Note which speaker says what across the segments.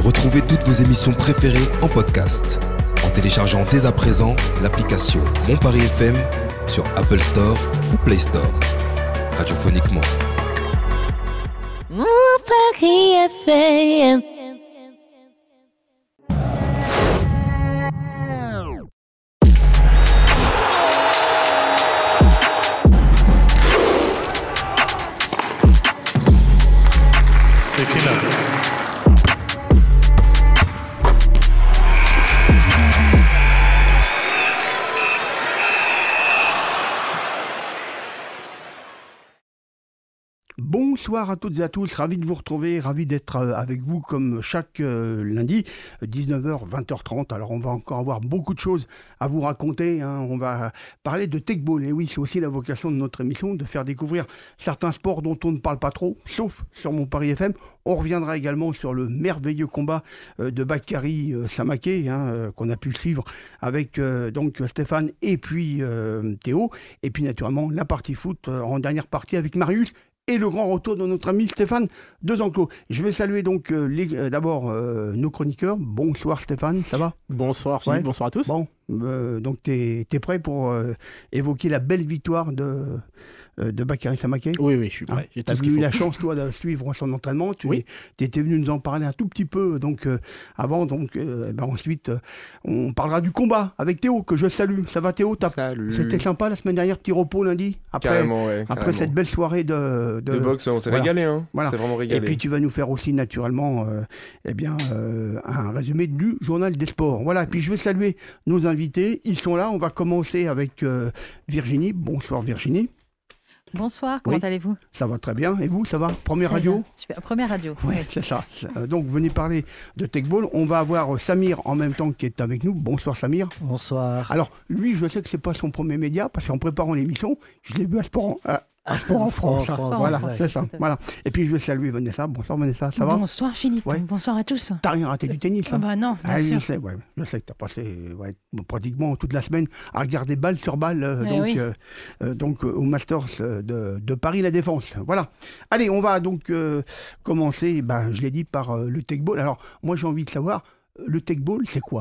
Speaker 1: Retrouvez toutes vos émissions préférées en podcast en téléchargeant dès à présent l'application Mon Paris FM sur Apple Store ou Play Store. Radiophoniquement.
Speaker 2: Mon Paris FM.
Speaker 3: Bonsoir à toutes et à tous, ravi de vous retrouver, ravi d'être avec vous comme chaque lundi, 19h, 20h30. Alors on va encore avoir beaucoup de choses à vous raconter, hein. On va parler de Tech-Ball, et oui, c'est aussi la vocation de notre émission, de faire découvrir certains sports dont on ne parle pas trop, sauf sur Mon Paris FM. On reviendra également sur le merveilleux combat de Bakary Samaké, hein, qu'on a pu suivre avec donc Stéphane et puis Théo, et puis naturellement la partie foot en dernière partie avec Marius, et le grand retour de notre ami Stéphane Dezenclos. Je vais saluer donc d'abord nos chroniqueurs. Bonsoir Stéphane, ça va ?
Speaker 4: Bonsoir Philippe, bonsoir à tous.
Speaker 3: Bon, donc t'es prêt pour évoquer la belle victoire de Bakary Samaké ?
Speaker 4: Oui, je suis prêt.
Speaker 3: Hein, tu as eu la chance, toi, de suivre son entraînement. Tu étais venu nous en parler un tout petit peu avant. Donc, ensuite, on parlera du combat avec Théo, que je salue. Ça va Théo ?
Speaker 4: Salut.
Speaker 3: C'était sympa la semaine dernière, petit repos lundi après cette belle soirée de
Speaker 5: boxe, on s'est régalé. Hein.
Speaker 3: Voilà.
Speaker 5: C'est vraiment régalé.
Speaker 3: Et puis tu vas nous faire aussi naturellement un résumé du journal des sports. Voilà, et puis je vais saluer nos invités. Ils sont là. On va commencer avec Virginie. Bonsoir Virginie.
Speaker 6: Bonsoir, comment allez-vous ?
Speaker 3: Ça va très bien. Et vous, ça va ? Première
Speaker 6: Très
Speaker 3: radio
Speaker 6: bien. Super. Première radio.
Speaker 3: Oui, c'est ça. Donc, venez parler de Tech-Ball. On va avoir Samir en même temps qui est avec nous. Bonsoir Samir.
Speaker 7: Bonsoir.
Speaker 3: Alors, lui, je sais que c'est pas son premier média parce qu'en préparant l'émission, je l'ai vu à Sport en France. Voilà, c'est ça. Voilà. Et puis, je vais saluer Vanessa. Bonsoir Vanessa, ça va ?
Speaker 6: Bonsoir Philippe. Ouais. Bonsoir à tous.
Speaker 3: T'as rien raté du tennis, hein ?
Speaker 6: Bah non, bien sûr.
Speaker 3: Je sais que t'as passé pratiquement toute la semaine à regarder balle sur balle donc au Masters de Paris La Défense. Voilà. Allez, on va donc commencer, je l'ai dit, par le Tech-Ball. Alors, moi, j'ai envie de savoir, le Tech-Ball, c'est quoi ?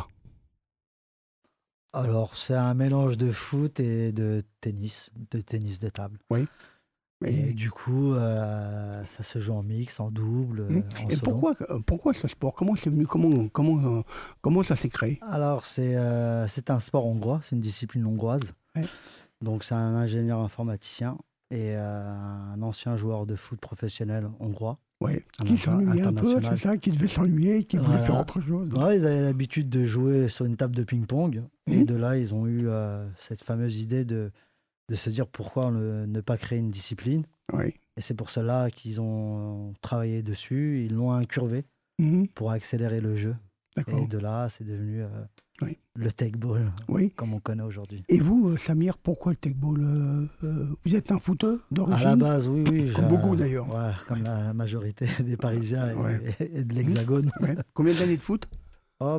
Speaker 7: Alors, c'est un mélange de foot et de tennis de table.
Speaker 3: Oui.
Speaker 7: Et du coup, ça se joue en mix, en double, en
Speaker 3: et
Speaker 7: solo.
Speaker 3: Pourquoi ce sport ? Comment c'est venu ? Comment ça s'est créé ?
Speaker 7: Alors, c'est un sport hongrois, c'est une discipline hongroise.
Speaker 3: Ouais.
Speaker 7: Donc, c'est un ingénieur informaticien et un ancien joueur de foot professionnel hongrois.
Speaker 3: Oui, qui s'ennuyait un peu, c'est ça, qui devait s'ennuyer, qui voulait faire autre chose.
Speaker 7: Ouais, ils avaient l'habitude de jouer sur une table de ping-pong. Et de là, ils ont eu cette fameuse idée de se dire pourquoi ne pas créer une discipline.
Speaker 3: Oui.
Speaker 7: Et c'est pour cela qu'ils ont travaillé dessus, ils l'ont incurvé pour accélérer le jeu.
Speaker 3: D'accord.
Speaker 7: Et de là, c'est devenu le Tech-Ball, comme on connaît aujourd'hui.
Speaker 3: Et vous, Samir, pourquoi le Tech-Ball ? Vous êtes un footeur d'origine ?
Speaker 7: À la base, oui.
Speaker 3: Comme beaucoup d'ailleurs.
Speaker 7: Ouais, comme la majorité des Parisiens et de l'Hexagone.
Speaker 3: Ouais. Combien d'années de foot ?
Speaker 7: Oh,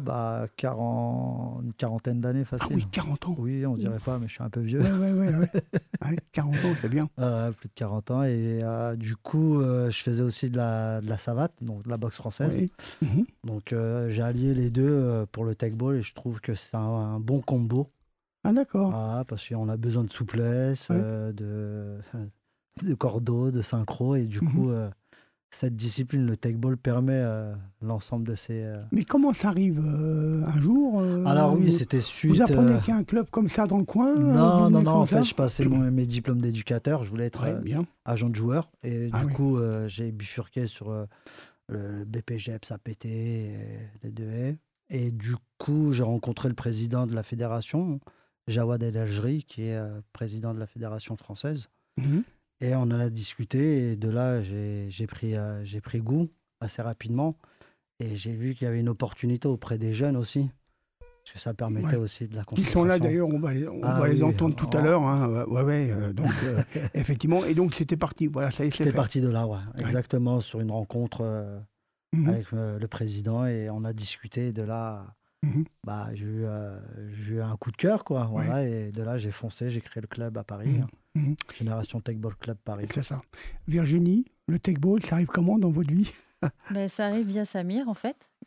Speaker 7: une quarantaine d'années facile.
Speaker 3: Ah oui, 40 ans.
Speaker 7: Oui, on dirait pas, mais je suis un peu vieux.
Speaker 3: Ouais, 40 ans, c'est bien.
Speaker 7: Plus de 40 ans. Et du coup, je faisais aussi de la savate, donc de la boxe française.
Speaker 3: Oui.
Speaker 7: Donc, j'ai allié les deux pour le Tech-Ball et je trouve que c'est un bon combo.
Speaker 3: Ah, d'accord.
Speaker 7: Parce qu'on a besoin de souplesse, de cordeau, de synchro. Et du coup, cette discipline, le Tech-Ball, permet l'ensemble de ces...
Speaker 3: Mais comment ça arrive un jour
Speaker 7: Alors oui, c'était suite...
Speaker 3: Vous apprenez qu'il y a un club comme ça dans le coin ?
Speaker 7: Non, en fait, je passais mes diplômes d'éducateur. Je voulais être agent de joueur. Et du coup, j'ai bifurqué sur le BPGEPS, APT, les deux haies. Et du coup, j'ai rencontré le président de la fédération, Jawad El Algeri, qui est président de la fédération française. Et on en a discuté, et de là, j'ai pris goût assez rapidement. Et j'ai vu qu'il y avait une opportunité auprès des jeunes aussi, parce que ça permettait aussi de la concentration.
Speaker 3: Ils sont là d'ailleurs, on va les entendre tout à l'heure. Hein. Donc, effectivement, et donc c'était parti. Voilà, ça y est, c'est fait.
Speaker 7: C'était parti de là, exactement, sur une rencontre avec le président, et on a discuté. De là, j'ai eu un coup de cœur, quoi. Voilà, et de là, j'ai foncé, j'ai créé le club à Paris. Génération Tech-Ball Club Paris.
Speaker 3: C'est ça. Virginie, le Tech-Ball, ça arrive comment dans votre vie ?
Speaker 6: Ça arrive via Samir, en fait.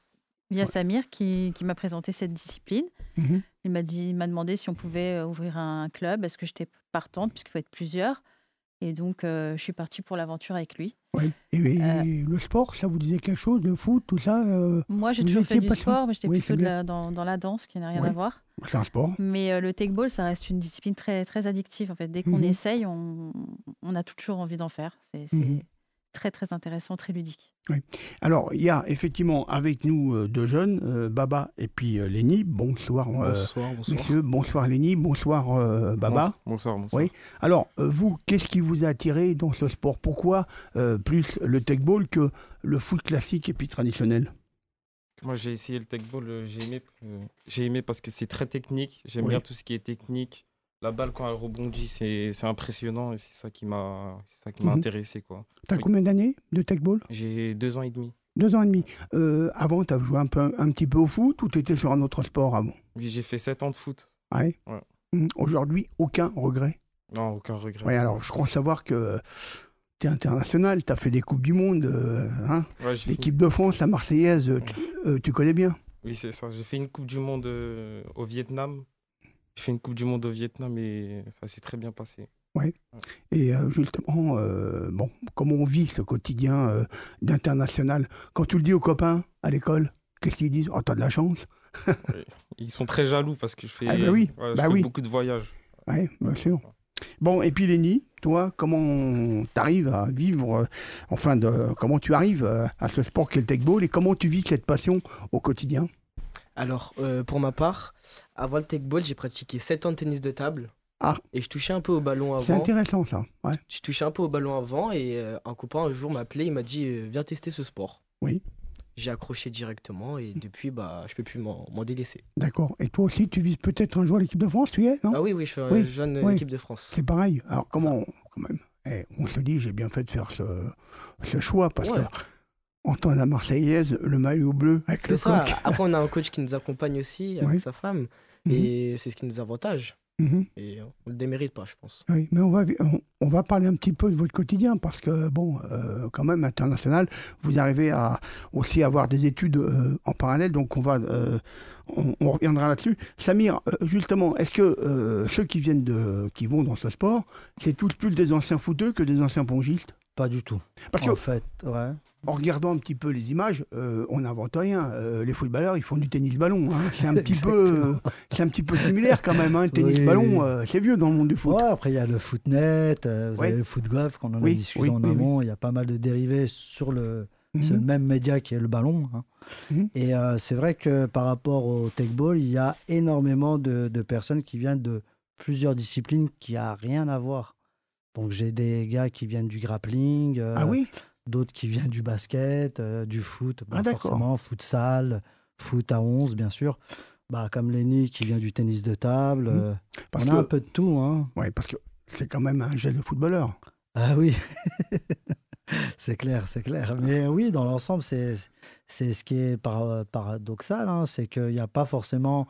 Speaker 6: Via Samir qui m'a présenté cette discipline. Il m'a demandé si on pouvait ouvrir un club, est-ce que j'étais partante, puisqu'il faut être plusieurs. Et donc, je suis partie pour l'aventure avec lui.
Speaker 3: Oui. Et le sport, ça vous disait quelque chose, le foot, tout ça
Speaker 6: Moi, j'ai toujours fait du sport, mais j'étais plutôt dans la danse, qui n'a rien à voir.
Speaker 3: C'est un sport.
Speaker 6: Mais le take-ball, ça reste une discipline très, très addictive. En fait. Dès qu'on essaye, on a toujours envie d'en faire. C'est très, très intéressant, très ludique.
Speaker 3: Oui. Alors, il y a effectivement avec nous deux jeunes, Baba et puis Lenny. Bonsoir, messieurs. Bonsoir Lenny, bonsoir Baba.
Speaker 5: Bonsoir.
Speaker 3: Oui. Alors, vous, qu'est-ce qui vous a attiré dans ce sport? Pourquoi plus le take-ball que le foot classique et puis traditionnel?
Speaker 5: Moi, j'ai essayé le take-ball, j'ai aimé parce que c'est très technique. J'aime bien tout ce qui est technique. La balle, quand elle rebondit, c'est impressionnant et c'est ça qui m'a intéressé, quoi.
Speaker 3: T'as combien d'années de take-ball?
Speaker 5: J'ai 2 ans et demi.
Speaker 3: 2 ans et demi. Avant, t'as joué un petit peu au foot ou t'étais sur un autre sport avant?
Speaker 5: Oui, j'ai fait 7 ans de foot.
Speaker 3: Ouais. Aujourd'hui, aucun regret?
Speaker 5: Non, aucun regret.
Speaker 3: Oui, alors je crois savoir que t'es international, t'as fait des Coupes du Monde. L'équipe de France, la Marseillaise, tu connais bien?
Speaker 5: Oui, c'est ça. J'ai fait une Coupe du Monde au Vietnam. J'ai fait une Coupe du Monde au Vietnam et ça s'est très bien passé.
Speaker 3: Oui. Et justement, comment on vit ce quotidien d'international? Quand tu le dis aux copains à l'école, qu'est-ce qu'ils disent? Oh, t'as de la chance.
Speaker 5: Oui. Ils sont très jaloux parce que je fais, beaucoup de voyages.
Speaker 3: Oui, bien sûr. Bon, et puis Lenny, toi, comment t'arrives à vivre, comment tu arrives à ce sport qu'est le take-ball et comment tu vis cette passion au quotidien?
Speaker 8: Alors, pour ma part, avant le take-ball, j'ai pratiqué 7 ans de tennis de table. Et je touchais un peu au ballon avant.
Speaker 3: C'est intéressant, ça. Ouais.
Speaker 8: Je touchais un peu au ballon avant et un copain, un jour, m'a appelé, il m'a dit « Viens tester ce sport ».
Speaker 3: Oui.
Speaker 8: J'ai accroché directement et depuis, je ne peux plus m'en délaisser.
Speaker 3: D'accord. Et toi aussi, tu vises peut-être un jour à l'équipe de France, tu y es, non?
Speaker 8: Ah oui, je suis jeune équipe de France.
Speaker 3: C'est pareil. Alors, quand même, on se dit, j'ai bien fait de faire ce choix parce que... En temps de la Marseillaise, le maillot bleu avec le coq.
Speaker 8: Après, on a un coach qui nous accompagne aussi avec sa femme. Et c'est ce qui nous avantage. Et on ne le démérite pas, je pense.
Speaker 3: Oui, mais on va parler un petit peu de votre quotidien parce que, quand même, international, vous arrivez à aussi avoir des études en parallèle. Donc, on reviendra là-dessus. Samir, justement, est-ce que ceux qui vont dans ce sport, c'est tous plus des anciens footeux que des anciens pongistes?
Speaker 7: Pas du tout.
Speaker 3: Parce
Speaker 7: en fait,
Speaker 3: en regardant un petit peu les images, on n'invente rien. Les footballeurs, ils font du tennis-ballon. C'est un petit peu similaire quand même. Le tennis-ballon, c'est vieux dans le monde du foot.
Speaker 7: Ouais, après, il y a le footnet, vous avez le foot-golf, qu'on en a discuté en amont. Il y a pas mal de dérivés sur ce même média qui est le ballon. Et c'est vrai que par rapport au take-ball, il y a énormément de personnes qui viennent de plusieurs disciplines qui n'ont rien à voir. Donc, j'ai des gars qui viennent du grappling. D'autres qui viennent du basket, du foot, forcément, futsal, foot à 11, bien sûr. Comme Lenny qui vient du tennis de table. On a un peu de tout.
Speaker 3: Oui, parce que c'est quand même un jeune footballeur.
Speaker 7: Ah oui, c'est clair. Mais oui, dans l'ensemble, c'est ce qui est paradoxal, c'est qu'il n'y a pas forcément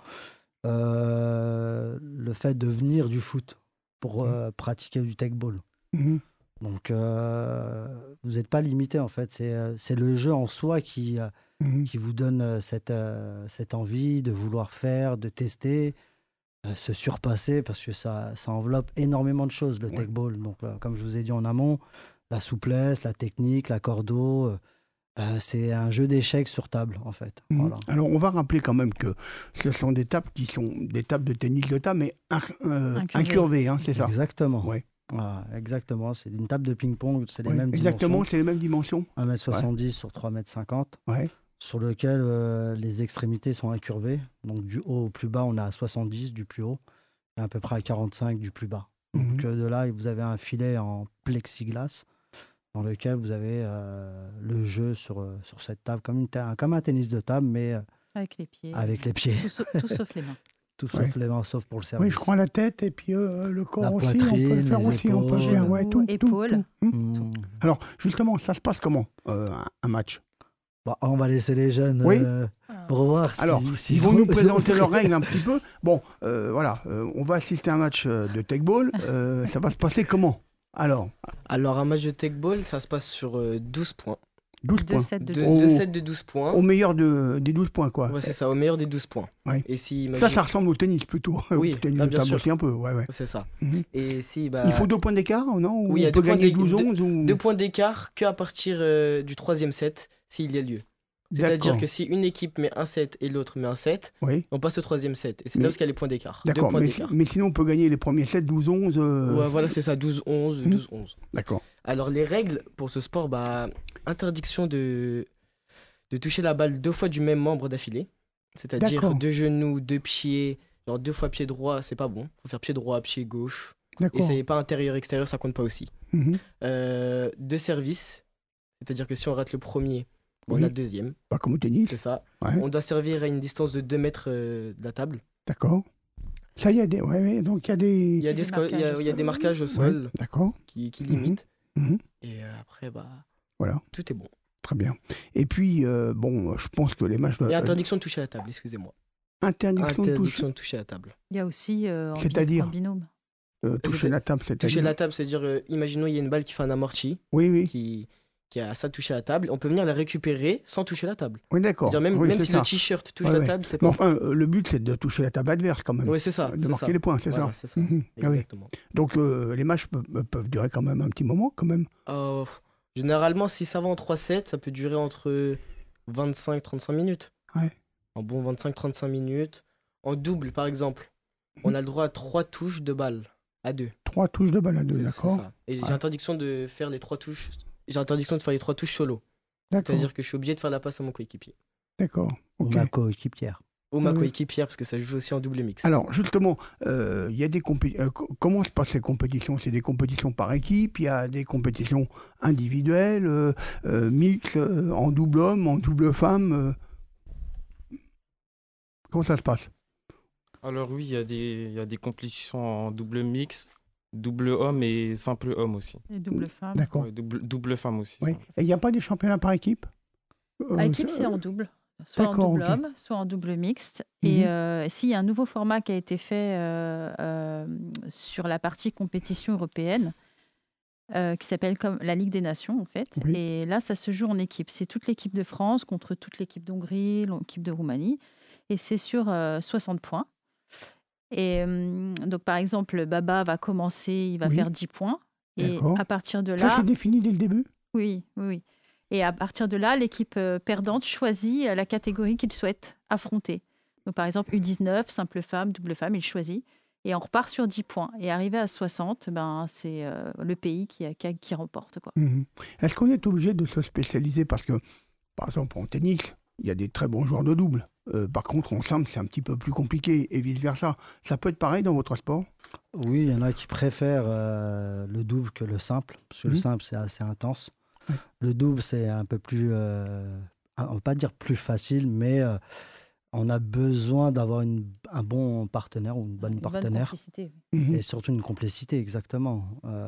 Speaker 7: le fait de venir du foot pour pratiquer du take-ball. Donc, vous n'êtes pas limité, en fait. C'est le jeu en soi qui vous donne cette envie de vouloir faire, de tester, se surpasser, parce que ça enveloppe énormément de choses, le take-ball. Donc, comme je vous ai dit en amont, la souplesse, la technique, la cordeau, c'est un jeu d'échecs sur table, en fait. Voilà.
Speaker 3: Alors, on va rappeler quand même que ce sont des tables qui sont des tables de tennis de table, mais incurvées, c'est ça?
Speaker 7: Exactement. Ouais. Exactement, c'est une table de ping-pong, c'est les mêmes
Speaker 3: exactement, c'est les mêmes dimensions.
Speaker 7: 1m70 sur 3m50, sur lequel les extrémités sont incurvées. Donc du haut au plus bas, on est à 70 du plus haut, et à peu près à 45 du plus bas. Donc de là, vous avez un filet en plexiglas, dans lequel vous avez le jeu sur cette table, comme un tennis de table, mais
Speaker 6: avec les pieds. Tout sauf les mains.
Speaker 7: Tout sauf les mains, sauf pour le service.
Speaker 3: Oui, je crois la tête et puis le corps
Speaker 7: la
Speaker 3: aussi,
Speaker 7: poitrine,
Speaker 3: on peut le faire aussi.
Speaker 7: Épaules,
Speaker 3: on peut faire, tout. Alors, justement, ça se passe comment, un match?
Speaker 7: On va laisser les jeunes pour voir.
Speaker 3: Alors, ils vont nous présenter leurs règles un petit peu. Bon, on va assister à un match de take-ball. Ça va se passer comment? Alors,
Speaker 8: un match de take-ball, ça se passe sur 12 points.
Speaker 3: 12 points.
Speaker 8: 2 sets de 12 points.
Speaker 3: Au meilleur des 12 points, quoi.
Speaker 8: Ouais, c'est ça, au meilleur des 12 points.
Speaker 3: Ouais.
Speaker 8: Et si,
Speaker 3: imagine... Ça ressemble au tennis plutôt.
Speaker 8: Oui,
Speaker 3: au tennis
Speaker 8: bien sûr.
Speaker 3: Aussi un peu, ouais.
Speaker 8: C'est ça.
Speaker 3: Et si, il faut 2 points d'écart, non?
Speaker 8: Oui, il y a 2
Speaker 3: points d'écart.
Speaker 8: 2 points d'écart qu'à partir du 3e set, s'il y a lieu. C'est-à-dire que si une équipe met un set et l'autre met un set, on passe au 3e set. Et c'est là où il y a les points d'écart.
Speaker 3: D'accord, mais sinon on peut gagner les premiers sets 12-11.
Speaker 8: Ouais, voilà, c'est ça, 12-11, 12-11.
Speaker 3: D'accord.
Speaker 8: Alors les règles pour ce sport, interdiction de toucher la balle 2 fois du même membre d'affilée. C'est-à-dire 2 genoux, 2 pieds, genre 2 fois pied droit, c'est pas bon. Il faut faire pied droit, pied gauche. Et c'est pas intérieur-extérieur, ça compte pas aussi. 2 services, c'est-à-dire que si on rate le premier, on a le deuxième.
Speaker 3: Pas comme au tennis.
Speaker 8: C'est ça.
Speaker 3: Ouais.
Speaker 8: On doit servir à une distance de 2 mètres de la table.
Speaker 3: D'accord. Ça, il y a des... Ouais, donc il y a des...
Speaker 8: Il y a des marquages au sol qui limitent. Et après,
Speaker 3: voilà.
Speaker 8: Tout est bon.
Speaker 3: Très bien. Et puis, je pense que les matchs...
Speaker 8: Et interdiction de toucher à la table, excusez-moi.
Speaker 3: Interdiction
Speaker 8: de toucher à la table.
Speaker 6: Il y a aussi
Speaker 3: c'est-à-dire
Speaker 6: en binôme.
Speaker 3: Toucher la table, c'est-à-dire...
Speaker 8: Toucher la table, c'est-à-dire, imaginons, il y a une balle qui fait un amorti.
Speaker 3: Oui.
Speaker 8: Qui a ça touché à la table, on peut venir la récupérer sans toucher la table.
Speaker 3: Oui, d'accord.
Speaker 8: Même si le t-shirt touche la table, c'est pas...
Speaker 3: Mais enfin, le but, c'est de toucher la table adverse quand même.
Speaker 8: Oui, c'est ça.
Speaker 3: De marquer les points, c'est ça.
Speaker 8: C'est ça, exactement.
Speaker 3: Donc, les matchs peuvent durer quand même un petit moment, quand même.
Speaker 8: Généralement, si ça va en 3-7, ça peut durer entre 25-35 minutes.
Speaker 3: Ouais.
Speaker 8: En bon 25-35 minutes. En double, par exemple, on a le droit à 3 touches de balle à 2.
Speaker 3: 3 touches de balle à 2, d'accord.
Speaker 8: C'est ça. Et j'ai interdiction de faire les 3 touches... J'ai interdiction de faire les 3 touches solo.
Speaker 3: D'accord.
Speaker 8: C'est-à-dire que je suis obligé de faire la passe à mon coéquipier.
Speaker 3: D'accord.
Speaker 7: Ou ma coéquipière.
Speaker 8: Ou ma coéquipière, parce que ça joue aussi en double mix.
Speaker 3: Alors, justement, il y a des comment se passent ces compétitions? C'est des compétitions par équipe, il y a des compétitions individuelles, mixtes, en double homme, en double femme. Comment ça se passe?
Speaker 5: Alors oui, il y a des compétitions en double mix, double homme et simple homme aussi.
Speaker 6: Et double femme.
Speaker 3: D'accord.
Speaker 5: Ouais, double femme aussi.
Speaker 3: Oui. Et il n'y a pas des championnats par équipe?
Speaker 6: Par équipe, c'est en double. Soit en double homme, soit en double mixte. Et s'il y a un nouveau format qui a été fait sur la partie compétition européenne, qui s'appelle comme la Ligue des Nations, en fait.
Speaker 3: Oui.
Speaker 6: Et là, ça se joue en équipe. C'est toute l'équipe de France contre toute l'équipe d'Hongrie, l'équipe de Roumanie. Et c'est sur 60 points. Et donc, par exemple, Baba va commencer, il va faire 10 points. Et à partir de là...
Speaker 3: Ça, c'est défini dès le début?
Speaker 6: Oui. Et à partir de là, l'équipe perdante choisit la catégorie qu'il souhaite affronter. Donc, par exemple, U19, simple femme, double femme, il choisit. Et on repart sur 10 points. Et arrivé à 60, c'est le pays qui remporte, quoi.
Speaker 3: Est-ce qu'on est obligé de se spécialiser? Parce que, par exemple, en tennis, il y a des très bons joueurs de double. Par contre, en simple, c'est un petit peu plus compliqué et vice-versa. Ça peut être pareil dans votre sport?
Speaker 7: Oui, il y en a qui préfèrent le double que le simple, parce que le simple, c'est assez intense. Ouais. Le double, c'est un peu plus, on ne va pas dire plus facile, mais on a besoin d'avoir un bon partenaire ou une bonne partenaire.
Speaker 6: Complicité.
Speaker 7: Et surtout une complicité, exactement.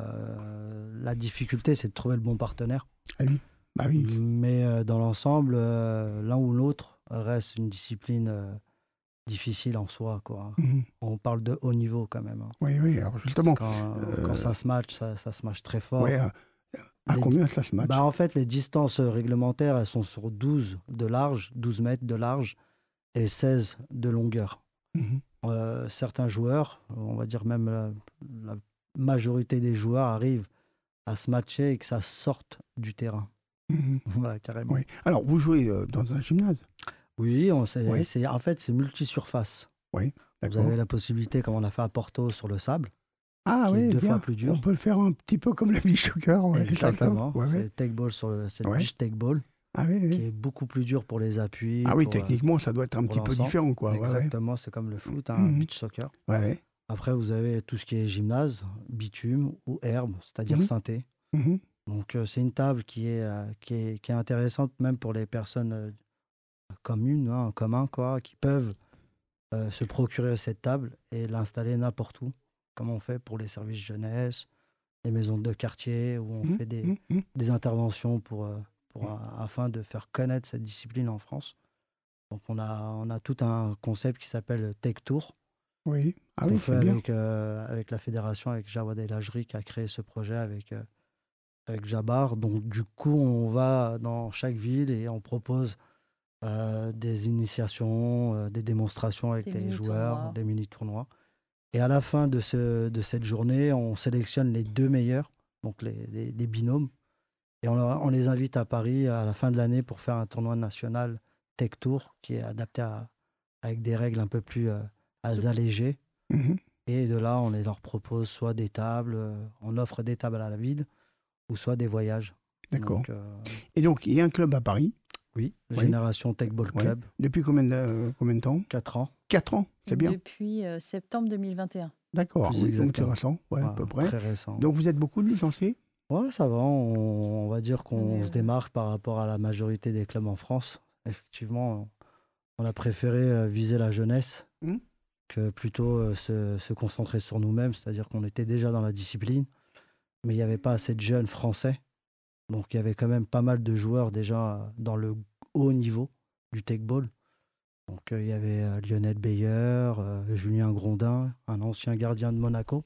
Speaker 7: La difficulté, c'est de trouver le bon partenaire.
Speaker 3: Ah oui. Bah oui.
Speaker 7: Mais dans l'ensemble, l'un ou l'autre reste une discipline difficile en soi, quoi. On parle de haut niveau quand même.
Speaker 3: Oui, alors justement.
Speaker 7: Quand ça se match, ça se match très fort.
Speaker 3: Ouais, à combien ça se match?
Speaker 7: En fait, les distances réglementaires, elles sont sur 12 de large, 12 mètres de large et 16 de longueur. Certains joueurs, on va dire même la majorité des joueurs arrivent à se matcher et que ça sorte du terrain. Voilà, carrément.
Speaker 3: Oui. Alors, vous jouez dans un gymnase?
Speaker 7: Oui, en fait, c'est multi-surface.
Speaker 3: Oui, d'accord.
Speaker 7: Vous avez la possibilité, comme on a fait à Porto, sur le sable.
Speaker 3: Ah oui,
Speaker 7: deux fois plus dur.
Speaker 3: On peut le faire un petit peu comme le beach soccer. Ouais,
Speaker 7: exactement. C'est le take ball c'est le beach take ball.
Speaker 3: Ah oui.
Speaker 7: Qui est beaucoup plus dur pour les appuis.
Speaker 3: Ah oui, techniquement, ça doit être un petit peu différent, quoi.
Speaker 7: Exactement, c'est comme le foot, un beach soccer.
Speaker 3: Ouais.
Speaker 7: Après, vous avez tout ce qui est gymnase, bitume ou herbe, c'est-à-dire synthé. Donc, c'est une table qui est intéressante même pour les personnes communes, en commun, quoi, qui peuvent se procurer cette table et l'installer n'importe où, comme on fait pour les services jeunesse, les maisons de quartier, où on fait des interventions afin de faire connaître cette discipline en France. Donc, on a tout un concept qui s'appelle Tech Tour.
Speaker 3: Oui,
Speaker 7: qu'on fait avec la fédération, avec Jawad El Hajri qui a créé ce projet avec avec Jabbar. Donc, du coup, on va dans chaque ville et on propose des initiations, des démonstrations avec les joueurs, des mini-tournois. Et à la fin de cette journée, on sélectionne les 2 meilleurs, donc les binômes. Et on les invite à Paris à la fin de l'année pour faire un tournoi national Tech Tour qui est adapté avec des règles un peu plus allégées.
Speaker 3: Mhm.
Speaker 7: Et de là, on leur propose soit des tables, on offre des tables à la ville, ou soit des voyages.
Speaker 3: D'accord. Et donc, il y a un club à Paris.
Speaker 7: Oui, Génération Tech Ball Club.
Speaker 3: Depuis combien de temps?
Speaker 7: 4 ans.
Speaker 3: 4 ans, c'est bien.
Speaker 6: Depuis septembre 2021.
Speaker 3: D'accord, donc c'est récent, à peu près.
Speaker 7: Très récent.
Speaker 3: Donc vous êtes beaucoup de licenciés?
Speaker 7: Ouais, ça va. On va dire qu'on se démarque par rapport à la majorité des clubs en France. Effectivement, on a préféré viser la jeunesse que plutôt se concentrer sur nous-mêmes. C'est-à-dire qu'on était déjà dans la discipline, mais il n'y avait pas assez de jeunes français. Donc il y avait quand même pas mal de joueurs déjà dans le haut niveau du Tech Ball. Donc il y avait Lionel Beyer, Julien Grondin, un ancien gardien de Monaco.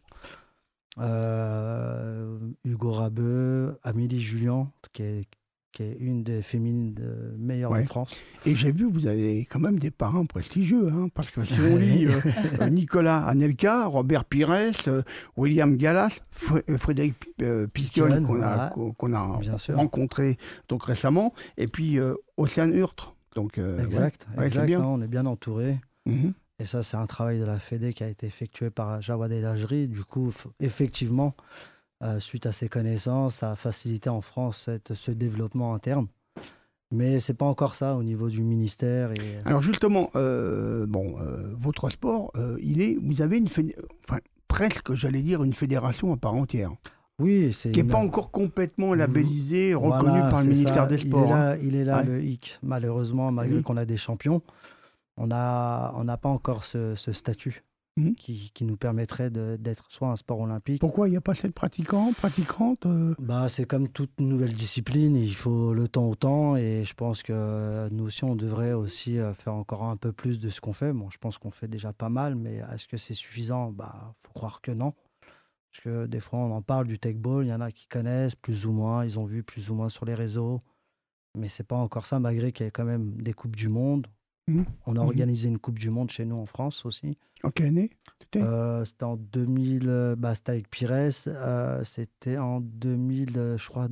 Speaker 7: Hugo Rabeux, Amélie Julien, qui est une des féminines meilleures de France.
Speaker 3: Et j'ai vu, vous avez quand même des parrains prestigieux, parce que si on lit Nicolas Anelka, Robert Pires, William Gallas, Frédéric Pisciol, qu'on a rencontré donc récemment, et puis Océane Hurtre. Donc,
Speaker 7: exact,
Speaker 3: bien.
Speaker 7: On est bien entouré. Et ça, c'est un travail de la Fédé qui a été effectué par Jawad El Hajri. Du coup, effectivement, suite à ces connaissances, ça a facilité en France ce développement interne. Mais ce n'est pas encore ça au niveau du ministère.
Speaker 3: Alors justement, votre sport, vous avez presque, j'allais dire, une fédération à part entière.
Speaker 7: Oui,
Speaker 3: qui n'est pas encore complètement labellisée, reconnue par le ministère des Sports.
Speaker 7: Il est là le hic, malheureusement, malgré qu'on a des champions. On n'a pas encore ce statut qui nous permettrait d'être soit un sport olympique.
Speaker 3: Pourquoi il n'y a pas cette pratiquante
Speaker 7: C'est comme toute nouvelle discipline, il faut le temps au temps. Et je pense que nous aussi, on devrait aussi faire encore un peu plus de ce qu'on fait. Bon, je pense qu'on fait déjà pas mal, mais est-ce que c'est suffisant? Faut croire que non. Parce que des fois, on en parle du Tech Ball, il y en a qui connaissent plus ou moins, ils ont vu plus ou moins sur les réseaux. Mais c'est pas encore ça, malgré qu'il y ait quand même des Coupes du Monde. On a organisé une Coupe du Monde chez nous en France aussi.
Speaker 3: En quelle année?
Speaker 7: C'était en 2000, c'était avec Pires. C'était en 2000, je crois,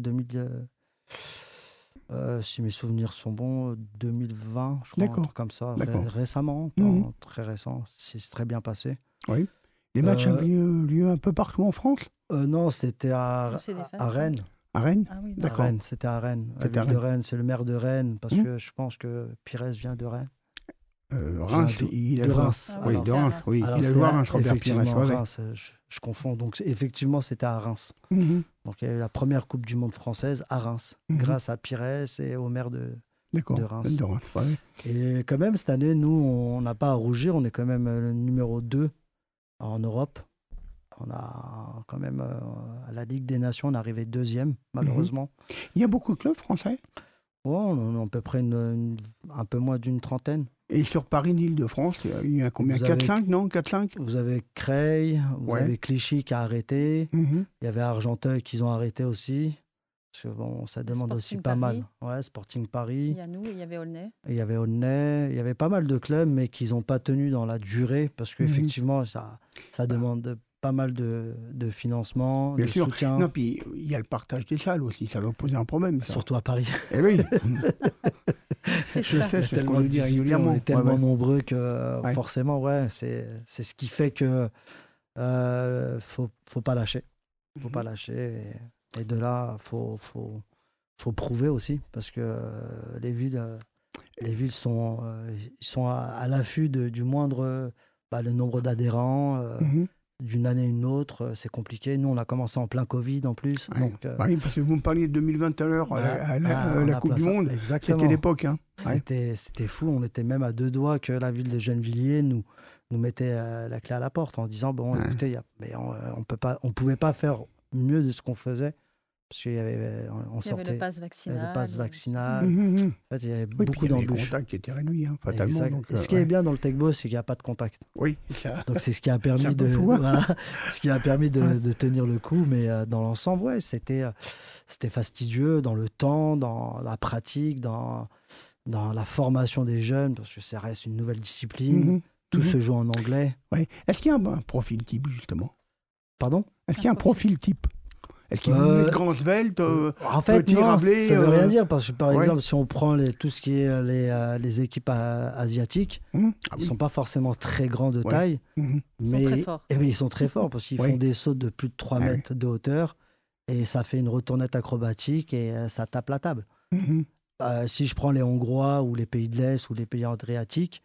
Speaker 7: si mes souvenirs sont bons, 2020, je crois, un truc comme ça. Récemment, très récent. C'est très bien passé.
Speaker 3: Oui. Les matchs ont lieu un peu partout en France?
Speaker 7: Non, c'était à Rennes.
Speaker 3: À Rennes?
Speaker 6: Ah oui,
Speaker 7: d'accord. Rennes, c'était à Rennes. La ville de Rennes, c'est le maire de Rennes, parce que je pense que Pires vient de Rennes.
Speaker 3: Reims, il a Reims. Oui, de Reims, oui.
Speaker 7: Alors,
Speaker 3: il a joué à Reims, Robert Pires.
Speaker 7: Reims, je confonds. Donc, effectivement, c'était à Reims. Donc, il y a eu la première Coupe du Monde française à Reims, grâce à Pires et au maire de Reims. Et quand même, cette année, nous, on n'a pas à rougir. On est quand même le numéro 2 en Europe. On a quand même, à la Ligue des Nations, on est arrivé 2e, malheureusement.
Speaker 3: Il y a beaucoup de clubs français?
Speaker 7: Oui, on a à peu près un peu moins d'une trentaine.
Speaker 3: Et sur Paris, l'Île-de-France, il y a combien? 4-5, non? 4-5?
Speaker 7: Vous avez Creil, vous avez Clichy qui a arrêté. Il y avait Argenteuil qu'ils ont arrêté aussi. Parce que bon, ça demande aussi pas mal. Ouais, Sporting Paris.
Speaker 6: Il y a nous, il y avait Aulnay.
Speaker 7: Il y avait pas mal de clubs, mais qu'ils n'ont pas tenu dans la durée. Parce qu'effectivement, ça demande pas mal de financement, de soutien.
Speaker 3: Non, puis il y a le partage des salles aussi, ça doit poser un problème. Ça.
Speaker 7: Surtout à Paris.
Speaker 3: Eh oui.
Speaker 6: Je sais,
Speaker 3: c'est ce qu'on nous dit régulièrement.
Speaker 7: On est tellement nombreux que forcément, c'est ce qui fait que faut pas lâcher. Faut pas lâcher. Et de là, faut prouver aussi, parce que les villes sont à l'affût du moindre, le nombre d'adhérents. D'une année à une autre, c'est compliqué. Nous, on a commencé en plein Covid en plus. Donc,
Speaker 3: oui, parce que vous me parliez de 2020 tout à l'heure, la Coupe du Monde.
Speaker 7: Exactement.
Speaker 3: C'était l'époque.
Speaker 7: C'était fou. On était même à 2 doigts que la ville de Gennevilliers nous mettait la clé à la porte en disant, bon, écoutez, on pouvait pas faire mieux de ce qu'on faisait. Parce qu'il y avait,
Speaker 6: il y avait le pass vaccinal.
Speaker 7: Le pass vaccinal. En fait, il y avait beaucoup d'embûches.
Speaker 3: Le contact qui était réduit, fatalement. Donc,
Speaker 7: ce qui est bien dans le tech ball, c'est qu'il n'y a pas de contact.
Speaker 3: Oui, ça.
Speaker 7: Donc c'est ce qui a permis de tenir le coup. Mais dans l'ensemble, ouais, c'était fastidieux dans le temps, dans la pratique, dans la formation des jeunes, parce que ça reste une nouvelle discipline. Tout se joue en anglais.
Speaker 3: Ouais. Est-ce qu'il y a un profil type, justement?
Speaker 7: Pardon?
Speaker 3: Est-ce qu'il y a un profil type? Est-ce qu'il y a grand svelte,
Speaker 7: en fait,
Speaker 3: petit
Speaker 7: non,
Speaker 3: rablé,
Speaker 7: ça ne veut rien dire. Parce que, par exemple, si on prend tout ce qui est les équipes asiatiques, ils ne sont pas forcément très grands de taille.
Speaker 6: Ils sont très forts.
Speaker 7: Mais ils sont très forts parce qu'ils font des sauts de plus de 3 mètres de hauteur et ça fait une retournette acrobatique et ça tape la table. Si je prends les Hongrois ou les pays de l'Est ou les pays adriatiques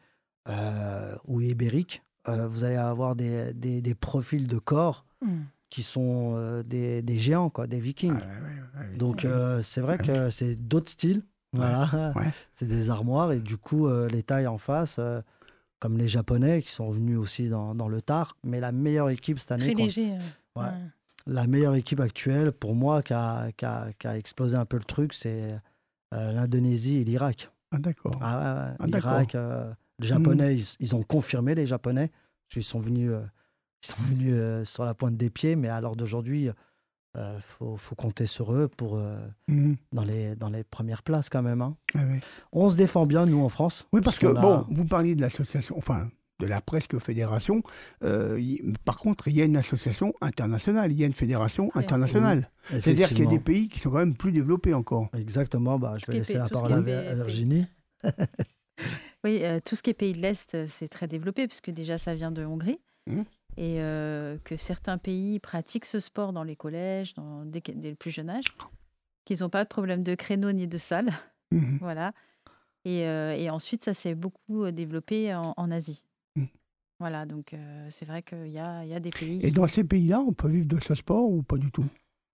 Speaker 7: ou ibériques, vous allez avoir des profils de corps qui sont des géants, quoi, des vikings. Donc, c'est vrai que c'est d'autres styles. Voilà. C'est des armoires. Et du coup, les tailles en face, comme les Japonais, qui sont venus aussi dans le tard. Mais la meilleure équipe cette année...
Speaker 2: Très léger.
Speaker 7: La meilleure équipe actuelle, pour moi, qui a explosé un peu le truc, c'est l'Indonésie et l'Irak.
Speaker 3: Ah, d'accord.
Speaker 7: L'Irak, les Japonais, ils ont confirmé, les Japonais, parce qu'ils sont venus... Ils sont venus sur la pointe des pieds, mais à l'heure d'aujourd'hui, faut compter sur eux pour dans les premières places quand même. Hein. On se défend bien, nous, en France.
Speaker 3: Oui, parce que, vous parliez de l'association, enfin, de la presque fédération. Par contre, il y a une association internationale, il y a une fédération internationale. Oui, c'est-à-dire qu'il y a des pays qui sont quand même plus développés encore.
Speaker 7: Exactement, je vais laisser la parole à Virginie.
Speaker 6: Oui, tout ce qui est pays de l'Est, c'est très développé, puisque déjà, ça vient de Hongrie. Et que certains pays pratiquent ce sport dans les collèges, dès le plus jeune âge, qu'ils n'ont pas de problème de créneau ni de salle. Voilà. Et ensuite, ça s'est beaucoup développé en Asie. Voilà, donc c'est vrai qu'il y a des pays...
Speaker 3: Et dans ces pays-là, on peut vivre de ce sport ou pas du tout?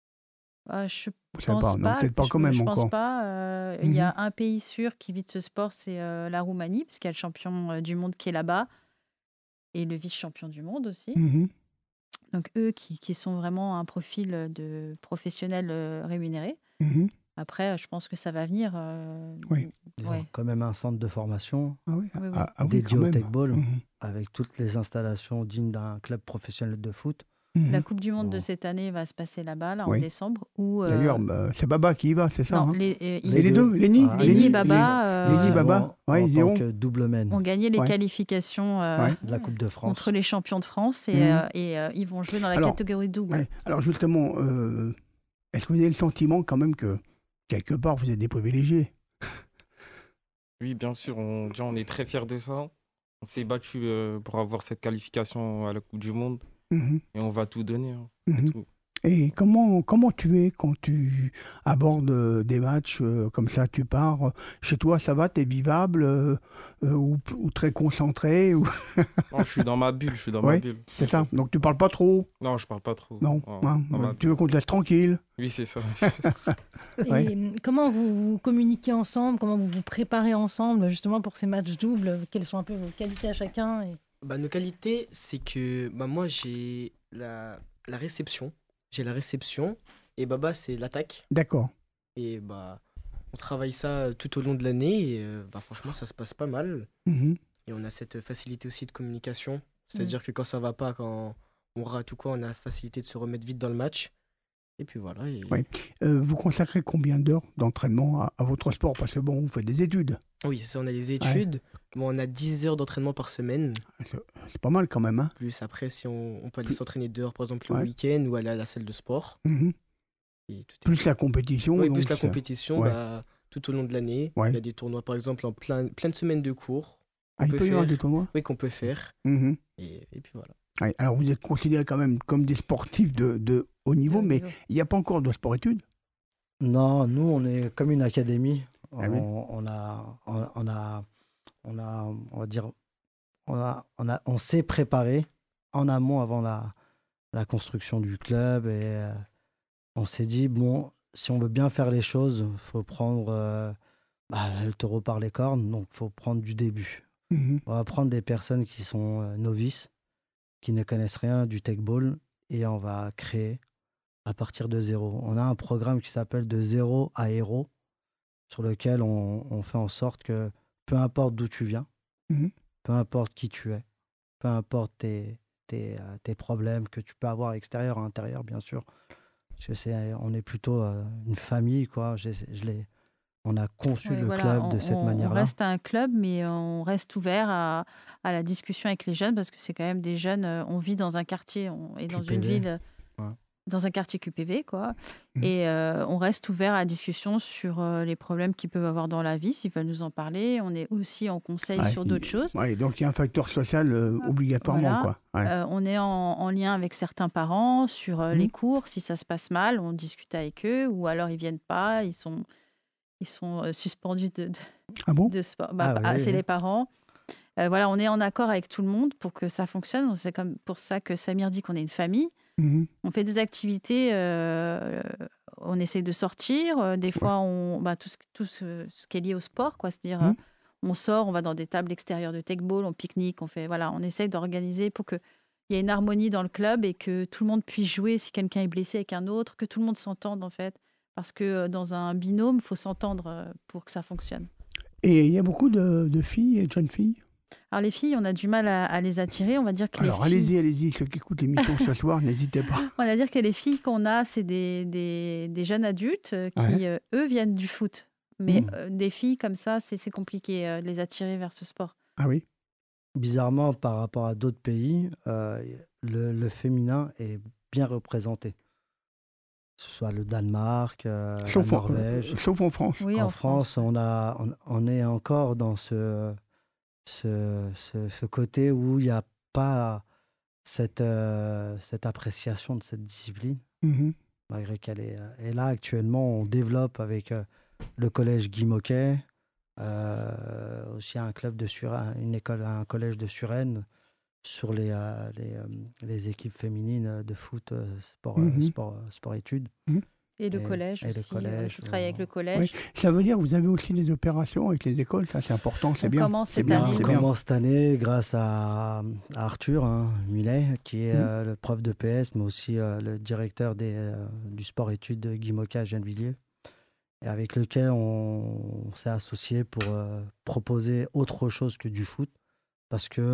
Speaker 6: Je pense pas.
Speaker 3: Peut-être pas quand même
Speaker 6: encore.
Speaker 3: Je pense
Speaker 6: pas. Il y a un pays sûr qui vit de ce sport, c'est la Roumanie, parce qu'il y a le champion du monde qui est là-bas. Et le vice-champion du monde aussi. Donc, eux qui sont vraiment un profil de professionnels rémunérés. Après, je pense que ça va venir.
Speaker 7: Ils ont quand même un centre de formation
Speaker 3: dédié
Speaker 7: au tech ball, avec toutes les installations dignes d'un club professionnel de foot.
Speaker 6: La Coupe du Monde de cette année va se passer là-bas, en décembre.
Speaker 3: D'ailleurs, c'est Baba qui y va, c'est ça?
Speaker 6: Non,
Speaker 3: les deux, Lenny
Speaker 6: et Baba.
Speaker 3: Lenny, Baba,
Speaker 7: ils iront. Double men.
Speaker 6: Ont gagné les qualifications
Speaker 7: de la Coupe de France.
Speaker 6: Contre les champions de France et ils vont jouer dans la catégorie double.
Speaker 3: Alors justement, est-ce que vous avez le sentiment quand même que quelque part vous êtes des privilégiés?
Speaker 5: Oui, bien sûr. On est très fiers de ça. On s'est battu pour avoir cette qualification à la Coupe du Monde. Et on va tout donner. Tout.
Speaker 3: Et comment tu es quand tu abordes des matchs comme ça? Tu pars chez toi, ça va, t'es vivable ou très concentré ou...
Speaker 5: Non, je suis dans ma bulle. Ma bulle.
Speaker 3: C'est ça. Donc tu parles pas trop?
Speaker 5: Non, je parle pas trop.
Speaker 3: Non. Tu veux qu'on te laisse tranquille?
Speaker 5: Oui, c'est ça.
Speaker 2: Et comment vous communiquez ensemble? Comment vous vous préparez ensemble justement pour ces matchs doubles? Quelles sont un peu vos qualités à chacun?
Speaker 8: Nos qualités, c'est que moi, j'ai la réception. J'ai la réception et Baba, c'est l'attaque.
Speaker 3: D'accord.
Speaker 8: Et on travaille ça tout au long de l'année et franchement, ça se passe pas mal. Et on a cette facilité aussi de communication. C'est-à-dire que quand ça va pas, quand on rate ou quoi, on a la facilité de se remettre vite dans le match. Et puis voilà.
Speaker 3: Vous consacrez combien d'heures d'entraînement à votre sport? Parce que vous faites des études.
Speaker 8: Oui, ça, on a les études. On a 10 heures d'entraînement par semaine.
Speaker 3: C'est pas mal quand même. Hein.
Speaker 8: Plus après, si on peut aller s'entraîner 2 heures, par exemple, le week-end ou aller à la salle de sport.
Speaker 3: Et plus la compétition.
Speaker 8: Oui, plus la compétition tout au long de l'année. Il y a des tournois, par exemple, en plein de semaines de cours.
Speaker 3: Il peut y avoir des tournois?
Speaker 8: Oui, qu'on peut faire. Et puis voilà.
Speaker 3: Alors, vous êtes considérés quand même comme des sportifs de haut niveau, mais il n'y a pas encore de sport-études?
Speaker 7: Non, nous, on est comme une académie. On s'est préparé en amont avant la construction du club et on s'est dit, si on veut bien faire les choses, il faut prendre le taureau par les cornes, donc il faut prendre du début. On va prendre des personnes qui sont novices, qui ne connaissent rien du tech ball et on va créer à partir de zéro. On a un programme qui s'appelle De zéro à héros, sur lequel on fait en sorte que peu importe d'où tu viens, peu importe qui tu es, peu importe tes problèmes que tu peux avoir extérieur à intérieur, bien sûr, parce que on est plutôt une famille, quoi. On a conçu le club de cette manière-là.
Speaker 6: On reste un club, mais on reste ouvert à la discussion avec les jeunes, parce que c'est quand même des jeunes. On vit dans un quartier, on est dans une ville, dans un quartier QPV, quoi. Et on reste ouvert à la discussion sur les problèmes qu'ils peuvent avoir dans la vie, s'ils veulent nous en parler. On est aussi en conseil sur d'autres choses.
Speaker 3: Donc il y a un facteur social obligatoirement, quoi.
Speaker 6: On est en lien avec certains parents sur les cours. Si ça se passe mal, on discute avec eux, ou alors ils viennent pas, ils sont suspendus de sport. C'est les parents. Voilà, on est en accord avec tout le monde pour que ça fonctionne. C'est comme pour ça que Samir dit qu'on est une famille. On fait des activités, on essaie de sortir. Des fois, tout ce qui est lié au sport, quoi. C'est-à-dire, on sort, on va dans des tables extérieures de tech-ball, on pique-nique, on essaie d'organiser pour qu'il y ait une harmonie dans le club et que tout le monde puisse jouer si quelqu'un est blessé avec un autre, que tout le monde s'entende, en fait. Parce que dans un binôme, il faut s'entendre pour que ça fonctionne.
Speaker 3: Et il y a beaucoup de filles et de jeunes filles?
Speaker 6: Alors les filles, on a du mal à les attirer. On va dire que
Speaker 3: allez-y, ceux qui écoutent l'émission ce soir, n'hésitez pas.
Speaker 6: On va dire que les filles qu'on a, c'est des jeunes adultes qui, eux, viennent du foot. Mais des filles comme ça, c'est compliqué de les attirer vers ce sport.
Speaker 3: Ah oui?
Speaker 7: Bizarrement, par rapport à d'autres pays, le féminin est bien représenté. Que ce soit le Danemark, la Norvège.
Speaker 3: Sauf en France.
Speaker 6: Oui,
Speaker 7: en France, on est encore dans ce côté où il n'y a pas cette appréciation de cette discipline, malgré qu'elle est... Et là, actuellement, on développe avec le collège Guy Moquet, aussi un club de un collège de Suresnes, sur les équipes féminines de foot, sport-études.
Speaker 6: Et le collège aussi. Je travaille avec le collège.
Speaker 3: Oui. Ça veut dire que vous avez aussi des opérations avec les écoles, ça c'est important, c'est bien.
Speaker 6: On
Speaker 7: commence cette année grâce à Arthur Millet, qui est le prof de PS, mais aussi le directeur du sport-études de Guy Moquet à Gennevilliers, et avec lequel on s'est associé pour proposer autre chose que du foot. Parce que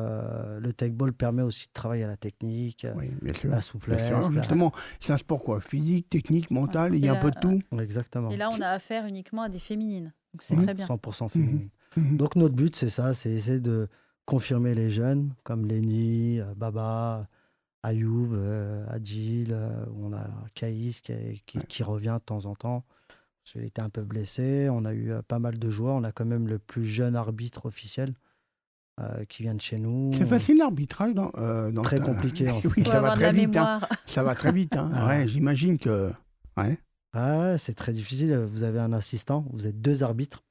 Speaker 7: le tech-ball permet aussi de travailler à la technique, la souplesse.
Speaker 3: Justement, c'est un sport quoi, physique, technique, mental, il y a un peu de tout.
Speaker 7: Exactement.
Speaker 6: Et là, on a affaire uniquement à des féminines. Donc c'est très bien.
Speaker 7: 100% féminines. Donc notre but, c'est ça, c'est essayer de confirmer les jeunes, comme Léni, Baba, Ayoub, Adil, on a Caïs qui revient de temps en temps. Parce qu'il était un peu blessé. On a eu pas mal de joueurs. On a quand même le plus jeune arbitre officiel qui vient de chez nous.
Speaker 3: C'est facile l'arbitrage dans
Speaker 7: très compliqué. En fait.
Speaker 3: Oui, ça va très vite. Ça va très vite. J'imagine que.
Speaker 7: C'est très difficile. Vous avez un assistant, vous êtes 2 arbitres.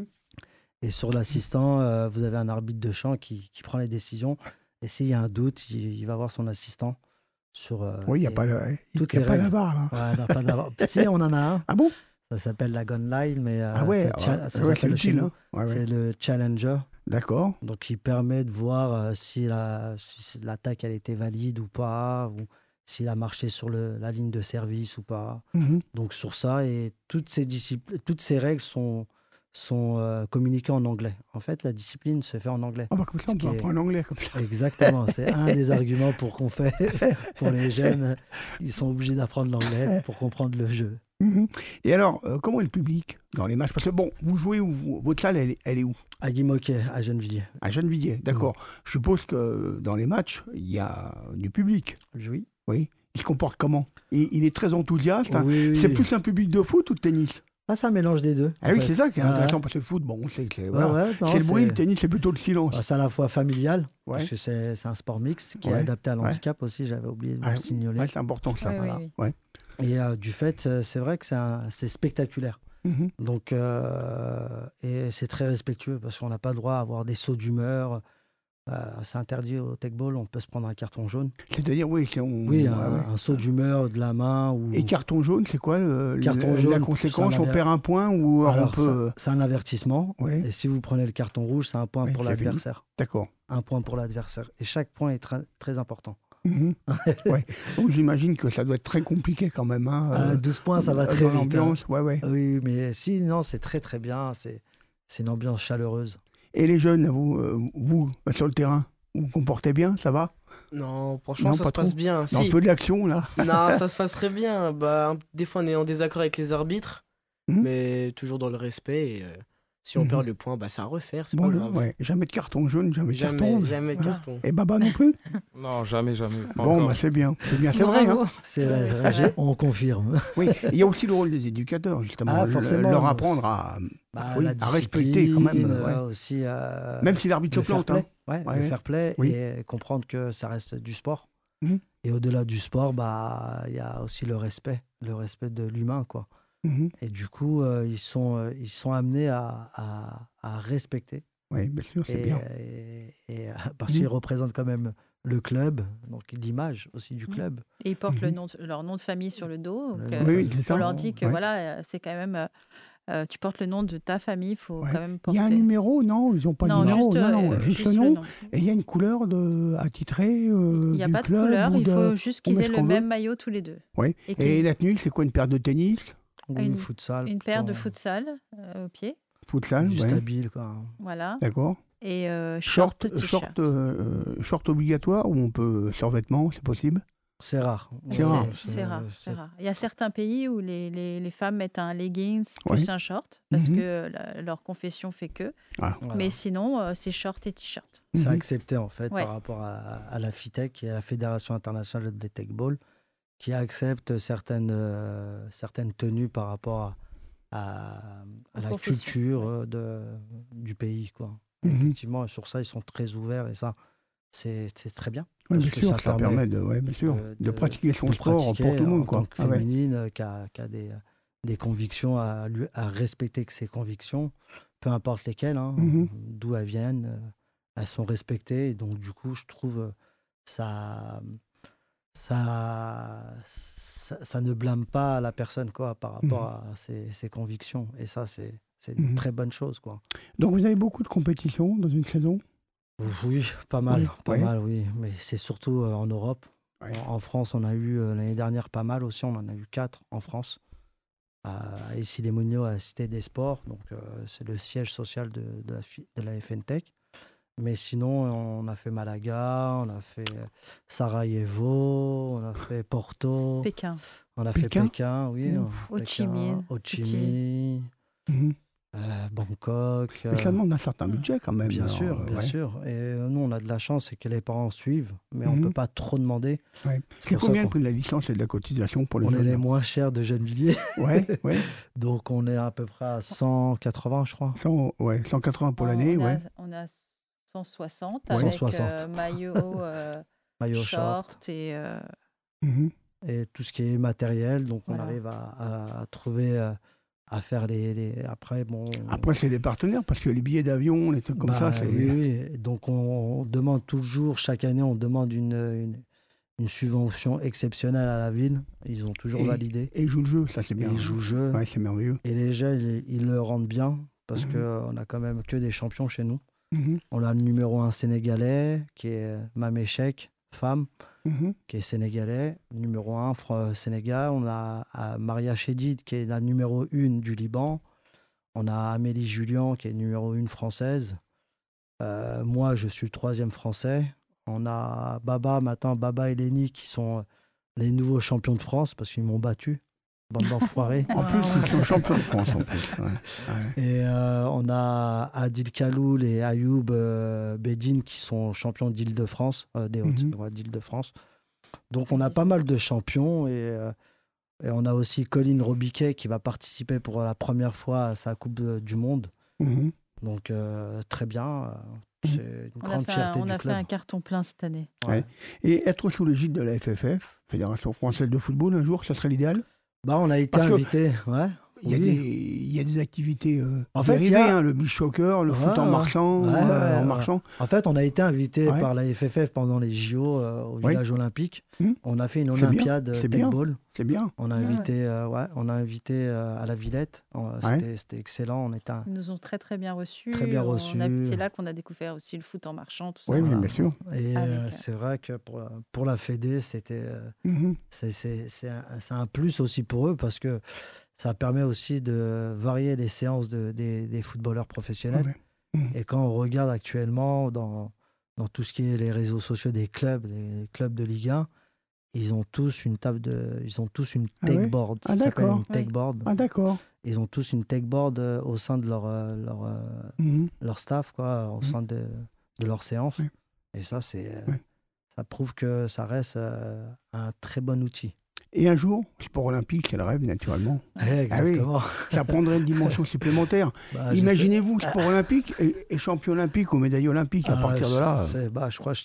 Speaker 7: Et sur l'assistant, vous avez un arbitre de champ qui prend les décisions. Et s'il y a un doute, il va voir son assistant sur.
Speaker 3: Oui, il n'y a pas la VAR là.
Speaker 7: Pas de VAR. Si, on en a un.
Speaker 3: Ah bon?
Speaker 7: Ça s'appelle la gun line, mais
Speaker 3: c'est utile.
Speaker 7: C'est le challenger.
Speaker 3: D'accord.
Speaker 7: Donc, il permet de voir si l'attaque elle était valide ou pas, ou s'il a marché sur la ligne de service ou pas. Donc, sur ça, et toutes ces règles sont communiquées en anglais. En fait, la discipline se fait en anglais.
Speaker 3: Comme ça, on peut apprendre l'anglais comme ça.
Speaker 7: Exactement. C'est un des arguments qu'on fait pour les jeunes. Ils sont obligés d'apprendre l'anglais pour comprendre le jeu.
Speaker 3: Et alors, comment est le public dans les matchs? Parce que bon, vous jouez où? Votre salle, elle est où?
Speaker 7: À Guy Moquet, à Gennevilliers.
Speaker 3: À Gennevilliers, d'accord. Je suppose que dans les matchs, il y a du public.
Speaker 7: Oui.
Speaker 3: Il se comporte comment? Il est très enthousiaste.
Speaker 7: Oui.
Speaker 3: C'est plus un public de foot ou de tennis?
Speaker 7: C'est un mélange des deux.
Speaker 3: Ah oui, c'est ça qui est intéressant, parce que le foot, bon, on sait que c'est le bruit, le tennis, c'est plutôt le silence.
Speaker 7: C'est à la fois familial, parce que c'est un sport mixte qui est adapté à l'handicap aussi, j'avais oublié de le signaler.
Speaker 3: C'est important ça.
Speaker 6: Oui.
Speaker 7: Et du fait, c'est vrai que c'est spectaculaire. Donc, et c'est très respectueux, parce qu'on n'a pas le droit à avoir des sauts d'humeur. C'est interdit au tech-ball, on peut se prendre un carton jaune.
Speaker 3: C'est-à-dire,
Speaker 7: un saut d'humeur de la main.
Speaker 3: Et carton jaune, c'est quoi
Speaker 7: carton jaune,
Speaker 3: la conséquence? On perd un point ou
Speaker 7: alors,
Speaker 3: on peut...
Speaker 7: C'est un avertissement. Et si vous prenez le carton rouge, c'est un point pour l'adversaire.
Speaker 3: D'accord.
Speaker 7: Un point pour l'adversaire. Et chaque point est très, très important.
Speaker 3: Ouais. Donc j'imagine que ça doit être très compliqué quand même.
Speaker 7: 12 points, ça va très vite.
Speaker 3: L'ambiance,
Speaker 7: Oui, mais si, non, c'est très très bien. C'est une ambiance chaleureuse.
Speaker 3: Et les jeunes, vous sur le terrain, vous vous comportez bien, ça va?
Speaker 8: Non, franchement, ça se passe bien.
Speaker 3: Un peu de l'action, là.
Speaker 8: Non, ça se passe très bien. Des fois, on est en désaccord avec les arbitres, mais toujours dans le respect. Et, si on perd le point, c'est à refaire, c'est pas grave.
Speaker 3: Ouais. Jamais de carton jaune, jamais de carton.
Speaker 8: Jamais de carton.
Speaker 3: Et Baba non plus?
Speaker 5: Non, jamais.
Speaker 3: Bon, c'est bien. C'est vrai. Hein.
Speaker 7: C'est vrai, on confirme.
Speaker 3: Oui, il y a aussi le rôle des éducateurs, justement.
Speaker 7: Forcément,
Speaker 3: leur apprendre à respecter quand même.
Speaker 7: Aussi,
Speaker 3: même si l'arbitre se plante.
Speaker 7: Le fair play et comprendre que ça reste du sport. Et au-delà du sport, il y a aussi le respect de l'humain, quoi. Et du coup, ils sont amenés à respecter.
Speaker 3: Oui, bien sûr, c'est bien.
Speaker 7: Et parce qu'ils représentent quand même le club, donc l'image aussi du club.
Speaker 6: Et ils portent leur nom de famille sur le dos. Donc,
Speaker 3: c'est ça.
Speaker 6: On leur dit que voilà, c'est quand même... tu portes le nom de ta famille, il faut quand même porter...
Speaker 3: Il y a un numéro, non? Ils n'ont pas de numéro? Non, juste le nom. Et il y a une couleur attitrée
Speaker 6: Il n'y a pas de couleur, il faut juste qu'ils aient le même maillot tous les deux.
Speaker 3: Oui. Et la tenue, c'est quoi, une paire de tennis?
Speaker 7: Une futsal.
Speaker 6: Une paire de futsal au pied.
Speaker 3: Futsal,
Speaker 7: du stable, quoi.
Speaker 6: Voilà.
Speaker 3: D'accord.
Speaker 6: Et short
Speaker 3: obligatoire, ou on peut survêtement, c'est possible?
Speaker 7: C'est rare.
Speaker 6: C'est rare. Il y a certains pays où les femmes mettent un leggings plus un short, parce que leur confession fait que. Mais sinon, c'est short et t-shirt.
Speaker 7: C'est accepté, en fait, par rapport à la FITEC, qui est la Fédération internationale de Techball, qui accepte certaines tenues par rapport à la culture du pays, quoi. Effectivement, sur ça, ils sont très ouverts, et ça, c'est très bien.
Speaker 3: Oui, bien sûr, ça permet de pratiquer son sport pour tout le monde, quoi.
Speaker 7: En tant que féminine, qui a des convictions, à respecter ses convictions, peu importe lesquelles, d'où elles viennent, elles sont respectées. Et donc, du coup, je trouve ça ne blâme pas la personne, quoi, par rapport à ses convictions. Et ça, c'est une très bonne chose, quoi.
Speaker 3: Donc, vous avez beaucoup de compétitions dans une saison?
Speaker 7: Oui, pas mal, oui. Mais c'est surtout en Europe. En France, on a eu l'année dernière pas mal aussi. On en a eu 4 en France. À Issy-les-Moulineaux, à la Cité des Sports. Donc, c'est le siège social de la FNTech. Mais sinon, on a fait Malaga, on a fait Sarajevo, on a fait Porto.
Speaker 6: Pékin.
Speaker 7: On a fait Pékin, oui.
Speaker 6: Ho Chi
Speaker 7: Minh. Bangkok.
Speaker 3: Mais ça demande un certain budget quand même.
Speaker 7: Bien sûr. Et nous, on a de la chance, c'est que les parents suivent, mais on ne peut pas trop demander.
Speaker 3: C'est combien le prix de la licence et de la cotisation pour les jeunes?
Speaker 7: On est les moins chers de Gennevilliers.
Speaker 3: Ouais.
Speaker 7: Donc, on est à peu près à 180, je crois.
Speaker 3: 180 pour l'année,
Speaker 6: On a 160
Speaker 7: avec
Speaker 6: maillot, short et...
Speaker 7: Et tout ce qui est matériel, donc on arrive à trouver... à faire Après,
Speaker 3: c'est les partenaires, parce que les billets d'avion, les trucs comme ça, c'est...
Speaker 7: Oui. Donc, on demande toujours, chaque année, on demande une subvention exceptionnelle à la ville. Ils ont toujours validé.
Speaker 3: Et ils jouent le jeu, ça, c'est bien.
Speaker 7: Ils jouent le jeu.
Speaker 3: Ouais, c'est merveilleux.
Speaker 7: Et les jeunes, ils le rendent bien, parce qu'on a quand même que des champions chez nous. On a le numéro 1 sénégalais, qui est Mamé Cheikh, femme, qui est sénégalais, numéro 1 Sénégal. On a Maria Chedid, qui est la numéro 1 du Liban. On a Amélie Julian, qui est numéro 1 française. Moi, je suis le 3e français. On a Baba et Léni, qui sont les nouveaux champions de France, parce qu'ils m'ont battu. Bande d'enfoirés.
Speaker 3: En plus, ils sont champions de France, en plus.
Speaker 7: Et on a Adil Kaloul et Ayoub Bedine, qui sont champions d'Île-de-France, des Hautes d'Île-de-France. Donc, on a pas mal de champions. Et on a aussi Colline Robiquet, qui va participer pour la première fois à sa Coupe du Monde. Donc, très bien. C'est une grande fierté du club.
Speaker 6: On a fait un carton plein cette année.
Speaker 3: Et être sous l'égide de la FFF, Fédération Française de Football, un jour, ça serait l'idéal?
Speaker 7: On a été invité.
Speaker 3: Il y a des activités dérivées, le beach soccer, le foot en marchant.
Speaker 7: En fait, on a été invité par la FFF pendant les JO au village olympique. On a fait une Olympiade tech-ball.
Speaker 3: C'est bien.
Speaker 7: On a invité, à la Villette. C'était excellent.
Speaker 6: Ils nous ont très très bien reçus.
Speaker 7: C'est
Speaker 6: là qu'on a découvert aussi le foot en marchant, tout ça.
Speaker 3: Oui, bien sûr.
Speaker 7: Et c'est vrai que pour la Fédé, c'est un plus aussi pour eux parce que ça permet aussi de varier les séances des footballeurs professionnels. Et quand on regarde actuellement dans tout ce qui est les réseaux sociaux des clubs, les clubs de Ligue 1, ils ont tous une tech board. Ça s'appelle une tech board.
Speaker 3: Ah, d'accord.
Speaker 7: Ils ont tous une tech board au sein de leur staff, au sein de leur séance. Et ça, ça prouve que ça reste un très bon outil.
Speaker 3: Et un jour, le sport olympique, c'est le rêve, naturellement.
Speaker 7: Exactement.
Speaker 3: Ça prendrait une dimension supplémentaire. Imaginez-vous, sport olympique et champion olympique ou médaille olympique à partir de là.
Speaker 7: Je crois que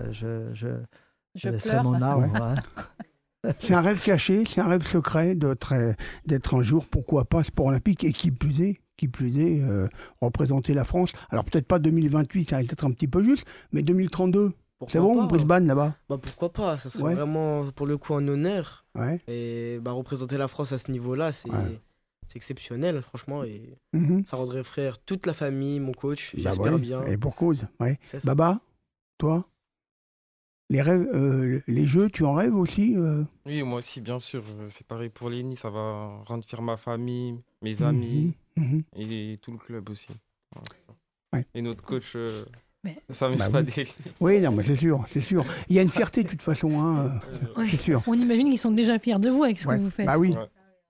Speaker 7: je laisserai mon arme.
Speaker 3: C'est un rêve caché, c'est un rêve secret d'être un jour, pourquoi pas, sport olympique, et qui plus est, représenter la France. Alors peut-être pas 2028, ça va être un petit peu juste, mais 2032. C'est bon, Brisbane, là-bas?
Speaker 8: Pourquoi pas? Ça serait vraiment, pour le coup, un honneur. Et représenter la France à ce niveau-là, c'est exceptionnel, franchement. Et ça rendrait frère toute la famille, mon coach, j'espère bien.
Speaker 3: Et pour cause, Baba, toi, les rêves, les jeux, tu en rêves aussi?
Speaker 5: Oui, moi aussi, bien sûr. C'est pareil pour Lenny, ça va rendre fier ma famille, mes amis et tout le club aussi. Et notre coach... Ça m'est pas dit.
Speaker 3: Oui, non, mais c'est sûr. Il y a une fierté de toute façon, c'est sûr.
Speaker 2: On imagine qu'ils sont déjà fiers de vous avec ce que vous faites.
Speaker 3: Bah oui.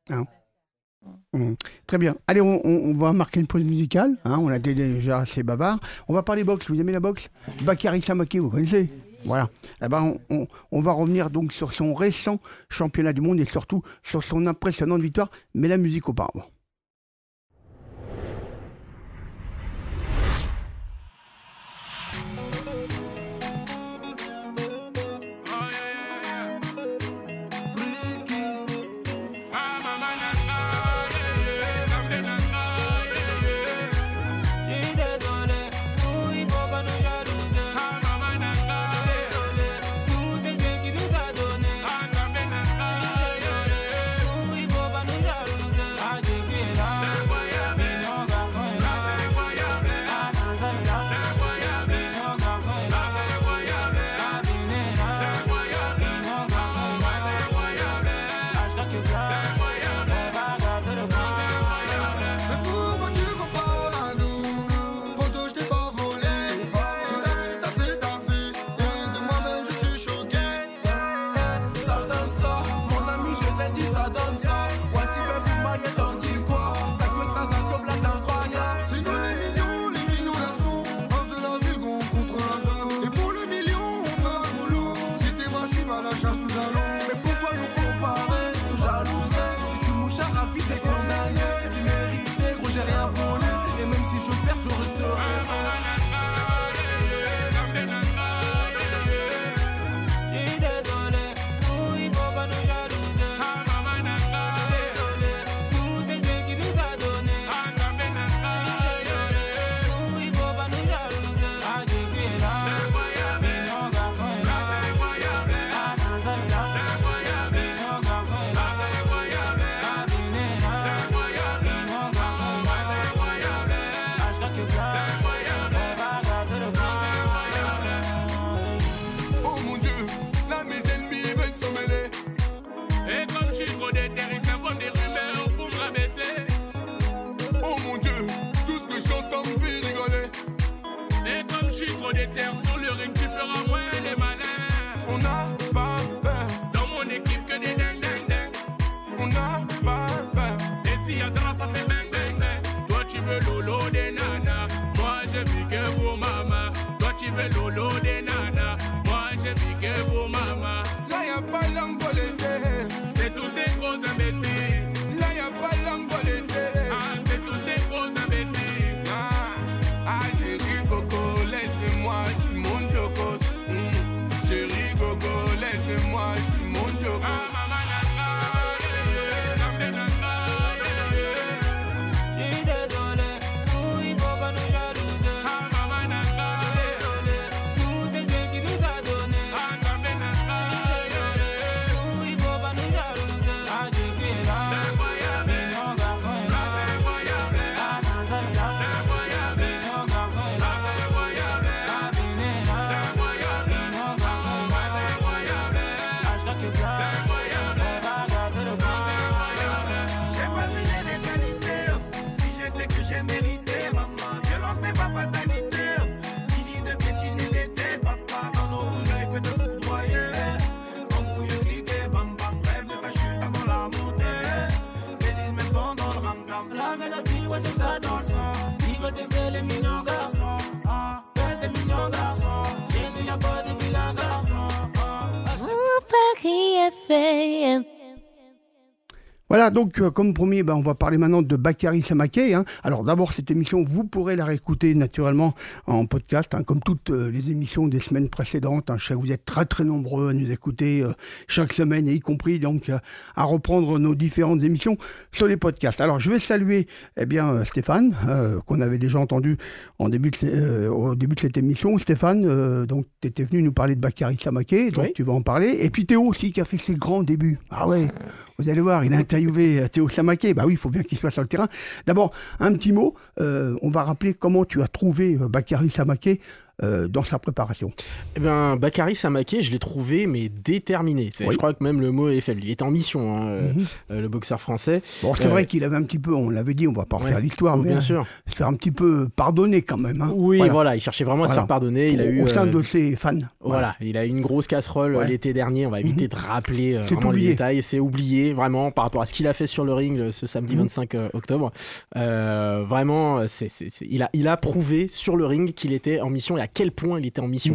Speaker 3: Très bien. Allez, on va marquer une pause musicale. On a été déjà assez bavard. On va parler boxe. Vous aimez la boxe? Bakary Samake, vous connaissez? Voilà. On va revenir donc sur son récent championnat du monde et surtout sur son impressionnante victoire. Mais la musique auparavant.
Speaker 9: c'est ça dans le sang. Ils veulent tester les mignons garçons. Teste les mignons garçons. Chez nous, y'a pas de vilains garçons.
Speaker 3: Paris FM. Voilà, donc comme promis, on va parler maintenant de Bakary Samaké. Alors d'abord, cette émission, vous pourrez la réécouter naturellement en podcast, comme toutes les émissions des semaines précédentes. Je sais que vous êtes très très nombreux à nous écouter chaque semaine, et y compris donc à reprendre nos différentes émissions sur les podcasts. Alors je vais saluer Stéphane, qu'on avait déjà entendu au début de cette émission. Stéphane, donc tu étais venu nous parler de Bakary Samaké, donc tu vas en parler. Et puis Théo aussi, qui a fait ses grands débuts. Ah ouais. Vous allez voir, il a interviewé Théo Samaké. Bah oui, il faut bien qu'il soit sur le terrain. D'abord, un petit mot. On va rappeler comment tu as trouvé Bakary Samaké dans sa préparation.
Speaker 4: Eh bien, Bakary Samaké, je l'ai trouvé, mais déterminé. Je crois que même le mot est faible. Il était en mission, le boxeur français.
Speaker 3: Bon, c'est vrai qu'il avait un petit peu, on l'avait dit, on va pas refaire l'histoire, mais bien sûr, se faire un petit peu pardonner quand même.
Speaker 4: Oui, voilà, il cherchait vraiment à se faire pardonner. Il a eu,
Speaker 3: au sein de ses fans.
Speaker 4: Voilà, il a eu une grosse casserole l'été dernier. On va éviter de rappeler vraiment les détails. C'est oublié, vraiment, par rapport à ce qu'il a fait sur le ring ce samedi 25 octobre. Vraiment, il a prouvé sur le ring qu'il était en mission et à quel point il était en mission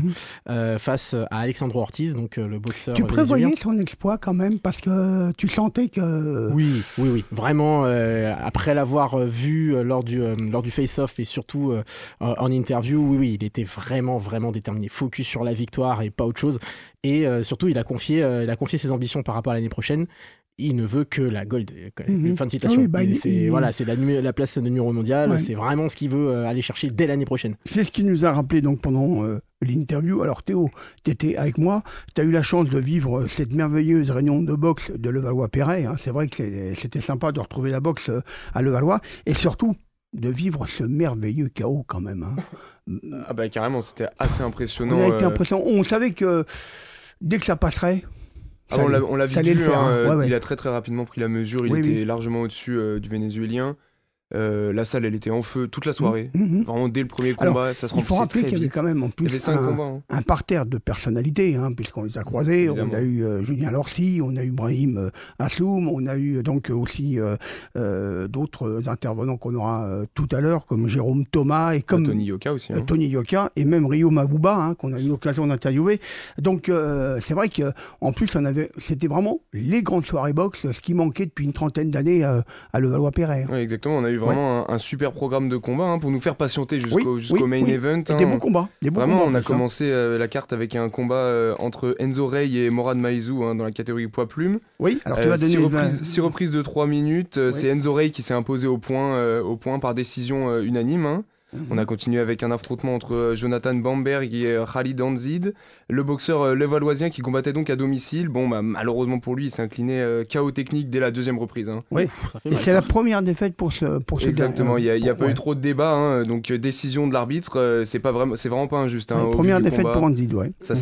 Speaker 4: face à Alexandre Ortiz, donc le boxeur.
Speaker 3: Tu prévoyais son exploit quand même, parce que tu sentais que...
Speaker 4: Oui. Vraiment, après l'avoir vu lors du face-off et surtout en interview, oui, il était vraiment, vraiment déterminé. Focus sur la victoire et pas autre chose. Et surtout, il a confié ses ambitions par rapport à l'année prochaine. Il ne veut que la gold. Fin de citation. C'est la place de numéro mondial. Ouais. C'est vraiment ce qu'il veut aller chercher dès l'année prochaine.
Speaker 3: C'est ce qu'il nous a rappelé donc pendant l'interview. Alors Théo, tu étais avec moi. Tu as eu la chance de vivre cette merveilleuse réunion de boxe de Levallois-Perret. C'est vrai que c'était sympa de retrouver la boxe à Levallois. Et surtout, de vivre ce merveilleux chaos quand même.
Speaker 5: Ah bah carrément, c'était assez impressionnant.
Speaker 3: On a été impressionnant. On savait que dès que ça passerait...
Speaker 5: on l'a vu, il a très très rapidement pris la mesure, il était largement au-dessus du Vénézuélien. La salle, elle était en feu toute la soirée. Vraiment, dès le premier combat, ça se remplissait très vite. Il faut rappeler qu'il y avait quand même en plus
Speaker 3: un parterre de personnalités, puisqu'on les a croisés. Évidemment. On a eu Julien Lorcy, on a eu Brahim Asloum, on a eu donc aussi d'autres intervenants qu'on aura tout à l'heure, comme Jérôme Thomas et comme
Speaker 5: Tony Yoka aussi.
Speaker 3: Tony Yoka et même Rio Mabouba, qu'on a eu l'occasion d'interviewer. Donc c'est vrai qu'en plus, c'était vraiment les grandes soirées boxe, ce qui manquait depuis une trentaine d'années à Levallois-Perret.
Speaker 5: Oui, exactement. On a eu vraiment un super programme de combat pour nous faire patienter jusqu'au main event.
Speaker 3: Et des bons combats.
Speaker 5: On a commencé la carte avec un combat entre Enzo Rey et Morad Maïzou dans la catégorie poids plume.
Speaker 3: Oui, alors tu vas donner
Speaker 5: 6 reprises de 3 minutes. C'est Enzo Rey qui s'est imposé au point par décision unanime. On a continué avec un affrontement entre Jonathan Bamberg et Khalid Anzid, le boxeur levalloisien qui combattait donc à domicile. Malheureusement pour lui, il s'est incliné KO technique dès la deuxième reprise.
Speaker 3: Oui, et c'est la première défaite pour ce
Speaker 5: Exactement, il n'y a pas eu trop de débat. Donc décision de l'arbitre, c'est vraiment pas injuste.
Speaker 3: Première défaite pour Anzid,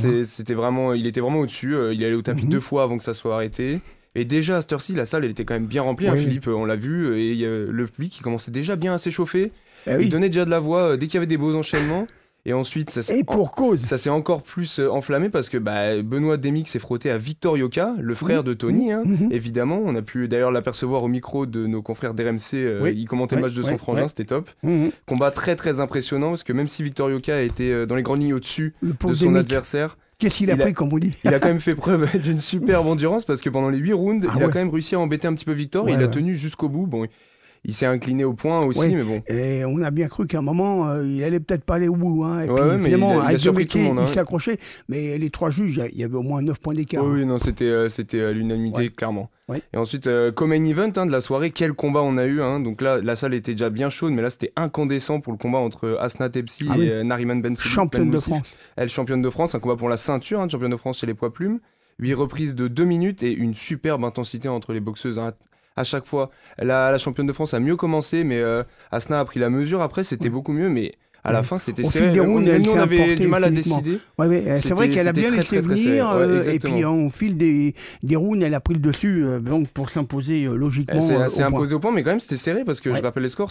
Speaker 5: il était vraiment au-dessus. Il allait au tapis 2 fois avant que ça soit arrêté. Et déjà à cette heure-ci, la salle elle était quand même bien remplie, Philippe, on l'a vu, et le public il commençait déjà bien à s'échauffer. Il donnait déjà de la voix dès qu'il y avait des beaux enchaînements. Et ensuite, ça s'est encore plus enflammé parce que Benoît Demix s'est frotté à Victor Yoka, le frère de Tony, évidemment. On a pu d'ailleurs l'apercevoir au micro de nos confrères d'RMC. Il commentait le match de son frangin, c'était top. Combat très très impressionnant parce que même si Victor Yoka était dans les grandes lignes au-dessus de son adversaire,
Speaker 3: qu'est-ce qu'il a pris, comme on dit?
Speaker 5: Il a quand même fait preuve d'une superbe endurance parce que pendant les 8 rounds, il a quand même réussi à embêter un petit peu Victor et il a tenu jusqu'au bout. Bon, il s'est incliné au point aussi, mais bon.
Speaker 3: Et on a bien cru qu'à un moment, il allait peut-être pas aller au bout. Et puis,
Speaker 5: mais finalement,
Speaker 3: avec il s'est accroché. Mais les 3 juges, il y avait au moins 9 points d'écart.
Speaker 5: Oui, non, c'était à l'unanimité, clairement. Et ensuite, co-main event de la soirée, quel combat on a eu. Donc là, la salle était déjà bien chaude, mais là, c'était incandescent pour le combat entre Asna Tepsi et Nariman Bensoudi.
Speaker 3: Championne de France.
Speaker 5: Elle, championne de France, un combat pour la ceinture, championne de France chez les poids plumes. 8 reprises de 2 minutes et une superbe intensité entre les boxeuses. À chaque fois, la championne de France a mieux commencé, mais Asna a pris la mesure. Après, c'était beaucoup mieux, mais
Speaker 10: à la fin, c'était
Speaker 3: Au
Speaker 10: serré.
Speaker 3: fil des rounds,
Speaker 10: Même
Speaker 3: elle
Speaker 10: nous, on
Speaker 3: s'est
Speaker 10: avait
Speaker 3: importée,
Speaker 10: du mal à
Speaker 3: physiquement.
Speaker 10: décider.
Speaker 3: Ouais, c'est vrai qu'elle a bien laissé venir. Et puis, au fil des rounds, elle a pris le dessus donc pour s'imposer logiquement.
Speaker 10: Elle s'est imposée au point, mais quand même, c'était serré parce que je rappelle les scores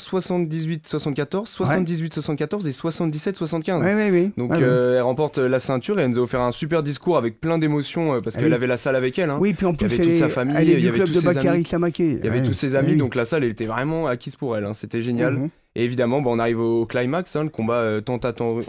Speaker 10: 78-74, 78-74 et 77-75. Donc, elle remporte la ceinture et elle nous a offert un super discours avec plein d'émotions parce qu'elle avait la salle avec elle. Hein.
Speaker 3: Oui, puis en plus,
Speaker 10: il y avait toute sa famille, il y avait tous ses amis. Il y avait tous ses amis, donc la salle, elle était vraiment acquise pour elle. Hein. C'était génial. Et évidemment, on arrive au climax, le combat tant attendu.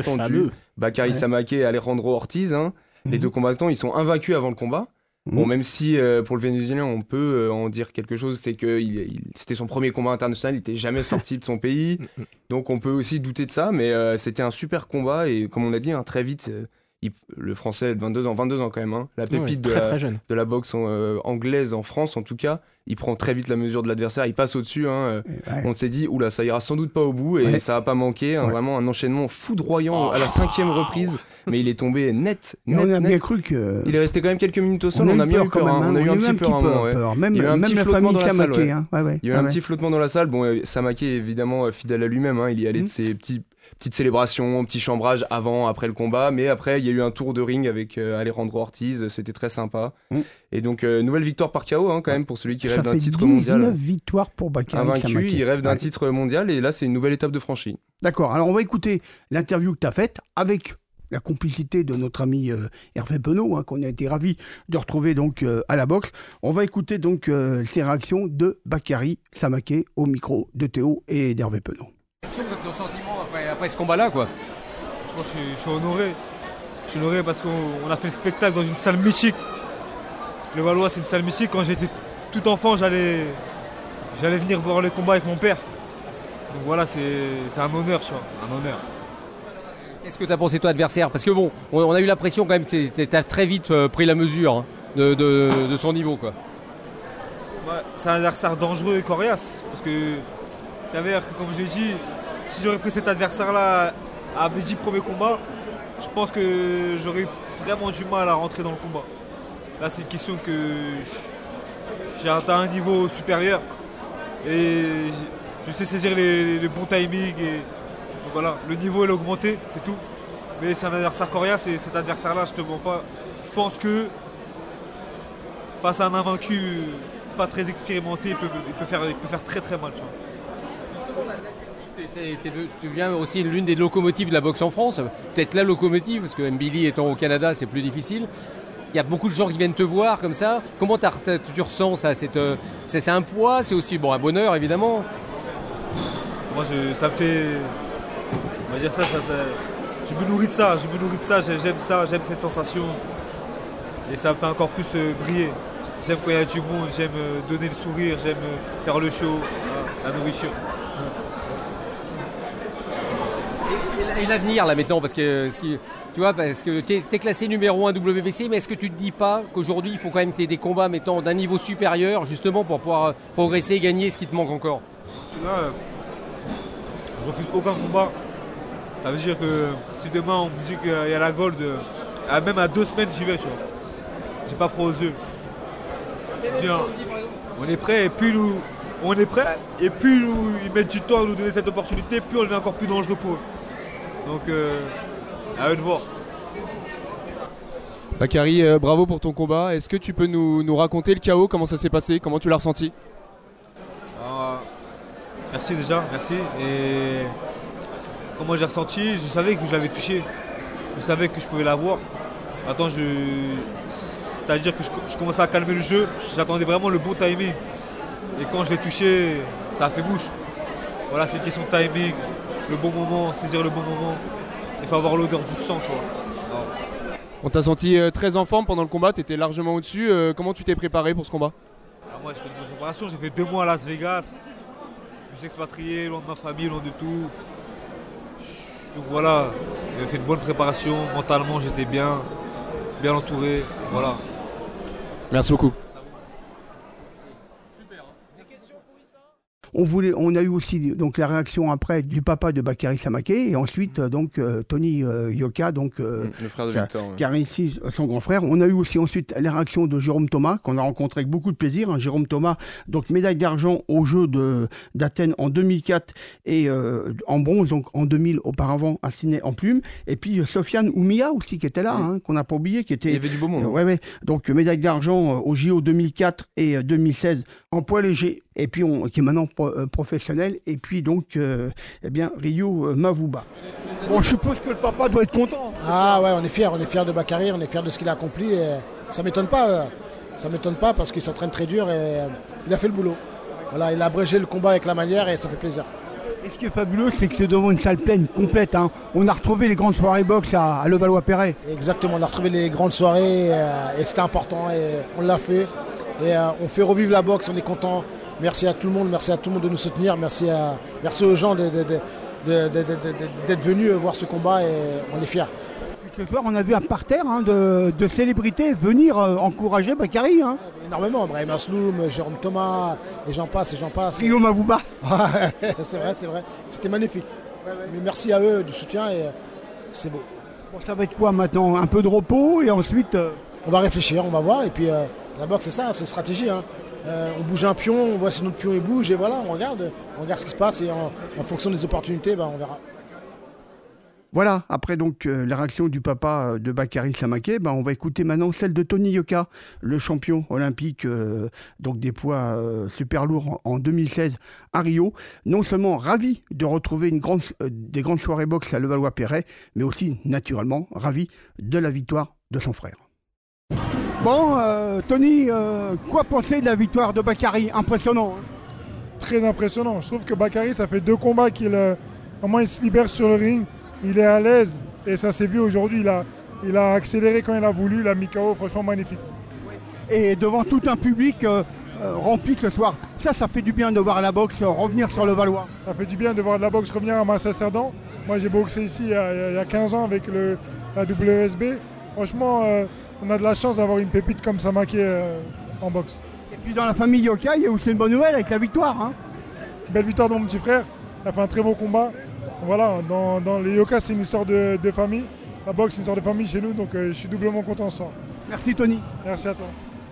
Speaker 10: Bakary Samake et Alejandro Ortiz. Les deux combattants, ils sont invaincus avant le combat. Bon, même si pour le Vénézuélien, on peut en dire quelque chose, c'est que c'était son premier combat international, il n'était jamais sorti de son pays. Donc on peut aussi douter de ça, mais c'était un super combat. Et comme on l'a dit, très vite, le Français de 22 ans quand même, la pépite de la boxe anglaise en France en tout cas, il prend très vite la mesure de l'adversaire, il passe au-dessus. On s'est dit, oula, ça ira sans doute pas au bout et ça va pas manquer. Vraiment un enchaînement foudroyant à la 5e reprise, mais il est tombé net.
Speaker 3: On a bien cru que.
Speaker 10: Il est resté quand même quelques minutes au sol, on a mis peur. On a eu un petit peu peur. Même la famille Samake. Il y a eu un petit flottement dans la salle. Bon, Samake est évidemment fidèle à lui-même, il y allait de ses petites célébrations, petits chambrages avant, après le combat, mais après il y a eu un tour de ring avec Alejandro Ortiz, c'était très sympa. Et donc nouvelle victoire par KO quand même pour celui qui rêve d'un titre mondial.
Speaker 3: 19 victoires pour Bakary Samake.
Speaker 10: Invaincu, il rêve d'un titre mondial et là c'est une nouvelle étape de franchie.
Speaker 3: D'accord, alors on va écouter l'interview que tu as faite avec la complicité de notre ami Hervé Penaud, qu'on a été ravis de retrouver donc à la boxe. On va écouter donc ces réactions de Bakary Samake au micro de Théo et d'Hervé Penaud.
Speaker 11: Quels sont vos sentiments après ce combat-là, quoi?
Speaker 12: Je suis honoré. Je suis honoré parce qu'on a fait le spectacle dans une salle mythique. Le Valois, c'est une salle mythique. Quand j'étais tout enfant, j'allais venir voir le combat avec mon père. Donc voilà, c'est un honneur, tu vois, un honneur.
Speaker 11: Qu'est-ce que tu as pensé, toi, adversaire? Parce que bon, on a eu l'impression quand même que tu as très vite pris la mesure de son niveau, quoi.
Speaker 12: Ouais, c'est un adversaire dangereux et coriace. Parce que ça veut dire que, comme j'ai dit, si j'aurais pris cet adversaire-là à mes 10 premiers combats, je pense que j'aurais vraiment du mal à rentrer dans le combat. Là, c'est une question que j'ai atteint un niveau supérieur et je sais saisir les bons timings. Et donc voilà, le niveau est augmenté, c'est tout. Mais c'est un adversaire coriace et cet adversaire-là, je te mens pas. Je pense que face à un invaincu pas très expérimenté, il peut faire très très mal. Tu vois.
Speaker 11: Tu viens aussi l'une des locomotives de la boxe en France, peut-être la locomotive, parce que Mbili étant au Canada, c'est plus difficile. Il y a beaucoup de gens qui viennent te voir comme ça. Comment tu ressens ça? C'est un poids, c'est aussi un bonheur évidemment.
Speaker 12: Moi, ça me fait. On va dire ça, je me nourris de ça, j'aime ça, j'aime cette sensation. Et ça me fait encore plus briller. J'aime quand il y a du monde, j'aime donner le sourire, j'aime faire le show, la nourriture.
Speaker 11: Et l'avenir là maintenant, parce que tu vois, parce que t'es classé numéro 1 WBC, mais est-ce que tu te dis pas qu'aujourd'hui il faut quand même que t'aies des combats mettant d'un niveau supérieur, justement pour pouvoir progresser et gagner ce qui te manque encore?
Speaker 12: Là, je refuse aucun combat. Ça veut dire que si demain on me dit qu'il y a la gold, même à 2 semaines j'y vais, tu vois. J'ai pas froid aux yeux. On est prêt et plus ils mettent du temps à nous donner cette opportunité, plus on devient encore plus dangereux pour eux. Donc à eux de voir.
Speaker 13: Bakary, bravo pour ton combat. Est-ce que tu peux nous raconter le KO, comment ça s'est passé, comment tu l'as ressenti?
Speaker 12: Merci déjà, merci. Et comment j'ai ressenti, je savais que je l'avais touché. Je savais que je pouvais l'avoir. Maintenant, c'est-à-dire que je commençais à calmer le jeu. J'attendais vraiment le bon timing. Et quand je l'ai touché, ça a fait bouche. Voilà, c'est une question de timing, le bon moment, saisir le bon moment. Il faut avoir l'odeur du sang, tu vois. Alors.
Speaker 13: On t'a senti très en forme pendant le combat, tu étais largement au-dessus. Comment tu t'es préparé pour ce combat?
Speaker 12: Moi, j'ai fait une grosse préparation, j'ai fait 2 mois à Las Vegas. Je me suis expatrié, loin de ma famille, loin de tout. Donc voilà, j'ai fait une bonne préparation. Mentalement, j'étais bien entouré. Voilà.
Speaker 13: Merci beaucoup.
Speaker 3: On a eu aussi donc la réaction après du papa de Bakary Samaké et ensuite donc Tony Yoka, donc
Speaker 10: le frère de Victor,
Speaker 3: qui a réussi son grand frère. On a eu aussi ensuite les réactions de Jérôme Thomas qu'on a rencontré avec beaucoup de plaisir. Hein. Jérôme Thomas, donc médaille d'argent aux Jeux d'Athènes en 2004 et en bronze donc en 2000 auparavant à Sydney en plume. Et puis Sofiane Oumia aussi qui était là, hein, qu'on n'a pas oublié, qui était.
Speaker 10: Il y avait du beau monde.
Speaker 3: Ouais. Donc médaille d'argent aux JO 2004 et 2016 en poids léger. Et puis qui est maintenant professionnel. Et puis donc Rio Mavuba. Bon, je suppose que le papa doit être content.
Speaker 14: Ah ouais, on est fiers de Bakary, on est fiers de ce qu'il a accompli. Et ça m'étonne pas. Ça m'étonne pas parce qu'il s'entraîne très dur et il a fait le boulot. Voilà, il a abrégé le combat avec la manière et ça fait plaisir.
Speaker 3: Et ce qui est fabuleux, c'est que c'est devant une salle pleine, complète. Hein. On a retrouvé les grandes soirées boxe à Levallois-Perret.
Speaker 14: Exactement, on a retrouvé les grandes soirées et c'était important et on l'a fait. Et on fait revivre la boxe, on est content. Merci à tout le monde de nous soutenir. Merci aux gens d'être venus voir ce combat et on est fiers.
Speaker 3: Ce soir, on a vu un parterre de célébrités venir encourager Bakary. Hein.
Speaker 14: Énormément, Brahim Asloum, Jérôme Thomas, et j'en passe.
Speaker 3: Rio Mavuba.
Speaker 14: C'est vrai. C'était magnifique. Mais merci à eux du soutien et c'est beau.
Speaker 3: Bon, ça va être quoi maintenant? Un peu de repos et ensuite...
Speaker 14: On va réfléchir, on va voir. Et puis la boxe, c'est ça, c'est stratégie. Hein. On bouge un pion, on voit si notre pion il bouge et voilà, on regarde ce qui se passe et en fonction des opportunités, on verra.
Speaker 3: Voilà, après donc la réaction du papa de Bakary Samaké, on va écouter maintenant celle de Tony Yoka, le champion olympique donc des poids super lourds en 2016 à Rio. Non seulement ravi de retrouver des grandes soirées boxe à Levallois-Perret, mais aussi naturellement ravi de la victoire de son frère. Bon, Tony, quoi penser de la victoire de Bakary? Impressionnant. Hein.
Speaker 15: Très impressionnant. Je trouve que Bakary, ça fait 2 combats au moins il se libère sur le ring. Il est à l'aise et ça s'est vu aujourd'hui. Il a accéléré quand il a voulu. Il a mis KO, franchement magnifique.
Speaker 3: Et devant tout un public rempli ce soir, ça fait du bien de voir la boxe revenir sur le Valois.
Speaker 15: Ça fait du bien de voir la boxe revenir à Massa-Cerdan. Moi j'ai boxé ici il y a 15 ans avec la WSB. Franchement, on a de la chance d'avoir une pépite comme Samaké en boxe.
Speaker 3: Et puis dans la famille Yoka, il y a aussi une bonne nouvelle avec la victoire. Hein.
Speaker 15: Belle victoire de mon petit frère. Il a fait un très beau combat. Voilà, dans les Yoka, c'est une histoire de famille. La boxe, c'est une histoire de famille chez nous, donc je suis doublement content ce soir.
Speaker 3: Merci Tony.
Speaker 15: Merci à toi.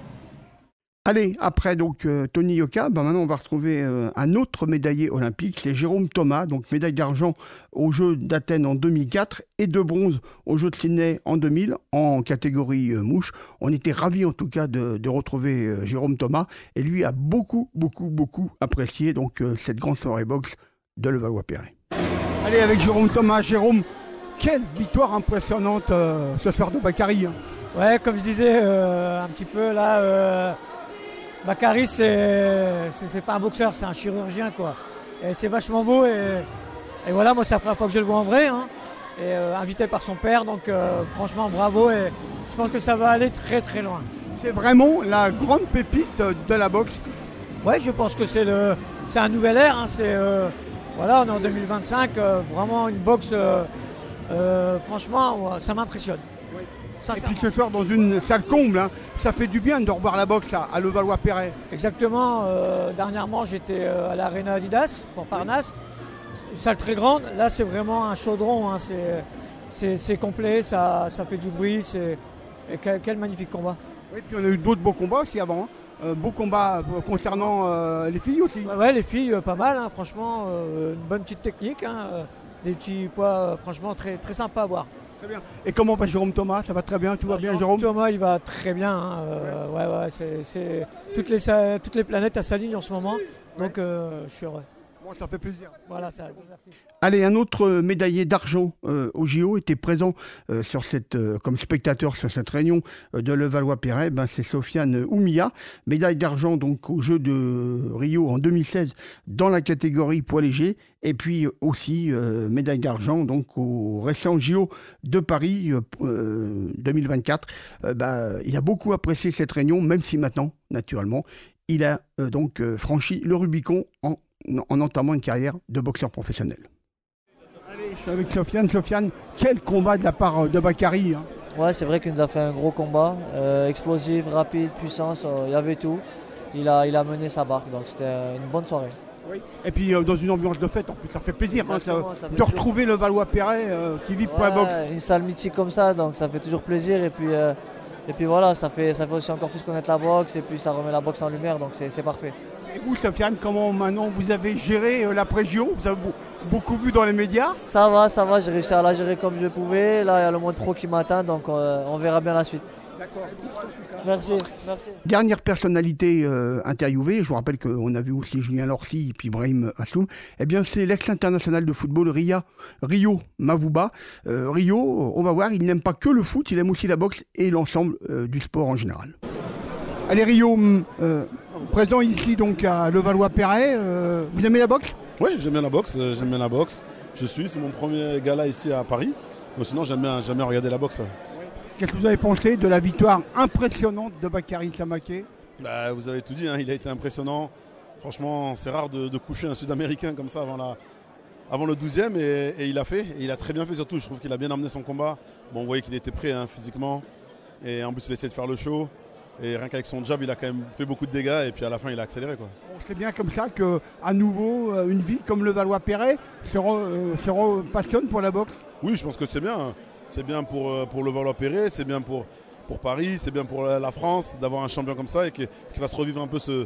Speaker 3: Allez, après donc Tony Yoka, maintenant on va retrouver un autre médaillé olympique, c'est Jérôme Thomas, donc médaille d'argent aux Jeux d'Athènes en 2004 et de bronze aux Jeux de Sydney en 2000 en catégorie mouche. On était ravis en tout cas de retrouver Jérôme Thomas et lui a beaucoup apprécié donc cette grande soirée boxe de Levallois-Perret. Allez, avec Jérôme Thomas. Jérôme, quelle victoire impressionnante ce soir de Bakary. Hein.
Speaker 16: Ouais, comme je disais un petit peu là, Bakary c'est pas un boxeur, c'est un chirurgien quoi. Et c'est vachement beau et voilà, moi c'est la première fois que je le vois en vrai. Hein, et invité par son père, donc franchement bravo et je pense que ça va aller très loin.
Speaker 3: C'est vraiment la grande pépite de la boxe.
Speaker 16: Ouais, je pense que c'est un nouvel ère. Hein, voilà, on est en 2025, vraiment une boxe, franchement, ça m'impressionne.
Speaker 3: Oui. Et puis ce soir, dans une salle comble, hein, ça fait du bien de revoir la boxe à Levallois-Perret.
Speaker 16: Exactement, dernièrement j'étais à l'Arena Adidas, pour Parnasse, une salle très grande, là c'est vraiment un chaudron, hein, c'est complet, ça fait du bruit, et quel magnifique combat.
Speaker 3: Oui, puis on a eu d'autres beaux combats aussi avant. Hein. Beaux combats concernant les filles aussi.
Speaker 16: Ouais, les filles, pas mal, hein, franchement, une bonne petite technique, hein, des petits poids, franchement, très sympa à voir.
Speaker 3: Très bien. Et comment va Jérôme Thomas? Ça va très bien, tout va bien Jérôme?
Speaker 16: Thomas, il va très bien, hein, c'est toutes les planètes s'alignent en ce moment, donc je suis heureux.
Speaker 3: Bon, ça fait plaisir.
Speaker 16: Voilà, ça, merci.
Speaker 3: Allez, un autre médaillé d'argent au JO était présent comme spectateur sur cette réunion de Levallois-Perret. C'est Sofiane Oumia, médaille d'argent donc aux Jeux de Rio en 2016 dans la catégorie poids léger, et puis aussi médaille d'argent donc aux récents JO de Paris 2024. Il a beaucoup apprécié cette réunion, même si maintenant, naturellement, il a donc franchi le Rubicon en entamant une carrière de boxeur professionnel. Allez, je suis avec Sofiane. Sofiane, quel combat de la part de Bakary. Hein.
Speaker 17: Ouais, c'est vrai qu'il nous a fait un gros combat, explosif, rapide, puissance, il y avait tout. Il a mené sa barque, donc c'était une bonne soirée.
Speaker 3: Oui. Et puis dans une ambiance de fête, en plus, ça fait plaisir de retrouver le Valois-Perret qui vit pour la boxe.
Speaker 17: Une salle mythique comme ça, donc ça fait toujours plaisir. Et puis voilà, ça fait aussi encore plus connaître la boxe et puis ça remet la boxe en lumière, donc c'est parfait.
Speaker 3: Et vous, Sofiane, comment maintenant vous avez géré l'après-JO? Vous avez beaucoup vu dans les médias?
Speaker 17: Ça va, j'ai réussi à la gérer comme je pouvais. Là, il y a le monde pro qui m'attend, donc on verra bien la suite.
Speaker 3: D'accord.
Speaker 17: Merci.
Speaker 3: Dernière personnalité interviewée, je vous rappelle qu'on a vu aussi Julien Lorcy et puis Brahim Asloum, eh bien c'est l'ex-international de football Rio Mavuba. Rio, on va voir, il n'aime pas que le foot, il aime aussi la boxe et l'ensemble du sport en général. Allez Rio, présent ici donc à Levallois-Perret, vous aimez la boxe?
Speaker 18: Oui, j'aime bien la boxe, c'est mon premier gala ici à Paris, mais sinon j'aime bien regarder la boxe. Ouais.
Speaker 3: Qu'est-ce que vous avez pensé de la victoire impressionnante de Bakary Samaké?
Speaker 18: Vous avez tout dit, il a été impressionnant. Franchement, c'est rare de coucher un Sud-Américain comme ça avant le 12e et il a fait. Et il a très bien fait surtout, je trouve qu'il a bien amené son combat. Bon, on voyait qu'il était prêt physiquement et en plus il a essayé de faire le show. Et rien qu'avec son jab, il a quand même fait beaucoup de dégâts et puis à la fin, il a accéléré. Quoi.
Speaker 3: C'est bien comme ça qu'à nouveau, une ville comme Levallois-Perret se passionne pour la boxe? Oui,
Speaker 18: je pense que c'est bien. C'est bien pour Levallois-Perret, c'est bien pour Paris, c'est bien pour la France d'avoir un champion comme ça et qui va se revivre un peu ce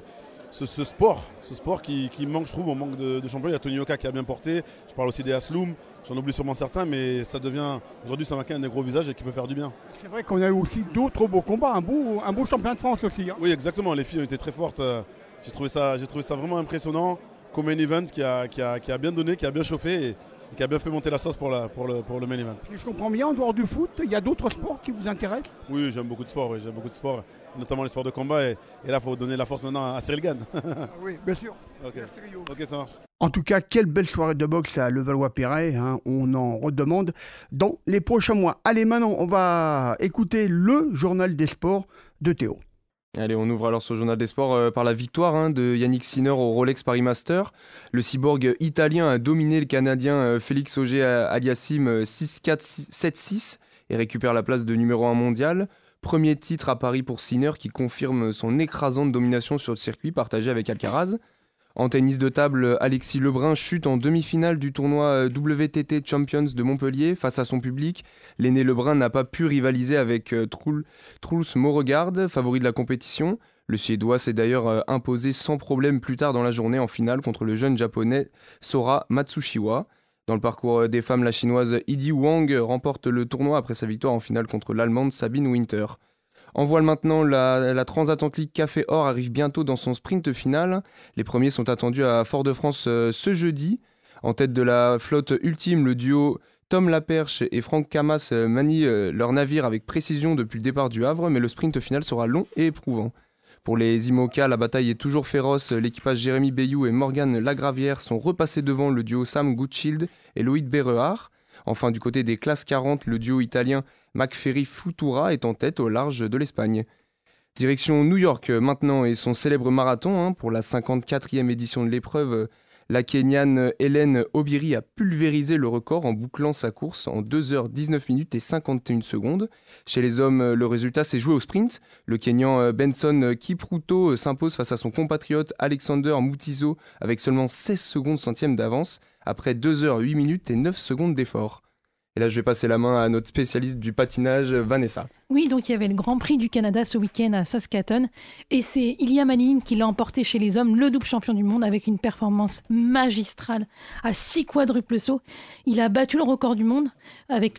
Speaker 18: sport qui manque, je trouve, on manque de champions. Il y a Tony Yoka qui a bien porté, je parle aussi des Asloum, j'en oublie sûrement certains, mais ça devient, aujourd'hui, Samaké a un des gros visages et qui peut faire du bien.
Speaker 3: C'est vrai qu'on a eu aussi d'autres beaux combats, un beau champion de France aussi.
Speaker 18: Oui, exactement, les filles ont été très fortes, j'ai trouvé ça vraiment impressionnant, comme main event qui a bien donné, qui a bien chauffé et qui a bien fait monter la sauce pour le main event.
Speaker 3: Si je comprends bien, en dehors du foot, il y a d'autres sports qui vous intéressent?
Speaker 18: Oui, j'aime beaucoup de sports, notamment les sports de combat. Et là, il faut donner la force maintenant à Cyril Gane.
Speaker 3: Oui, bien sûr.
Speaker 18: Okay. Merci Rio. Ok, ça marche.
Speaker 3: En tout cas, quelle belle soirée de boxe à Levallois-Perret. On en redemande dans les prochains mois. Allez, maintenant, on va écouter le journal des sports de Théo.
Speaker 10: Allez, on ouvre alors ce journal des sports par la victoire de Yannick Sinner au Rolex Paris Master. Le cyborg italien a dominé le Canadien Félix Auger-Aliassime 6-4, 7-6 et récupère la place de numéro 1 mondial. Premier titre à Paris pour Sinner qui confirme son écrasante domination sur le circuit partagé avec Alcaraz. En tennis de table, Alexis Lebrun chute en demi-finale du tournoi WTT Champions de Montpellier face à son public. L'aîné Lebrun n'a pas pu rivaliser avec Truls Mauregard, favori de la compétition. Le Suédois s'est d'ailleurs imposé sans problème plus tard dans la journée en finale contre le jeune japonais Sora Matsushiwa. Dans le parcours des femmes, la chinoise Idi Wang remporte le tournoi après sa victoire en finale contre l'allemande Sabine Winter. En voile maintenant, la transatlantique Café Or arrive bientôt dans son sprint final. Les premiers sont attendus à Fort-de-France ce jeudi. En tête de la flotte ultime, le duo Tom Laperche et Franck Camas manient leur navire avec précision depuis le départ du Havre, mais le sprint final sera long et éprouvant. Pour les IMOCA, la bataille est toujours féroce. L'équipage Jérémy Bayou et Morgane Lagravière sont repassés devant le duo Sam Gutschilde et Loïc Berrehard. Enfin, du côté des classes 40, le duo italien McFerry Futura est en tête au large de l'Espagne. Direction New York maintenant et son célèbre marathon. Pour la 54e édition de l'épreuve, la Kenyane Hélène Obiri a pulvérisé le record en bouclant sa course en 2h19 minutes et 51 secondes. Chez les hommes, le résultat s'est joué au sprint. Le Kenyan Benson Kipruto s'impose face à son compatriote Alexander Mutiso avec seulement 16 secondes centièmes d'avance après 2h08 minutes et 9 secondes d'effort. Et là, je vais passer la main à notre spécialiste du patinage, Vanessa.
Speaker 2: Oui, donc il y avait le Grand Prix du Canada ce week-end à Saskatoon. Et c'est Ilya Malinin qui l'a emporté chez les hommes, le double champion du monde, avec une performance magistrale à 6 quadruples sauts. Il a battu le record du monde avec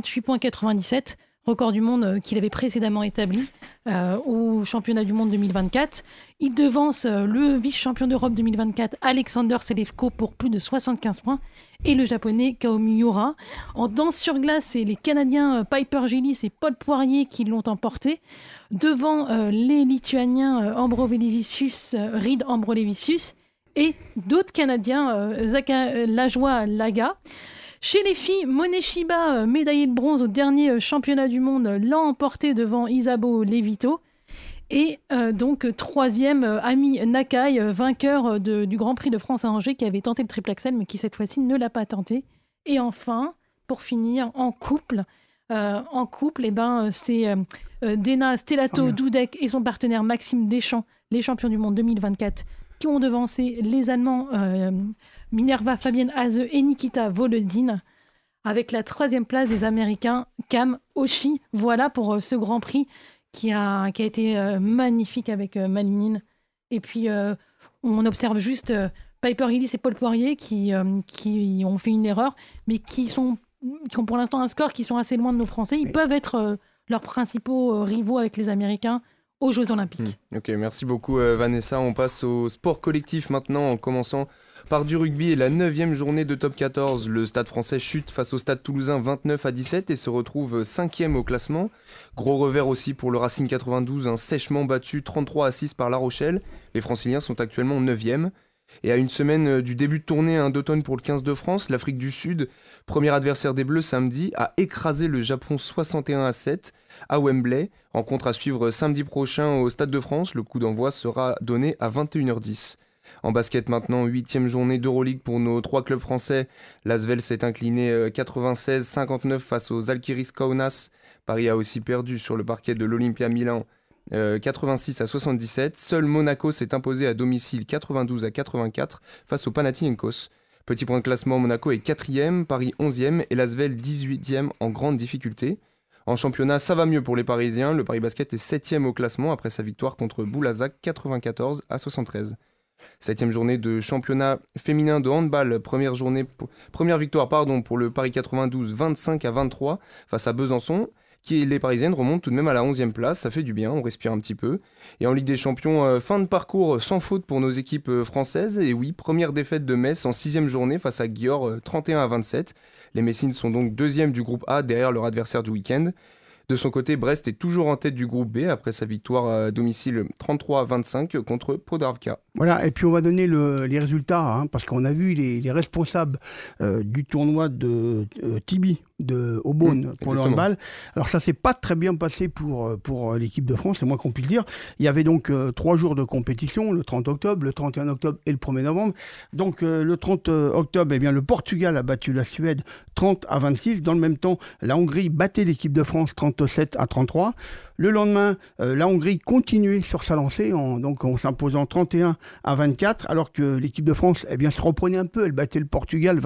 Speaker 2: 228,97 record du monde qu'il avait précédemment établi au championnat du monde 2024. Il devance le vice-champion d'Europe 2024, Alexander Selevko, pour plus de 75 points. Et le japonais Kao Miura. En danse sur glace, c'est les Canadiens Piper Gillis et Paul Poirier qui l'ont emporté. Devant les Lituaniens Ambrolevicius, Reed Ambrolevicius et d'autres Canadiens, Lajoie Laga. Chez les filles, Moneshiba, médaillée de bronze au dernier championnat du monde, l'a emporté devant Isabeau Levito. Et donc troisième, Ami Nakai, vainqueur du Grand Prix de France à Angers, qui avait tenté le triple axel, mais qui cette fois-ci ne l'a pas tenté. Et enfin, pour finir, en couple, c'est Dena Stellato Dudek et son partenaire Maxime Deschamps, les champions du monde 2024, qui ont devancé les Allemands Minerva Fabienne Hase et Nikita Volodine, avec la 3e place des Américains Cam Oshie. Voilà pour ce Grand Prix qui a été magnifique avec Malinine. Et puis, on observe juste Piper Hillis et Paul Poirier qui ont fait une erreur, mais qui ont pour l'instant un score qui sont assez loin de nos Français. Ils peuvent être leurs principaux rivaux avec les Américains aux Jeux Olympiques.
Speaker 10: Ok, merci beaucoup Vanessa. On passe au sport collectif maintenant, en commençant par du rugby et la 9e journée de top 14. Le Stade français chute face au Stade toulousain 29-17 et se retrouve 5e au classement. Gros revers aussi pour le Racing 92, sèchement battu 33-6 par La Rochelle. Les Franciliens sont actuellement 9e. Et à une semaine du début de tournée d'automne pour le 15 de France, l'Afrique du Sud, premier adversaire des Bleus samedi, a écrasé le Japon 61-7 à Wembley. Rencontre à suivre samedi prochain au Stade de France. Le coup d'envoi sera donné à 21h10. En basket maintenant, 8e journée d'Euroleague pour nos 3 clubs français. L'Asvel s'est incliné 96-59 face aux Zalgiris Kaunas. Paris a aussi perdu sur le parquet de l'Olympia Milan 86-77. Seul Monaco s'est imposé à domicile 92-84 face au Panathinaikos. Petit point de classement, Monaco est 4e, Paris 11e et l'Asvel 18e en grande difficulté. En championnat, ça va mieux pour les Parisiens. Le Paris Basket est 7e au classement après sa victoire contre Boulazac 94-73. 7e journée de championnat féminin de handball. Première victoire pour le Paris 92 25-23 face à Besançon. Les Parisiennes remontent tout de même à la 11e place, ça fait du bien, on respire un petit peu. Et en Ligue des Champions, fin de parcours sans faute pour nos équipes françaises. Et oui, première défaite de Metz en 6e journée face à Győr 31-27. Les Messines sont donc 2e du groupe A derrière leur adversaire du week-end. De son côté, Brest est toujours en tête du groupe B après sa victoire à domicile 33-25 contre Podravka.
Speaker 3: Voilà, et puis on va donner les résultats, parce qu'on a vu les responsables du tournoi de Tibi de Aubonne pour le handball. Alors ça s'est pas très bien passé pour l'équipe de France, c'est moins qu'on puisse dire. Il y avait donc 3 jours de compétition, le 30 octobre, le 31 octobre et le 1er novembre. Donc le 30 octobre, le Portugal a battu la Suède 30-26. Dans le même temps, la Hongrie battait l'équipe de France 37-33. Le lendemain, la Hongrie continuait sur sa lancée en s'imposant 31-24, alors que l'équipe de France se reprenait un peu. Elle battait le Portugal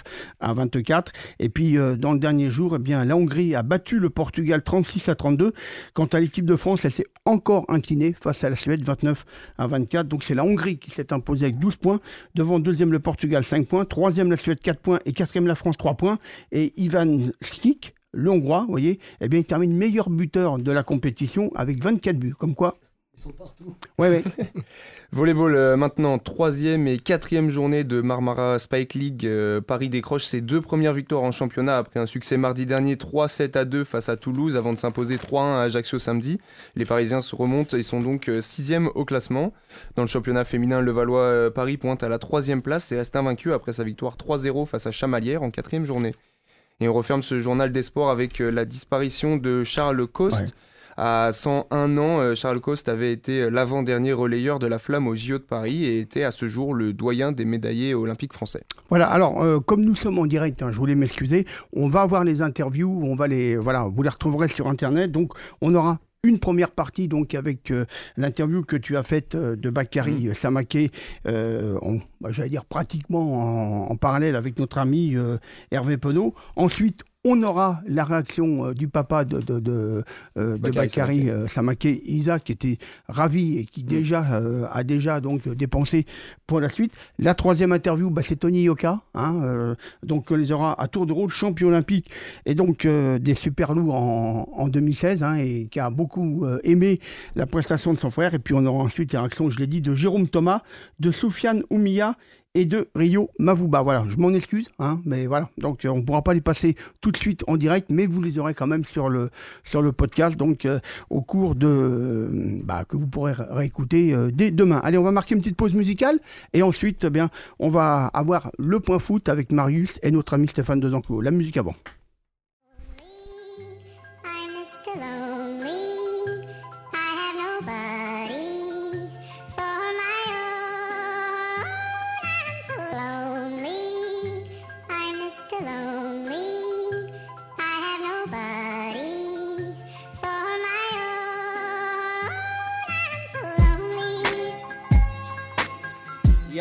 Speaker 3: 29-24. Et puis, dans le dernier jour, la Hongrie a battu le Portugal 36-32. Quant à l'équipe de France, elle s'est encore inclinée face à la Suède 29-24. Donc, c'est la Hongrie qui s'est imposée avec 12 points. Devant deuxième, le Portugal 5 points. Troisième, la Suède 4 points. Et quatrième, la France 3 points. Et Ivan Slik, le Hongrois, vous voyez, il termine meilleur buteur de la compétition avec 24 buts. Comme quoi,
Speaker 7: ils sont partout.
Speaker 3: Ouais.
Speaker 10: Volleyball maintenant, 3e et 4e journée de Marmara Spike League. Paris décroche ses 2 premières victoires en championnat après un succès mardi dernier 3-7-2 face à Toulouse avant de s'imposer 3-1 à Ajaccio samedi. Les Parisiens se remontent et sont donc 6e au classement. Dans le championnat féminin, le Valois Paris pointe à la 3e place et reste invaincu après sa victoire 3-0 face à Chamalières en 4e journée. Et on referme ce journal des sports avec la disparition de Charles Coste. Ouais. À 101 ans, Charles Coste avait été l'avant-dernier relayeur de la flamme au JO de Paris et était à ce jour le doyen des médaillés olympiques français.
Speaker 3: Voilà, alors comme nous sommes en direct, je voulais m'excuser, on va avoir les interviews, vous les retrouverez sur Internet, donc on aura une première partie donc avec l'interview que tu as faite de Bakary Samaké, j'allais dire pratiquement en parallèle avec notre ami Hervé Penaud. Ensuite, on aura la réaction du papa de Bakary Samaké, Isaac, qui était ravi et qui a déjà donc dépensé pour la suite. La troisième interview, c'est Tony Yoka, donc on les aura à tour de rôle, champion olympique et donc des super lourds en 2016 et qui a beaucoup aimé la prestation de son frère. Et puis on aura ensuite la réaction, je l'ai dit, de Jérôme Thomas, de Soufiane Oumia et de Rio Mavuba. Voilà, je m'en excuse, mais voilà. Donc, on ne pourra pas les passer tout de suite en direct, mais vous les aurez quand même sur le podcast, donc au cours que vous pourrez réécouter dès demain. Allez, on va marquer une petite pause musicale, et ensuite, on va avoir le point foot avec Marius et notre ami Stéphane Dezenclos. La musique avant.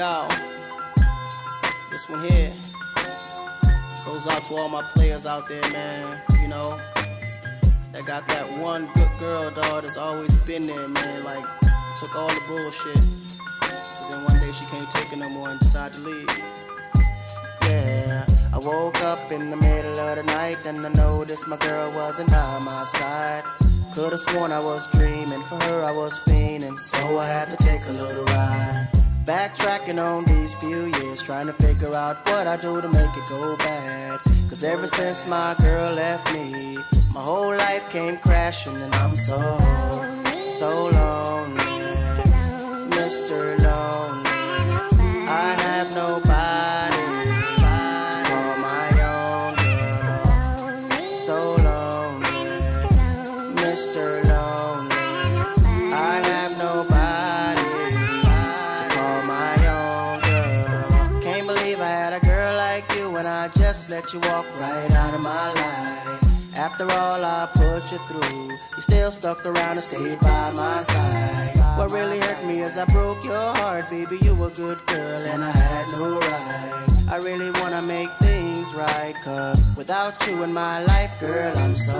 Speaker 19: Yo, this one here goes out to all my players out there, man. You know, that got that one good girl, dog, that's always been there, man. Like, took all the bullshit. But then one day she can't take it no more and decided to leave. Yeah, I woke up in the middle of the night and I noticed my girl wasn't by my side. Could've sworn I was dreaming, for her I was fiending, so I had to take a little ride. Backtracking on these few years, trying to figure out what I do to make it go bad. Cause ever since my girl left me, my whole life came crashing and I'm so lonely, Mr. Lonely. I have nobody to call my own girl. So lonely, Mr. Lonely. I have nobody to call my own girl. Can't believe I had a girl like you and I just let you walk right out of my life. After all I put you through, you still stuck around and stayed by my side. What really hurt me is I broke your heart, baby, you a good girl and I had no right. I really wanna make things right, cause without you in my life, girl, I'm so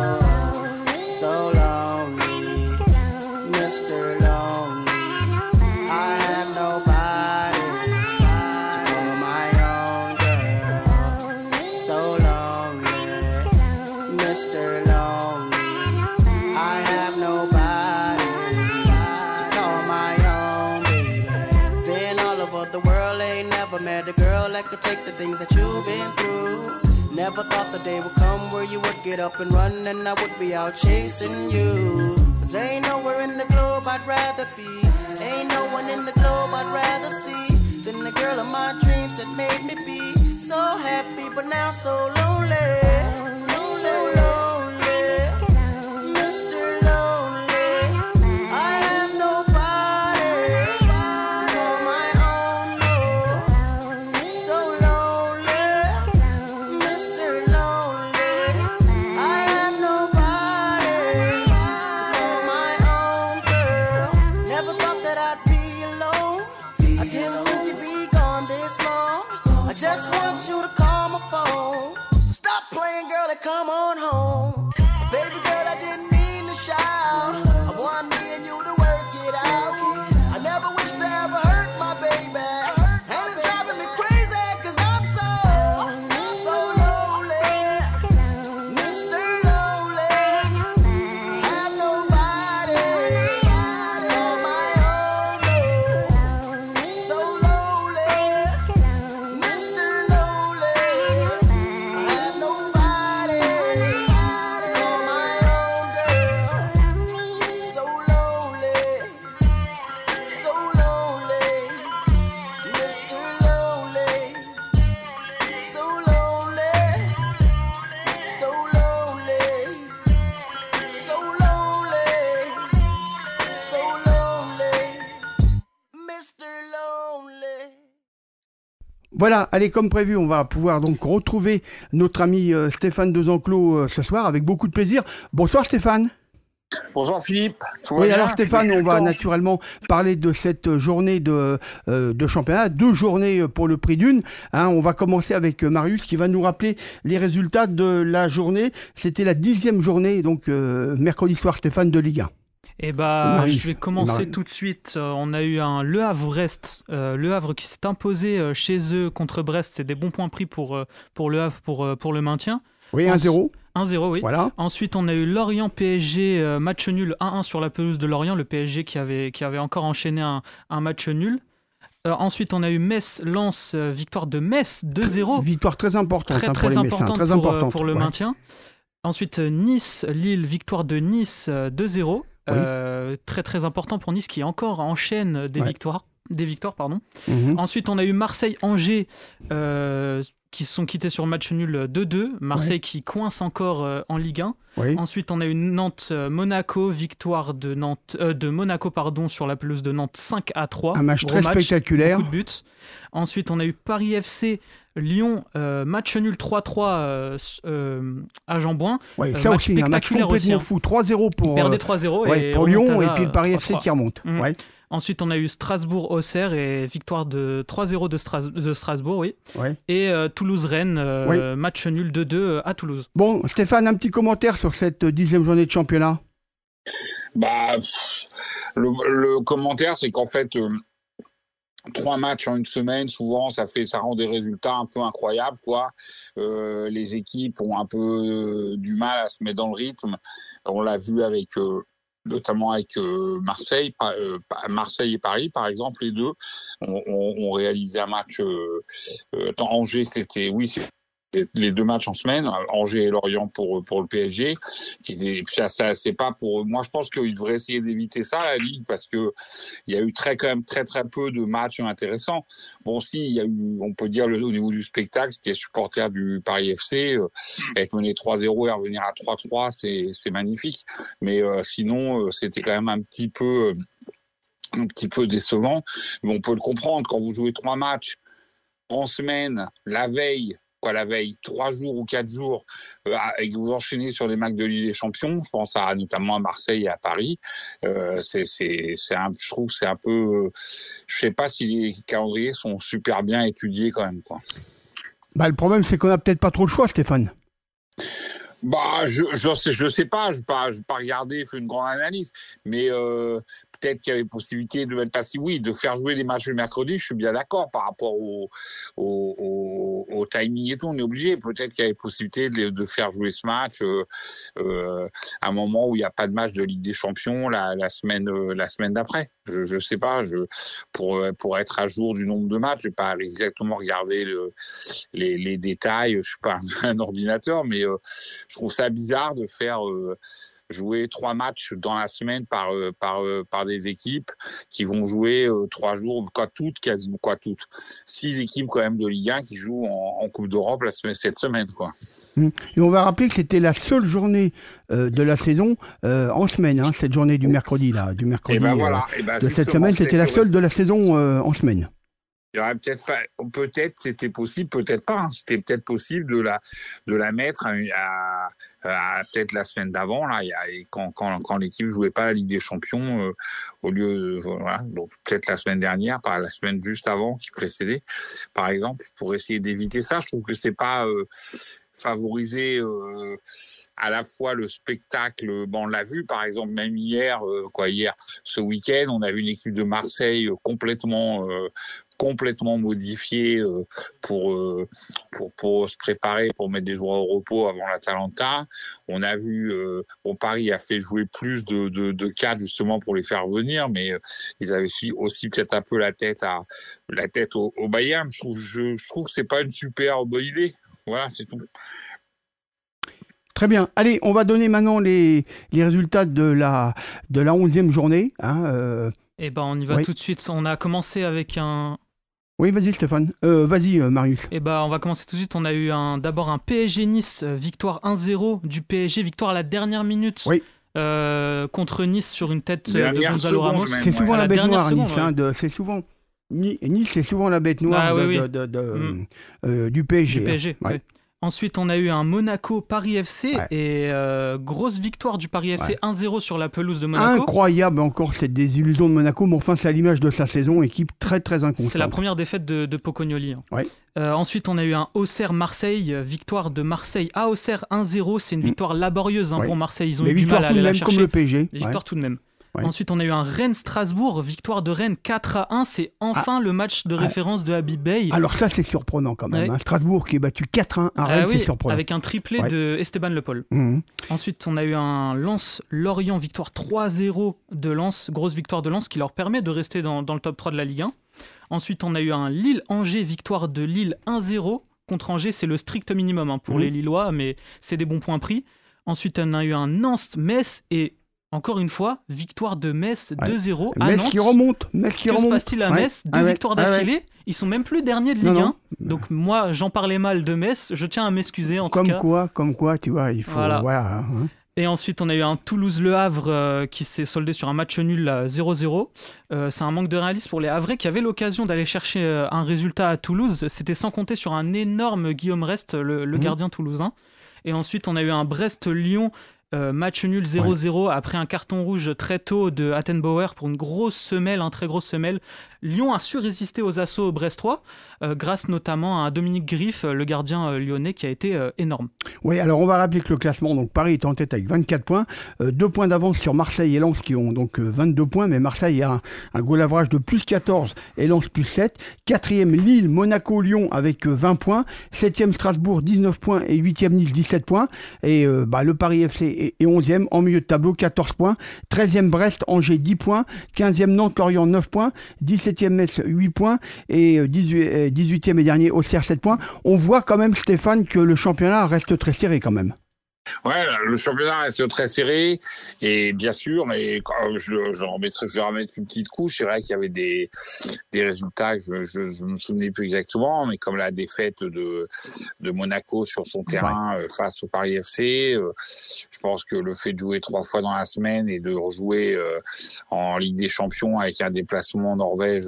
Speaker 19: lonely, Mr. Lonely. I have nobody to call my own girl. So lonely, Mr. Lonely. I have nobody to call my own baby. Been all over the world, ain't never met a girl that could take the things that you've been through. Never thought the day would come where you would get up and run and I would be out chasing you. Cause ain't nowhere in the globe I'd rather be, ain't no one in the globe I'd rather see than the girl of my dreams that made me be so happy but now so lonely. So lonely, Mr. Lonely. I have nobody to call my own, no. So lonely, Mr. Lonely. I have nobody to call my own girl. Never thought that I'd be alone. I didn't think you'd be gone this long. I just want you to call my phone. So stop playing, girl, and come on home. Baby girl, I didn't mean to shout. I want me and you to work it out. I never wish to ever hurt my baby. And it's driving me crazy cause I'm so lonely, Mr. Lonely. Have nobody to call my own, no. So lonely, Mr. Lonely. I have nobody to call my own girl. So lonely, Mr. Lonely. So lonely, so lonely, so lonely, so lonely, Mr. Lonely.
Speaker 3: Voilà, allez, comme prévu, on va pouvoir donc retrouver notre ami Stéphane Desenclos ce soir avec beaucoup de plaisir. Bonsoir Stéphane.
Speaker 20: Bonjour Philippe. Tout va
Speaker 3: Oui,
Speaker 20: bien
Speaker 3: alors Stéphane, on va
Speaker 20: Content.
Speaker 3: naturellement parler de cette journée de championnat, 2 journées pour le prix d'une. Hein, on va commencer avec Marius qui va nous rappeler les résultats de la journée. C'était la 10e journée, donc mercredi soir, Stéphane, de Ligue 1.
Speaker 21: Eh bah,
Speaker 3: Marius.
Speaker 21: je vais commencer tout de suite. On a eu un Le Havre-Brest. Le Havre qui s'est imposé chez eux contre Brest. C'est des bons points pris pour Le Havre pour le maintien.
Speaker 3: Oui, 1-0.
Speaker 21: 1-0, oui.
Speaker 3: Voilà.
Speaker 21: Ensuite, on a eu Lorient-PSG, match nul 1-1 sur la pelouse de Lorient. Le PSG qui avait encore enchaîné un match nul. Ensuite, on a eu Metz-Lens, victoire de Metz 2-0.
Speaker 3: Victoire très importante
Speaker 21: Très,
Speaker 3: pour
Speaker 21: très
Speaker 3: les Messins,
Speaker 21: importante
Speaker 3: très importante,
Speaker 21: pour le
Speaker 3: ouais.
Speaker 21: maintien. Ensuite, Nice-Lille, victoire de Nice 2-0.
Speaker 3: Oui.
Speaker 21: Très très important pour Nice qui encore enchaîne des
Speaker 3: Ouais.
Speaker 21: victoires. Pardon.
Speaker 3: Mhm.
Speaker 21: Ensuite, on a eu Marseille-Angers, qui se sont quittés sur match nul 2-2. Marseille qui coince encore en Ligue 1.
Speaker 3: Oui.
Speaker 21: Ensuite, on a eu Nantes-Monaco, victoire de Monaco sur la pelouse de Nantes 5-3.
Speaker 3: Un match très spectaculaire.
Speaker 21: Beaucoup de buts. Ensuite, on a eu Paris FC, Lyon, match nul 3-3 à Jean-Bouin.
Speaker 3: Ouais, ça aussi, un match complètement fou. 3-0 pour,
Speaker 21: perdait 3-0
Speaker 3: pour Lyon et puis le Paris FC qui remonte. Ouais.
Speaker 21: Ensuite, on a eu Strasbourg-Auxerre et victoire de 3-0 de Strasbourg, oui.
Speaker 3: Ouais.
Speaker 21: Et Toulouse-Rennes, match nul 2-2 à Toulouse.
Speaker 3: Bon, Stéphane, un petit commentaire sur cette 10e journée de championnat.
Speaker 1: Le commentaire, c'est qu'en fait, 3 matchs en une semaine, souvent, ça rend des résultats un peu incroyables, quoi. Les équipes ont un peu du mal à se mettre dans le rythme. On l'a vu notamment avec Marseille et Paris, par exemple, les deux ont réalisé un match. Angers, c'était les 2 matchs en semaine, Angers et Lorient pour le PSG. Ça, c'est pas pour moi. Je pense qu'ils devraient essayer d'éviter ça, la Ligue, parce que il y a eu quand même très très peu de matchs intéressants. Bon, si il y a eu, on peut dire au niveau du spectacle, c'était supporter du Paris FC, être mené 3-0 et revenir à 3-3, c'est magnifique. Mais sinon, c'était quand même un petit peu décevant. Mais on peut le comprendre quand vous jouez 3 matchs en semaine, la veille, 3 jours ou 4 jours, et que vous enchaînez sur les matchs de Ligue des Champions, je pense notamment à Marseille et à Paris, je trouve que c'est un peu... je sais pas si les calendriers sont super bien étudiés quand même, quoi.
Speaker 3: Le problème, c'est qu'on n'a peut-être pas trop le choix, Stéphane.
Speaker 1: Je sais pas, je vais pas regarder, faire une grande analyse, mais peut-être qu'il y avait possibilité de mettre de faire jouer les matchs le mercredi, je suis bien d'accord par rapport au timing et tout, on est obligé. Peut-être qu'il y avait possibilité de faire jouer ce match à un moment où il n'y a pas de match de Ligue des Champions la semaine d'après. Je sais pas, pour être à jour du nombre de matchs, je vais pas exactement regarder les détails, je suis pas un ordinateur, mais je trouve ça bizarre de faire jouer 3 matchs dans la semaine par des équipes qui vont jouer 3 jours, quasiment 6 équipes quand même de Ligue 1 qui jouent en Coupe d'Europe cette semaine, quoi.
Speaker 3: Et on va rappeler que c'était la seule journée de la saison en semaine, cette journée du mercredi de cette semaine, c'était la seule de la saison en semaine.
Speaker 1: Il y aurait peut-être c'était possible, peut-être pas. C'était peut-être possible de la mettre à peut-être la semaine d'avant, là, quand l'équipe jouait pas la Ligue des Champions, au lieu donc peut-être la semaine dernière, pas la semaine juste avant qui précédait, par exemple, pour essayer d'éviter ça. Je trouve que c'est pas favoriser à la fois le spectacle. On l'a vu par exemple même hier, ce week-end, on a vu une équipe de Marseille complètement modifiée pour se préparer, pour mettre des joueurs au repos avant l'Atalanta. On a vu Paris a fait jouer plus de cadres justement pour les faire venir, mais ils avaient aussi peut-être un peu la tête au Bayern. Je trouve que c'est pas une super bonne idée. Voilà, c'est tout.
Speaker 3: Très bien. Allez, on va donner maintenant les résultats de la 11e journée.
Speaker 21: On y va tout de suite. On a commencé avec un...
Speaker 3: Oui, vas-y Stéphane. Vas-y Marius.
Speaker 21: On va commencer tout de suite. On a eu d'abord un PSG-Nice, victoire 1-0 du PSG, victoire à la dernière minute. Oui. Contre Nice sur une tête de Gonzalo Ramos.
Speaker 3: C'est souvent la bête noire, Nice. C'est souvent... Nice, c'est souvent la bête noire du PSG.
Speaker 21: Du PSG, oui. Ensuite, on a eu un Monaco-Paris FC et grosse victoire du Paris FC 1-0 sur la pelouse de Monaco.
Speaker 3: Incroyable encore cette désillusion de Monaco, mais enfin c'est à l'image de sa saison, équipe très très inconstante.
Speaker 21: C'est la première défaite de Pocognoli. Ensuite, on a eu un Auxerre-Marseille, victoire de Marseille à Auxerre 1-0. C'est une victoire laborieuse pour Marseille, ils ont eu du mal à aller la chercher.
Speaker 3: Comme le PSG.
Speaker 21: Victoire tout de même. Ouais. Ensuite, on a eu un Rennes-Strasbourg, victoire de Rennes 4-1. C'est enfin le match de référence de Habib Beye.
Speaker 3: Alors ça, c'est surprenant quand même. Strasbourg qui est battu 4-1 à Rennes, c'est surprenant.
Speaker 21: Avec un triplé de Esteban Le Paul. Ensuite, on a eu un Lens-Lorient, victoire 3-0 de Lens. Grosse victoire de Lens qui leur permet de rester dans le top 3 de la Ligue 1. Ensuite, on a eu un Lille-Angers, victoire de Lille 1-0. Contre Angers, c'est le strict minimum pour les Lillois, mais c'est des bons points pris. Ensuite, on a eu un Nantes-Metz et Encore une fois, victoire de Metz 2-0 à
Speaker 3: Metz
Speaker 21: Nantes.
Speaker 3: qui remonte.
Speaker 21: Que se passe-t-il à Metz? Deux victoires d'affilée. Ils sont même plus derniers de Ligue 1. Donc moi, j'en parlais mal de Metz. Je tiens à m'excuser en tout cas.
Speaker 3: Comme quoi, tu vois, il faut... Voilà.
Speaker 21: Et ensuite, on a eu un Toulouse-Le Havre qui s'est soldé sur un match nul 0-0. C'est un manque de réalisme pour les Havrais qui avaient l'occasion d'aller chercher un résultat à Toulouse. C'était sans compter sur un énorme Guillaume Rest, le gardien toulousain. Et ensuite, on a eu un Brest-Lyon, match nul 0-0 après un carton rouge très tôt de Attenbauer pour une grosse semelle, très grosse semelle. Lyon a su résister aux assauts brestois grâce notamment à Dominique Griff, le gardien lyonnais, qui a été énorme.
Speaker 3: Oui, alors on va rappeler que le classement, donc Paris est en tête avec 24 points, 2 points d'avance sur Marseille et Lens qui ont donc 22 points, mais Marseille a un goal average de plus 14 et Lens plus 7. 4e Lille, Monaco, Lyon avec 20 points. 7e Strasbourg 19 points et 8e Nice 17 points. Et le Paris FC est 11e en milieu de tableau 14 points. 13e Brest, Angers 10 points. 15e Nantes, Lorient 9 points. 17e Metz 8 points et 18e et dernier Auxerre 7 points. On voit quand même, Stéphane, que le championnat reste très serré quand même.
Speaker 1: Ouais, le championnat reste très serré et bien sûr, et je vais remettre une petite couche. C'est vrai qu'il y avait des résultats que je me souvenais plus exactement, mais comme la défaite de Monaco sur son terrain face au Paris FC, je pense que le fait de jouer 3 fois dans la semaine et de rejouer en Ligue des Champions avec un déplacement en Norvège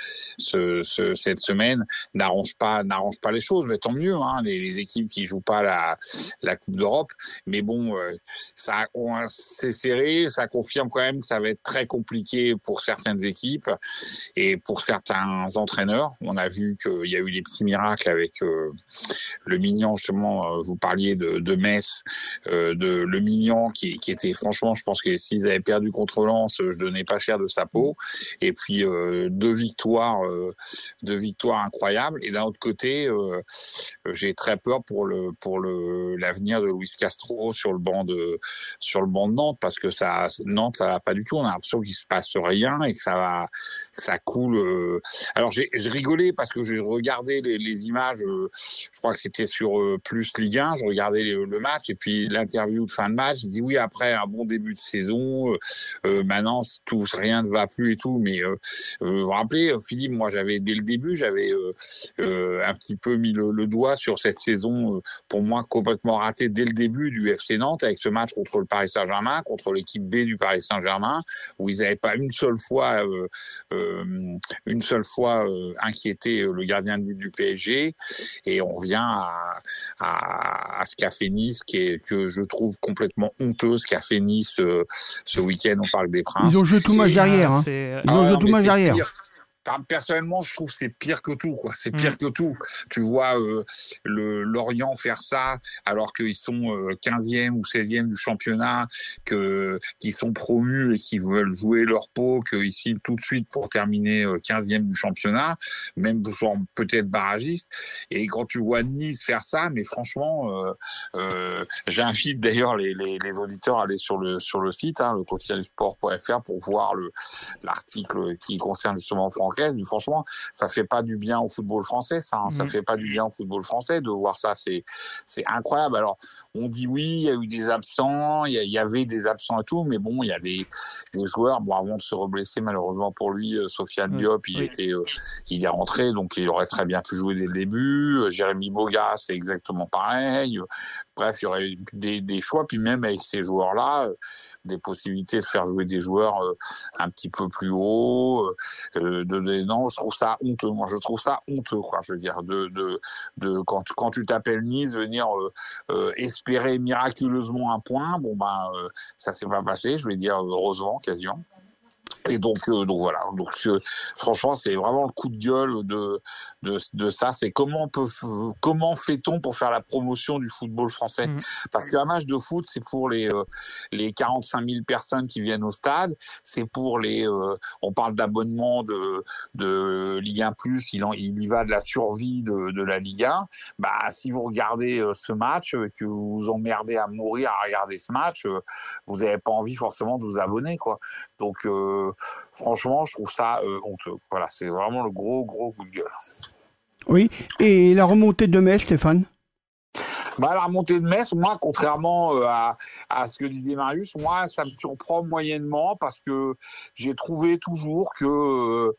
Speaker 1: cette semaine n'arrange pas les choses. Mais tant mieux, les équipes qui jouent pas la Coupe d'Europe. Mais bon, c'est serré, ça confirme quand même que ça va être très compliqué pour certaines équipes et pour certains entraîneurs. On a vu qu'il y a eu des petits miracles avec le Mignan, justement, vous parliez de Metz, de le Mignan qui était, franchement, je pense que s'ils avaient perdu contre Lens, je donnais pas cher de sa peau. Et puis 2 victoires incroyables. Et d'un autre côté, j'ai très peur pour l'avenir de Luis Castro sur le banc de Nantes, parce que Nantes, ça va pas du tout. On a l'impression qu'il se passe rien et que ça coule. Alors j'ai rigolé parce que j'ai regardé les images. Je crois que c'était sur Plus Ligue 1. Je regardais le match et puis l'interview de fin de match. Je dis oui, après un bon début de saison, maintenant rien ne va plus et tout. Mais vous vous rappelez, Philippe, moi dès le début, j'avais un petit peu mis le doigt sur cette saison pour moi complètement ratée dès le début du FC Nantes, avec ce match contre le Paris Saint-Germain, contre l'équipe B du Paris Saint-Germain, où ils n'avaient pas une seule fois inquiété le gardien de but du PSG. Et on revient à ce qu'a fait Nice, que je trouve complètement honteux, ce qu'a fait Nice ce week-end au Parc des Princes.
Speaker 3: Ils ont joué tout match derrière. Ils ont joué tout match derrière.
Speaker 1: Personnellement, je trouve que c'est pire que tout, quoi. C'est pire que tout. Tu vois le Lorient faire ça alors qu'ils sont 15e ou 16e du championnat, qui sont promus et qui veulent jouer leur peau, qu'ils signent tout de suite pour terminer 15e du championnat, même genre peut-être barragiste. Et quand tu vois Nice faire ça, mais franchement, j'invite d'ailleurs les auditeurs à aller sur le site, le quotidiendusport.fr, pour voir l'article qui concerne justement Franck. Mais franchement, ça fait pas du bien au football français, ça. Ça fait pas du bien au football français de voir ça. C'est incroyable. Alors, on dit oui, il y a eu des absents, il y avait des absents et tout, mais bon, il y a des joueurs. Bon, avant de se reblesser, malheureusement pour lui, Sofiane Diop, il est rentré, donc il aurait très bien pu jouer dès le début. Jérémy Boga, c'est exactement pareil. Bref, il y aurait des choix, puis même avec ces joueurs-là, des possibilités de faire jouer des joueurs un petit peu plus haut. Non, je trouve ça honteux. Moi, je trouve ça honteux, quoi. Je veux dire, quand tu t'appelles Nice, venir espérer miraculeusement un point, ça s'est pas passé. Je vais dire heureusement, quasiment. Et donc voilà. Donc franchement, c'est vraiment le coup de gueule de ça. C'est comment fait-on pour faire la promotion du football français? Parce qu'un match de foot, c'est pour les 45 000 personnes qui viennent au stade. C'est pour on parle d'abonnement de Ligue 1+, il y va de la survie de la Ligue 1. Si vous regardez ce match, que vous vous emmerdez à mourir à regarder ce match, vous n'avez pas envie forcément de vous abonner, quoi. Donc franchement, je trouve ça honteux. Voilà, c'est vraiment le gros coup de gueule.
Speaker 3: Oui, et la remontée de Metz, Stéphane?
Speaker 1: La remontée de Metz, moi, contrairement à ce que disait Marius, moi, ça me surprend moyennement parce que j'ai trouvé toujours que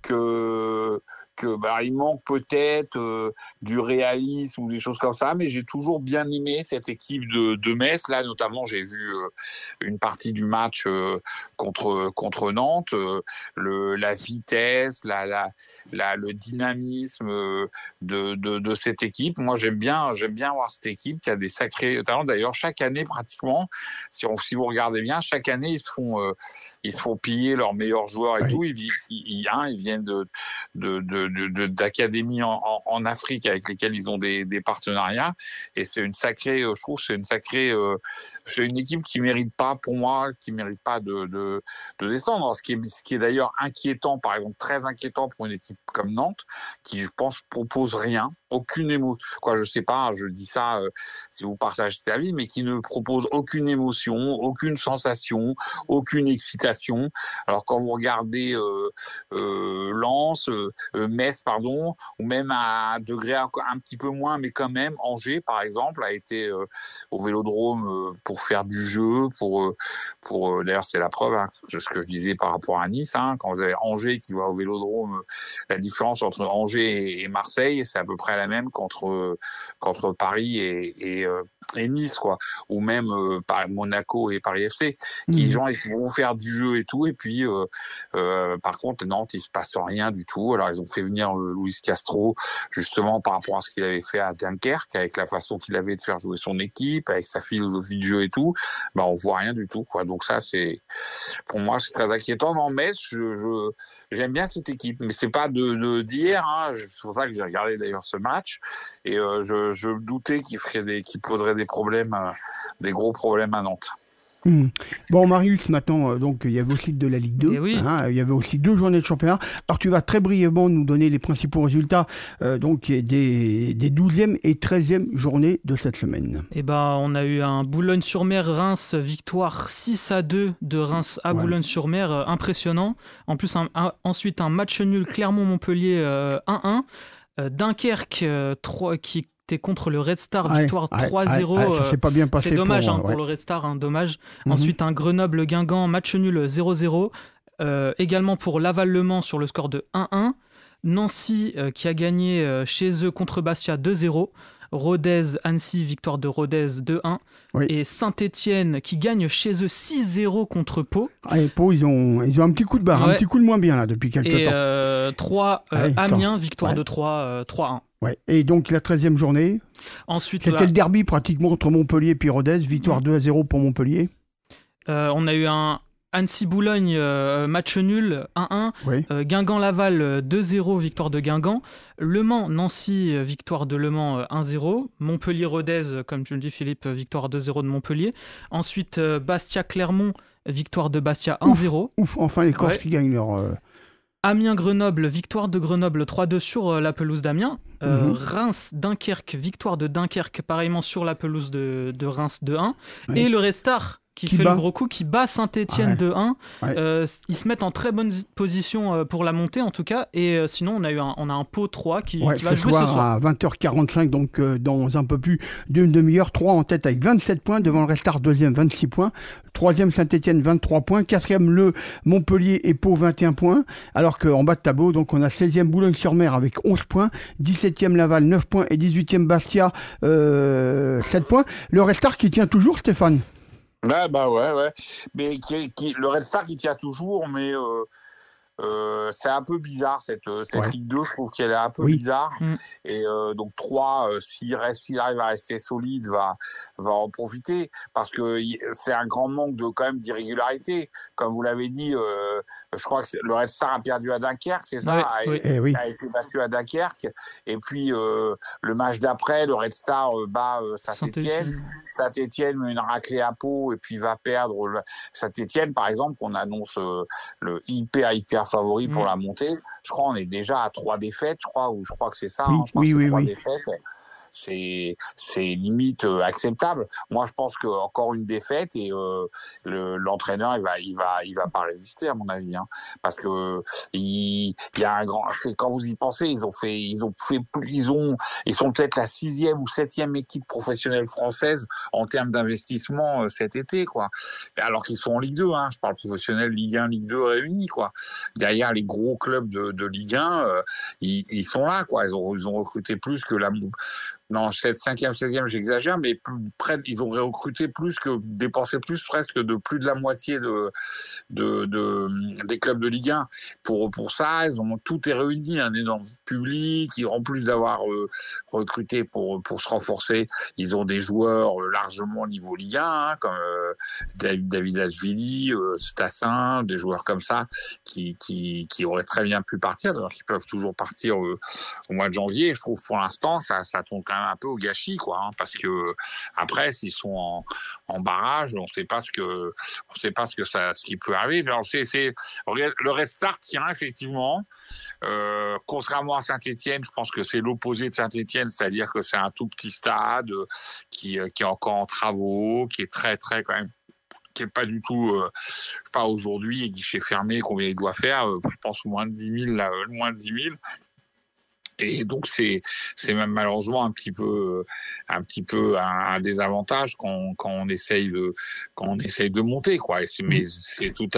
Speaker 1: il manque peut-être du réalisme ou des choses comme ça, mais j'ai toujours bien aimé cette équipe de Metz. Là, notamment, j'ai vu une partie du match contre Nantes, la vitesse, le dynamisme de cette équipe. Moi, j'aime bien voir cette équipe qui a des sacrés talents. D'ailleurs, chaque année, pratiquement, si vous regardez bien, chaque année, ils se font piller leurs meilleurs joueurs et tout. Ils viennent d'académies en Afrique avec lesquelles ils ont des partenariats, et c'est une sacrée, je trouve, c'est une équipe qui mérite pas, pour moi, de descendre. Ce qui est d'ailleurs inquiétant, par exemple, très inquiétant pour une équipe comme Nantes, qui, je pense, propose rien, aucune émotion. Je sais pas, je dis ça si vous partagez cet avis, mais qui ne propose aucune émotion, aucune sensation, aucune excitation. Alors quand vous regardez Lens, Metz, ou même à un degré un petit peu moins, mais quand même, Angers, par exemple, a été au Vélodrome pour faire du jeu, pour d'ailleurs, c'est la preuve, de ce que je disais par rapport à Nice, quand vous avez Angers qui va au Vélodrome, la différence entre Angers et Marseille, c'est à peu près la même qu'entre Paris et Nice, ou même Monaco et Paris FC, qui vont faire du jeu et tout, et puis par contre Nantes, il se passe rien du tout. Alors ils ont fait venir Luis Castro, justement par rapport à ce qu'il avait fait à Dunkerque, avec la façon qu'il avait de faire jouer son équipe, avec sa philosophie de jeu et tout, on voit rien du tout, Donc ça, pour moi, c'est très inquiétant. Non, mais j'aime bien cette équipe, mais c'est pas d'hier, c'est pour ça que j'ai regardé d'ailleurs ce match, et je me doutais qu'il poserait des problèmes, des gros problèmes à Nantes.
Speaker 3: Bon, Marius, maintenant, donc il y avait aussi de la Ligue 2, il y avait aussi 2 journées de championnat. Alors tu vas très brièvement nous donner les principaux résultats donc des 12e et 13e journées de cette semaine.
Speaker 21: On a eu un Boulogne-sur-Mer-Reims, victoire 6-2 de Reims à Boulogne-sur-Mer, impressionnant. En plus, ensuite un match nul Clermont-Montpellier 1-1. Dunkerque 3 qui était contre le Red Star, victoire 3-0.
Speaker 3: Ça s'est pas bien passé.
Speaker 21: C'est dommage pour le Red Star, dommage. Ensuite, un Grenoble-Guingamp, match nul 0-0. Également pour Laval-Le Mans sur le score de 1-1. Nancy qui a gagné chez eux contre Bastia 2-0. Rodez-Annecy, victoire de Rodez 2-1. Et Saint-Étienne qui gagne chez eux 6-0 contre Pau.
Speaker 3: Pau, ils ont un petit coup de barre, un petit coup de moins bien là depuis quelques temps.
Speaker 21: 3 Amiens, victoire de 3-1.
Speaker 3: Et donc la 13e journée,
Speaker 21: ensuite,
Speaker 3: c'était le derby pratiquement entre Montpellier et Rodez, victoire 2-0 pour Montpellier.
Speaker 21: On a eu un Annecy-Boulogne, match nul 1-1. Guingamp-Laval 2-0, victoire de Guingamp. Le Mans-Nancy, victoire de Le Mans 1-0. Montpellier-Rodez, comme tu le dis Philippe, victoire 2-0 de Montpellier. Ensuite Bastia-Clermont, victoire de Bastia 1-0.
Speaker 3: Enfin les Corses qui gagnent leur...
Speaker 21: Amiens-Grenoble, victoire de Grenoble 3-2 sur la pelouse d'Amiens. Reims-Dunkerque, victoire de Dunkerque, pareillement sur la pelouse de Reims 2-1. Et le Red Star qui fait le gros coup, qui bat Saint-Étienne 2-1. Ils se mettent en très bonne position pour la montée en tout cas. Et sinon, on a un Pau 3 qui va jouer ce soir.
Speaker 3: À 20h45, donc dans un peu plus d'une demi-heure. 3 en tête avec 27 points, devant le Red Star 2e 26 points. 3e Saint-Étienne 23 points, 4e le Montpellier et Pau 21 points, alors qu'en bas de tableau, donc on a 16e Boulogne-sur-Mer avec 11 points, 17e Laval 9 points et 18e Bastia 7 points. Le Red Star qui tient toujours, Stéphane.
Speaker 1: Ouais. Mais le Red Star qui tient toujours, mais c'est un peu bizarre cette Ligue 2, je trouve qu'elle est un peu bizarre. Et donc 3, s'il arrive à rester solide, va en profiter, parce que c'est un grand manque quand même d'irrégularité. Comme vous l'avez dit, je crois que le Red Star a perdu à Dunkerque, c'est ça, a été battu à Dunkerque. Et puis le match d'après, le Red Star bat Saint-Étienne. Saint-Étienne met une raclée à Pau et puis va perdre Saint-Étienne, par exemple, qu'on annonce le hyper favori pour la montée. Je crois qu'on est déjà à 3 défaites, je crois que c'est ça. 3 défaites c'est limite acceptable. Moi, je pense que encore une défaite et l'entraîneur il va pas résister à mon avis, hein, parce que il y a un grand. Quand vous y pensez, ils sont peut-être la 6e ou 7e équipe professionnelle française en termes d'investissement cet été, quoi. Alors qu'ils sont en Ligue 2, hein. Je parle professionnel Ligue 1, Ligue 2 réunis, quoi. Derrière les gros clubs de Ligue 1, ils sont là, quoi. Ils ont recruté plus que non, 5e, 16e, j'exagère, mais ils ont recruté dépensé plus presque de plus de la moitié des clubs de Ligue 1. Pour ça, tout est réuni, un énorme public. En plus d'avoir recruté pour se renforcer, ils ont des joueurs largement au niveau Ligue 1, hein, comme David Ashvili, Stassin, des joueurs comme ça qui auraient très bien pu partir, alors qu'ils peuvent toujours partir au mois de janvier. Je trouve pour l'instant, ça tombe quand même un peu au gâchis, quoi, hein, parce que après, s'ils sont en barrage, on sait pas ce qui peut arriver. Alors, le restart tient effectivement. Contrairement à Saint-Étienne, je pense que c'est l'opposé de Saint-Étienne, c'est-à-dire que c'est un tout petit stade qui est encore en travaux, qui est très très quand même, qui est pas du tout, pas aujourd'hui, guichet fermé, combien il doit faire, je pense moins de 10 000, moins de 10 000. Et donc c'est même malheureusement un petit peu un désavantage quand on essaye de monter, quoi. Mais c'est tout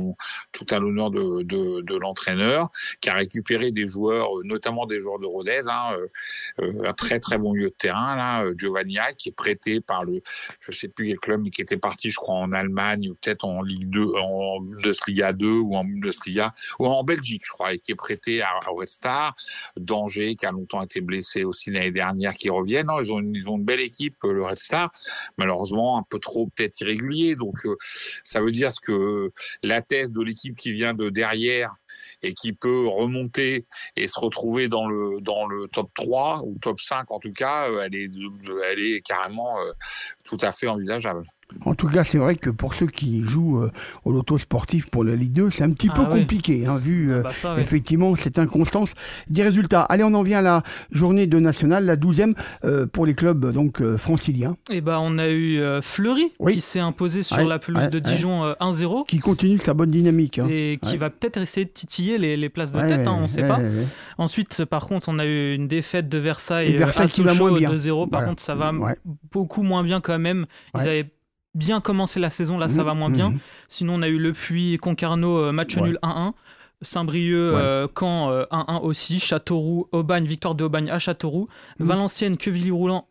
Speaker 1: à l'honneur de l'entraîneur qui a récupéré des joueurs, notamment des joueurs de Rodez, hein, un très très bon milieu de terrain là, Giovanniak, qui est prêté par je sais plus quel club, mais qui était parti, je crois, en Allemagne ou peut-être en Ligue 2, en Bundesliga 2 ou en Bundesliga ou en Belgique, je crois, et qui est prêté à Red Star. Qui a longtemps été blessé aussi l'année dernière, qui reviennent. Non, ils ont une belle équipe, le Red Star. Malheureusement, un peu trop peut-être irrégulier. Donc, ça veut dire que la thèse de l'équipe qui vient de derrière et qui peut remonter et se retrouver dans le top 3 ou top 5 en tout cas, elle est carrément tout à fait envisageable.
Speaker 3: En tout cas, c'est vrai que pour ceux qui jouent au loto sportif pour la Ligue 2, c'est un petit peu compliqué, hein, vu effectivement cette inconstance des résultats. Allez, on en vient à la journée de nationale, la 12e pour les clubs donc franciliens.
Speaker 21: Et on a eu Fleury qui s'est imposé sur la pelouse de Dijon 1-0.
Speaker 3: Qui continue sa bonne dynamique. Hein.
Speaker 21: Et qui va peut-être essayer de titiller les places de tête, on ne sait pas. Ensuite, par contre, on a eu une défaite de Versailles à Sochaux 2-0. Par contre, ça va beaucoup moins bien quand même. Ils avaient bien commencé la saison, là ça va moins bien. Sinon on a eu Le Puy, Concarneau, match nul 1-1. Saint-Brieuc, Caen 1-1 aussi. Châteauroux, Aubagne, victoire de Aubagne à Châteauroux. Valenciennes, Quevilly-Rouen,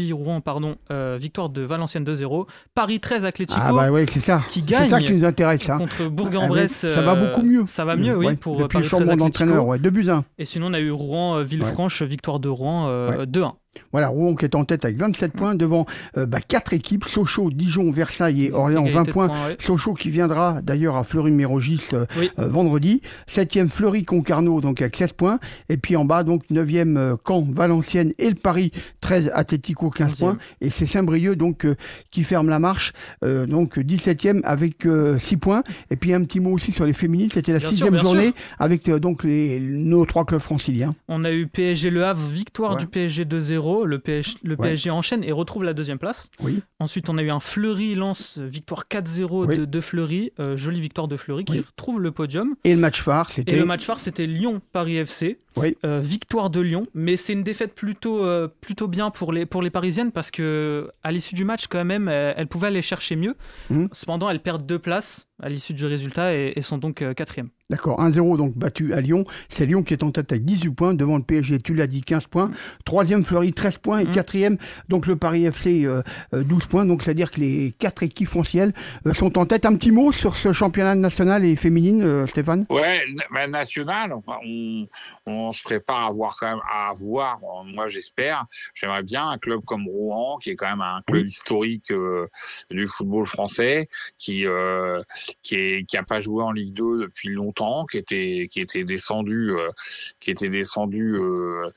Speaker 21: victoire de Valenciennes 2-0. Paris 13 Atlético.
Speaker 3: C'est ça.
Speaker 21: Qui gagne.
Speaker 3: C'est ça qui nous intéresse. Hein.
Speaker 21: Contre Bourg-en-Bresse.
Speaker 3: Ça va beaucoup mieux.
Speaker 21: Ça va mieux, oui, pour
Speaker 3: depuis
Speaker 21: Paris
Speaker 3: le changement d'entraîneur, 2-1.
Speaker 21: Et sinon on a eu Rouen, Villefranche, victoire de Rouen 2-1.
Speaker 3: Voilà, Rouen qui est en tête avec 27 points devant 4 équipes, Sochaux, Dijon, Versailles et Orléans, 20 points. Sochaux qui viendra d'ailleurs à Fleury-Mérogis vendredi. 7e Fleury-Concarneau donc avec 16 points. Et puis en bas, donc 9e Caen, Valenciennes et le Paris 13, Atlético 15 points. Et c'est Saint-Brieuc donc qui ferme la marche, donc 17e avec 6 points. Et puis un petit mot aussi sur les féminines, c'était la 6e journée avec donc nos 3 clubs franciliens.
Speaker 21: On a eu PSG Le Havre, victoire du PSG 2-0. Le PSG enchaîne et retrouve la 2e place. Ensuite, on a eu un Fleury-Lens, victoire 4-0 de Fleury. Jolie victoire de Fleury qui retrouve le podium.
Speaker 3: Et le match phare,
Speaker 21: c'était Lyon-Paris FC. Victoire de Lyon, mais c'est une défaite plutôt bien pour les Parisiennes parce que à l'issue du match, quand même, elles pouvaient aller chercher mieux. Cependant, elles perdent 2 places à l'issue du résultat et sont donc 4e.
Speaker 3: D'accord, 1-0 donc battu à Lyon. C'est Lyon qui est en tête avec 18 points devant le PSG, tu l'as dit, 15 points. 3e Fleury, 13 points et 4e donc le Paris FC 12 points. Donc c'est-à-dire que les 4 équipes franciliennes sont en tête. Un petit mot sur ce championnat national et féminine, Stéphane?
Speaker 1: National, enfin, on se prépare à avoir, moi j'aimerais bien un club comme Rouen, qui est quand même un club historique du football français, qui a pas joué en Ligue 2 depuis longtemps, qui était descendu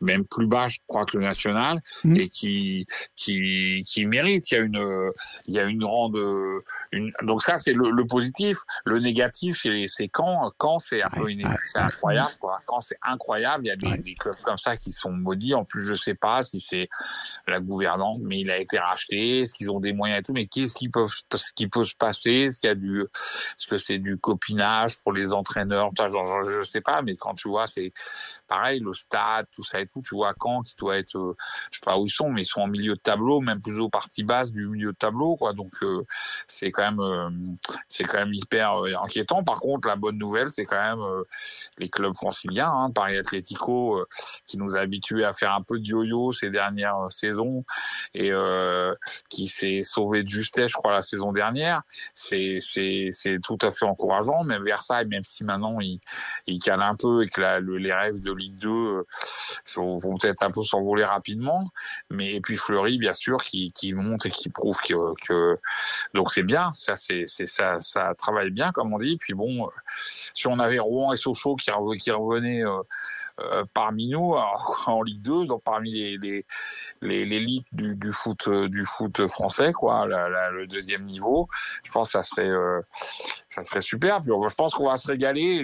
Speaker 1: même plus bas, je crois, que le national, et qui mérite. Il y a une grande, donc ça, c'est le positif. Le négatif, c'est Caen, c'est un peu c'est incroyable, quoi. Caen, c'est incroyable. Il y a des clubs comme ça qui sont maudits. En plus, je sais pas si c'est la gouvernance, mais il a été racheté. Est-ce qu'ils ont des moyens et tout? Mais ce qui peut se passer? Est-ce que c'est du copinage pour les entraîneurs? Je sais pas, mais quand tu vois, c'est pareil, le stade, tout ça et tout, tu vois Caen qui doit être, je sais pas où ils sont, mais ils sont en milieu de tableau, même plus aux parties basses du milieu de tableau, quoi. Donc c'est quand même hyper inquiétant. Par contre, la bonne nouvelle, c'est quand même les clubs franciliens, Paris Atlético, qui nous a habitués à faire un peu de yo-yo ces dernières saisons et qui s'est sauvé de justesse, je crois, la saison dernière. C'est tout à fait encourageant. Même Versailles, même si maintenant il cale un peu et que les rêves de Ligue 2 vont peut-être un peu s'envoler rapidement, mais et puis Fleury, bien sûr, qui monte et qui prouve que donc c'est bien, ça travaille bien, comme on dit. Puis bon, si on avait Rouen et Sochaux qui revenaient parmi nous, alors, en Ligue 2, donc parmi l'élite du foot français, quoi, le deuxième niveau, je pense que ça serait super. Puis je pense qu'on va se régaler.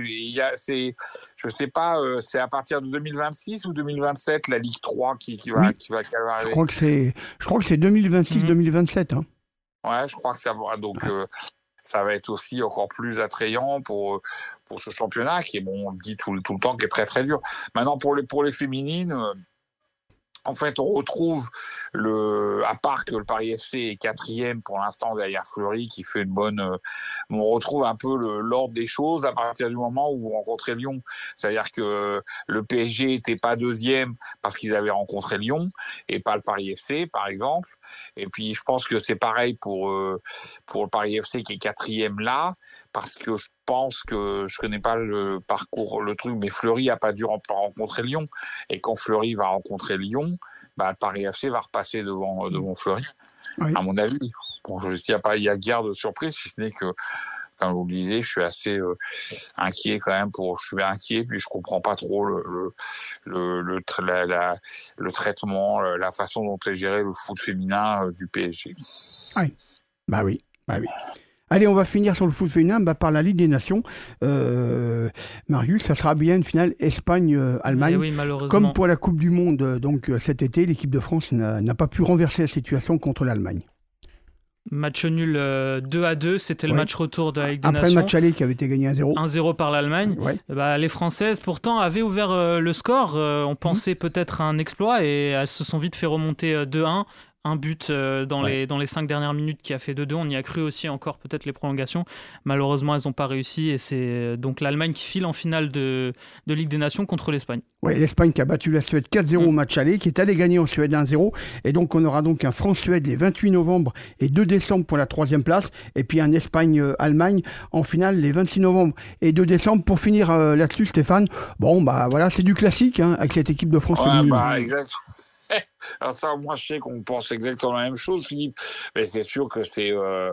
Speaker 1: Je sais pas, c'est à partir de 2026 ou 2027 la Ligue 3 qui va arriver.
Speaker 3: Je crois que c'est 2026-2027.
Speaker 1: Ouais, je crois que ça va. Donc ça va être aussi encore plus attrayant pour ce championnat qui est, bon, on le dit tout le temps, qui est très très dur. Maintenant, pour les féminines, en fait, on retrouve à part que le Paris FC est 4e pour l'instant derrière Fleury qui fait une bonne, on retrouve un peu l'ordre des choses à partir du moment où vous rencontrez Lyon. C'est-à-dire que le PSG était pas 2e parce qu'ils avaient rencontré Lyon et pas le Paris FC, par exemple. Et puis, je pense que c'est pareil pour le Paris FC qui est 4e là, parce que je pense que je connais pas le parcours, le truc, mais Fleury a pas dû rencontrer Lyon. Et quand Fleury va rencontrer Lyon, le Paris FC va repasser devant Fleury, à mon avis. Bon, il y a guère de surprise, si ce n'est que, comme vous le disiez, je suis assez inquiet quand même. Je suis inquiet, puis je comprends pas trop le traitement, la façon dont est géré le foot féminin du PSG.
Speaker 3: Oui, bah oui. Allez, on va finir sur le foot féminin par la Ligue des Nations. Marius, ça sera bien une finale Espagne-Allemagne.
Speaker 21: Oui, malheureusement.
Speaker 3: Comme pour la Coupe du Monde, donc cet été, l'équipe de France n'a pas pu renverser la situation contre l'Allemagne.
Speaker 21: Match nul 2-2, c'était le match retour de la Ligue des Nations.
Speaker 3: Après le match aller qui avait été gagné 1-0.
Speaker 21: 1-0 par l'Allemagne. Les Françaises, pourtant, avaient ouvert le score. On pensait peut-être à un exploit et elles se sont vite fait remonter 2-1. Un but dans les 5 dernières minutes qui a fait 2-2. On y a cru aussi encore peut-être les prolongations. Malheureusement, elles n'ont pas réussi et c'est donc l'Allemagne qui file en finale de Ligue des Nations contre l'Espagne.
Speaker 3: Oui, l'Espagne qui a battu la Suède 4-0 au match aller, qui est allé gagner en Suède 1-0. Et donc, on aura donc un France-Suède les 28 novembre et 2 décembre pour la 3e place. Et puis un Espagne-Allemagne en finale les 26 novembre et 2 décembre. Pour finir là-dessus, Stéphane, bon, voilà, c'est du classique avec cette équipe de France féminine.
Speaker 1: Exact. Alors ça, moi, je sais qu'on pense exactement la même chose, Philippe, mais c'est sûr que c'est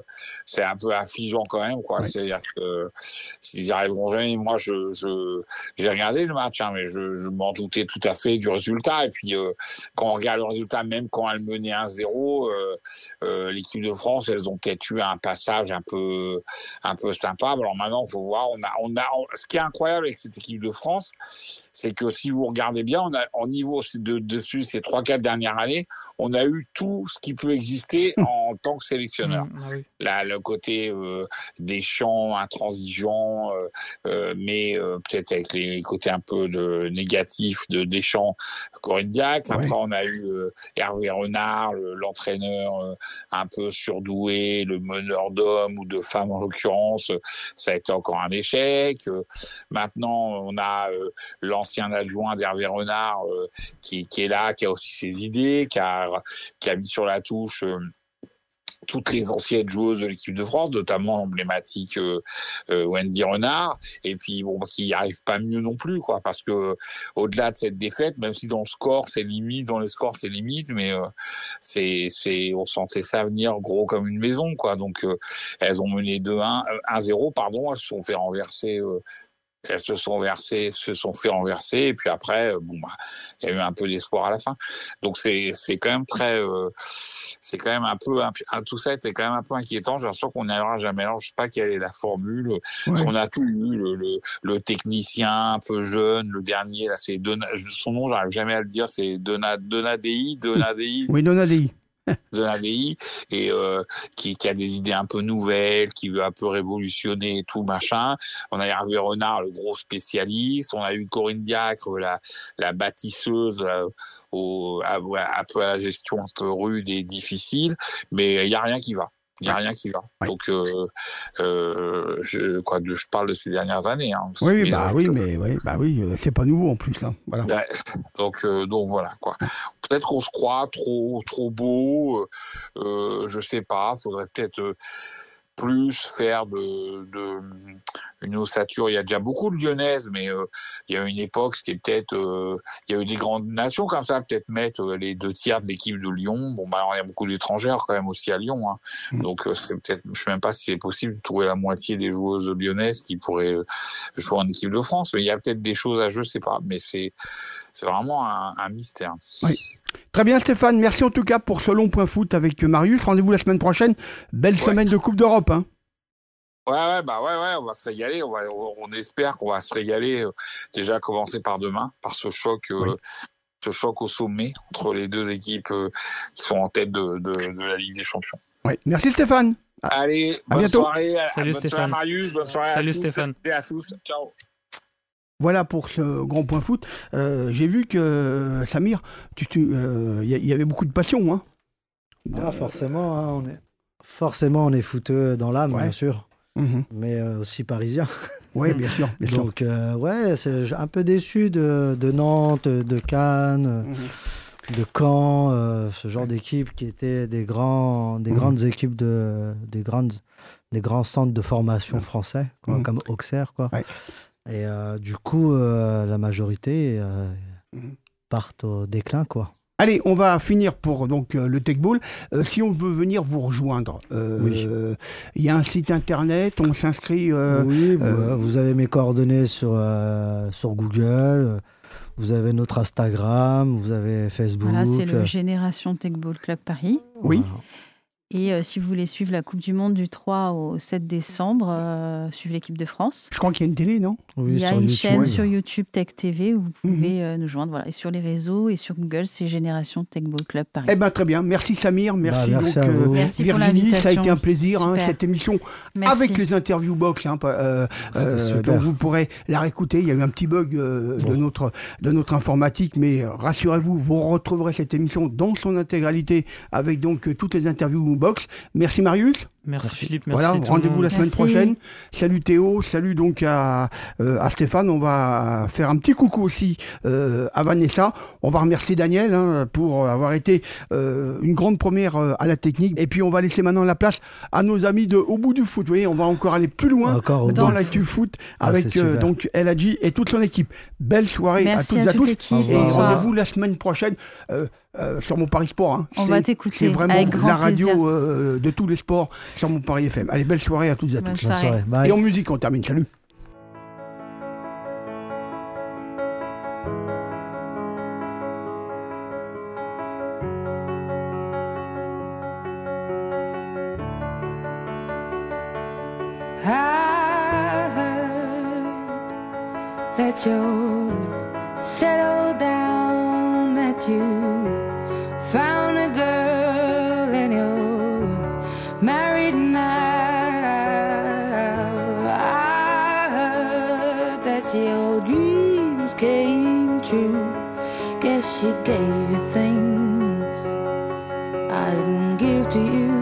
Speaker 1: un peu affligeant quand même, quoi. C'est-à-dire que s'ils n'y arriveront jamais, moi, j'ai regardé le match, mais je m'en doutais tout à fait du résultat. Et puis, quand on regarde le résultat, même quand elle menait 1-0, l'équipe de France, elles ont peut-être eu un passage un peu sympa. Alors maintenant, il faut voir. Ce qui est incroyable avec cette équipe de France, c'est que si vous regardez bien, on a en niveau dessus ces 3-4 dernières années, on a eu tout ce qui peut exister en tant que sélectionneur. Là, le côté Deschamps, intransigeant, mais peut-être avec les côtés un peu négatifs de Deschamps, Corinne Diacre. Après, on a eu Hervé Renard, l'entraîneur un peu surdoué, le meneur d'hommes ou de femmes en l'occurrence. Ça a été encore un échec. Maintenant, on a l'ancien adjoint d'Hervé Renard qui est là, qui a aussi ses idées, qui a mis sur la touche toutes les anciennes joueuses de l'équipe de France, notamment l'emblématique Wendy Renard, et puis qui n'y arrive pas mieux non plus, quoi, parce que au-delà de cette défaite, même si dans les scores c'est limite, mais on sentait ça venir gros comme une maison, quoi. Donc elles ont mené 1-0, elles se sont fait renverser elles se sont fait renverser, et puis après, il y a eu un peu d'espoir à la fin. Donc c'est quand même c'est quand même un peu, tout ça était quand même un peu inquiétant. J'ai l'impression qu'on n'y arrivera jamais. Alors, je sais pas quelle est la formule. Parce qu'on a tout eu, le technicien un peu jeune, le dernier, là, c'est son nom, j'arrive jamais à le dire, c'est Donadei.
Speaker 3: Oui, Donadei.
Speaker 1: Donadei, et qui a des idées un peu nouvelles, qui veut un peu révolutionner et tout machin. On a Hervé Renard, le gros spécialiste. On a eu Corinne Diacre, la bâtisseuse, un peu à la gestion un peu rude et difficile, mais il y a rien qui va. Il n'y a rien qui va. Ouais. Donc, je parle de ces dernières années. Hein.
Speaker 3: Oui, c'est pas nouveau en plus. Hein. Voilà.
Speaker 1: Donc voilà, quoi. Peut-être qu'on se croit trop beau. Je sais pas. Faudrait peut-être plus faire une ossature. Il y a déjà beaucoup de Lyonnaises, mais il y a une époque, c'était peut-être, il y a eu des grandes nations comme ça, peut-être mettre les 2 tiers de l'équipe de Lyon. Bon, il y a beaucoup d'étrangères quand même aussi à Lyon, hein. Donc c'est peut-être, je sais même pas si c'est possible de trouver la moitié des joueuses lyonnaises qui pourraient jouer en équipe de France. Mais il y a peut-être des choses à jouer, je sais pas, mais c'est vraiment un mystère.
Speaker 3: Oui. Très bien Stéphane, merci en tout cas pour ce long point foot avec Marius. Rendez-vous la semaine prochaine. Belle semaine de Coupe d'Europe. Hein.
Speaker 1: Ouais, on va se régaler. On espère qu'on va se régaler. Déjà commencer par demain, par ce choc au sommet entre les 2 équipes qui sont en tête de la Ligue des Champions.
Speaker 3: Oui, merci Stéphane.
Speaker 1: Allez,
Speaker 3: à bientôt.
Speaker 1: Soirée.
Speaker 21: Salut
Speaker 1: bonne
Speaker 21: Stéphane.
Speaker 1: Soirée Marius, bonne soirée
Speaker 21: Salut
Speaker 1: à tous.
Speaker 21: Stéphane.
Speaker 1: Et à tous. Ciao.
Speaker 3: Voilà pour ce grand point foot. J'ai vu que Samir, il y avait beaucoup de passion. Hein.
Speaker 7: Ah, forcément, on est footeux dans l'âme, bien sûr, mais aussi parisien.
Speaker 3: Oui, bien sûr.
Speaker 7: Donc, c'est un peu déçu de Nantes, de Cannes, de Caen, ce genre d'équipes qui étaient des grandes équipes, des grands centres de formation français, comme Auxerre, quoi. Ouais. Et du coup, la majorité partent au déclin, quoi.
Speaker 3: Allez, on va finir pour donc le Tech Ball. Si on veut venir vous rejoindre, il y a un site internet, on s'inscrit.
Speaker 7: Oui, vous avez mes coordonnées sur Google. Vous avez notre Instagram, vous avez Facebook.
Speaker 6: Voilà, c'est le Génération Tech Ball Club Paris.
Speaker 3: Oui.
Speaker 7: Voilà.
Speaker 6: Et si vous voulez suivre la Coupe du Monde du 3 au 7 décembre, suivre l'équipe de France.
Speaker 3: Je crois qu'il y a une télé, non ?
Speaker 6: Il y a une chaîne sur YouTube Tech TV où vous pouvez nous joindre. Voilà. Et sur les réseaux et sur Google, c'est Génération Tech Ball Club Paris.
Speaker 3: Eh ben très bien. Merci Samir. Merci,
Speaker 7: merci
Speaker 3: donc,
Speaker 6: merci
Speaker 3: Virginie. Ça a été un plaisir, cette émission
Speaker 6: merci.
Speaker 3: Avec les interviews box. Donc vous pourrez la réécouter. Il y a eu un petit bug de notre informatique, mais rassurez-vous, vous retrouverez cette émission dans son intégralité avec donc toutes les interviews box. Merci Marius.
Speaker 21: Merci Philippe. Merci.
Speaker 3: Voilà, rendez-vous la semaine prochaine. Salut Théo, salut donc à Stéphane. On va faire un petit coucou aussi à Vanessa. On va remercier Daniel pour avoir été une grande première à la technique. Et puis on va laisser maintenant la place à nos amis de Au bout du foot. Vous voyez, on va encore aller plus loin dans l'actu foot avec donc El Hadji et toute son équipe. Belle soirée à toutes et à tous. Et rendez-vous la semaine prochaine. Sur mon Paris Sport. Hein.
Speaker 6: On va t'écouter.
Speaker 3: C'est vraiment
Speaker 6: avec grand
Speaker 3: la radio
Speaker 6: plaisir.
Speaker 3: De tous les sports sur mon Paris FM. Allez, belle soirée à toutes et à tous.
Speaker 6: Bonne soirée.
Speaker 3: Et en musique, on termine. Salut.
Speaker 22: I heard that you settled down, that you found a girl and you're married now. I heard that your dreams came true. Guess she gave you things I didn't give to you.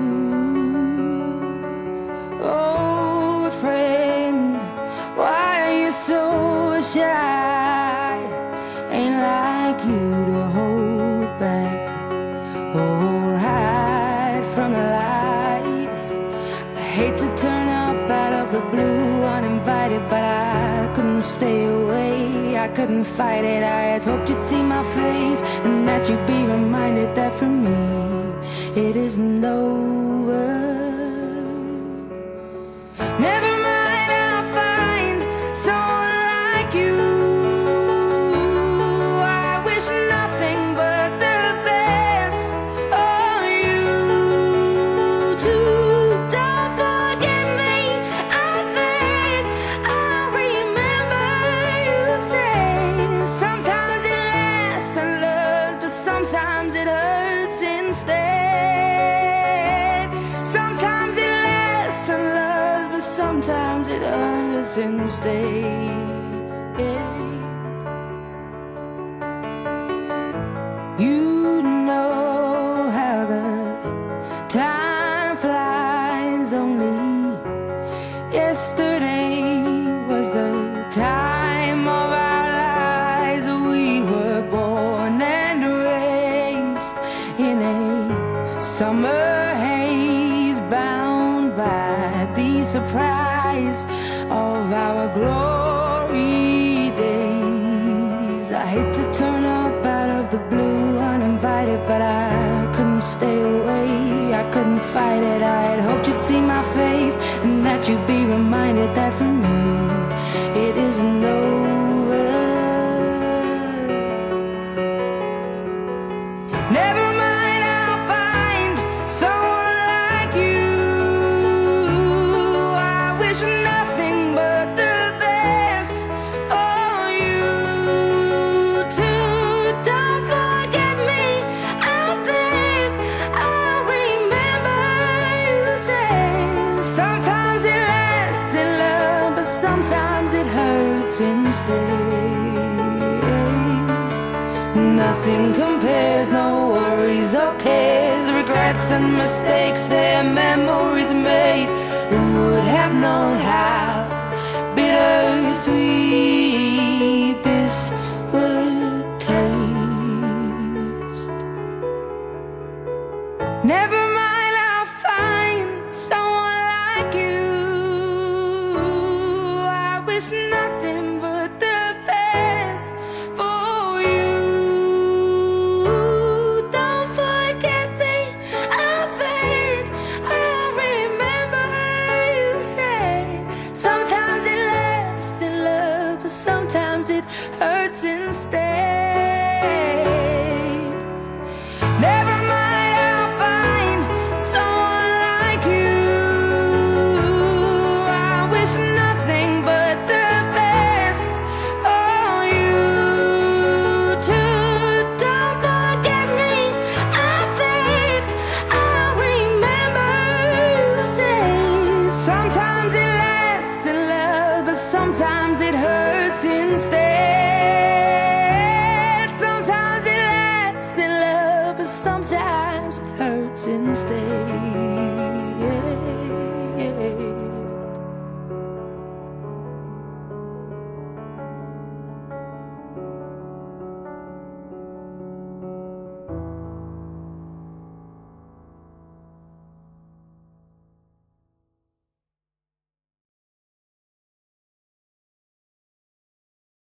Speaker 22: Old friend, why are you so shy? Ain't like you to hold back or hide from the light. I hate to turn up out of the blue uninvited, but I couldn't stay away. I couldn't fight it. I had hoped you'd see my face and that you'd be reminded that for me it isn't over. Never mind, I'll find someone hurts instead. You know how the time flies. Only yesterday was the time of our lives. We were born and raised in a summer haze, bound by the surprise of our glory days. I hate to turn up out of the blue uninvited, but I couldn't stay away, I couldn't fight it. I had hoped you'd see my face and that you'd be reminded that from you it isn't over. Never mind, I'll find someone like you. I wish nothing but the best for you too. Don't forget me, I beg. I remember you said sometimes it lasts in love, but sometimes it hurts instead. Nothing compares, no worries or cares, regrets and mistakes, their memories made. Who would have known how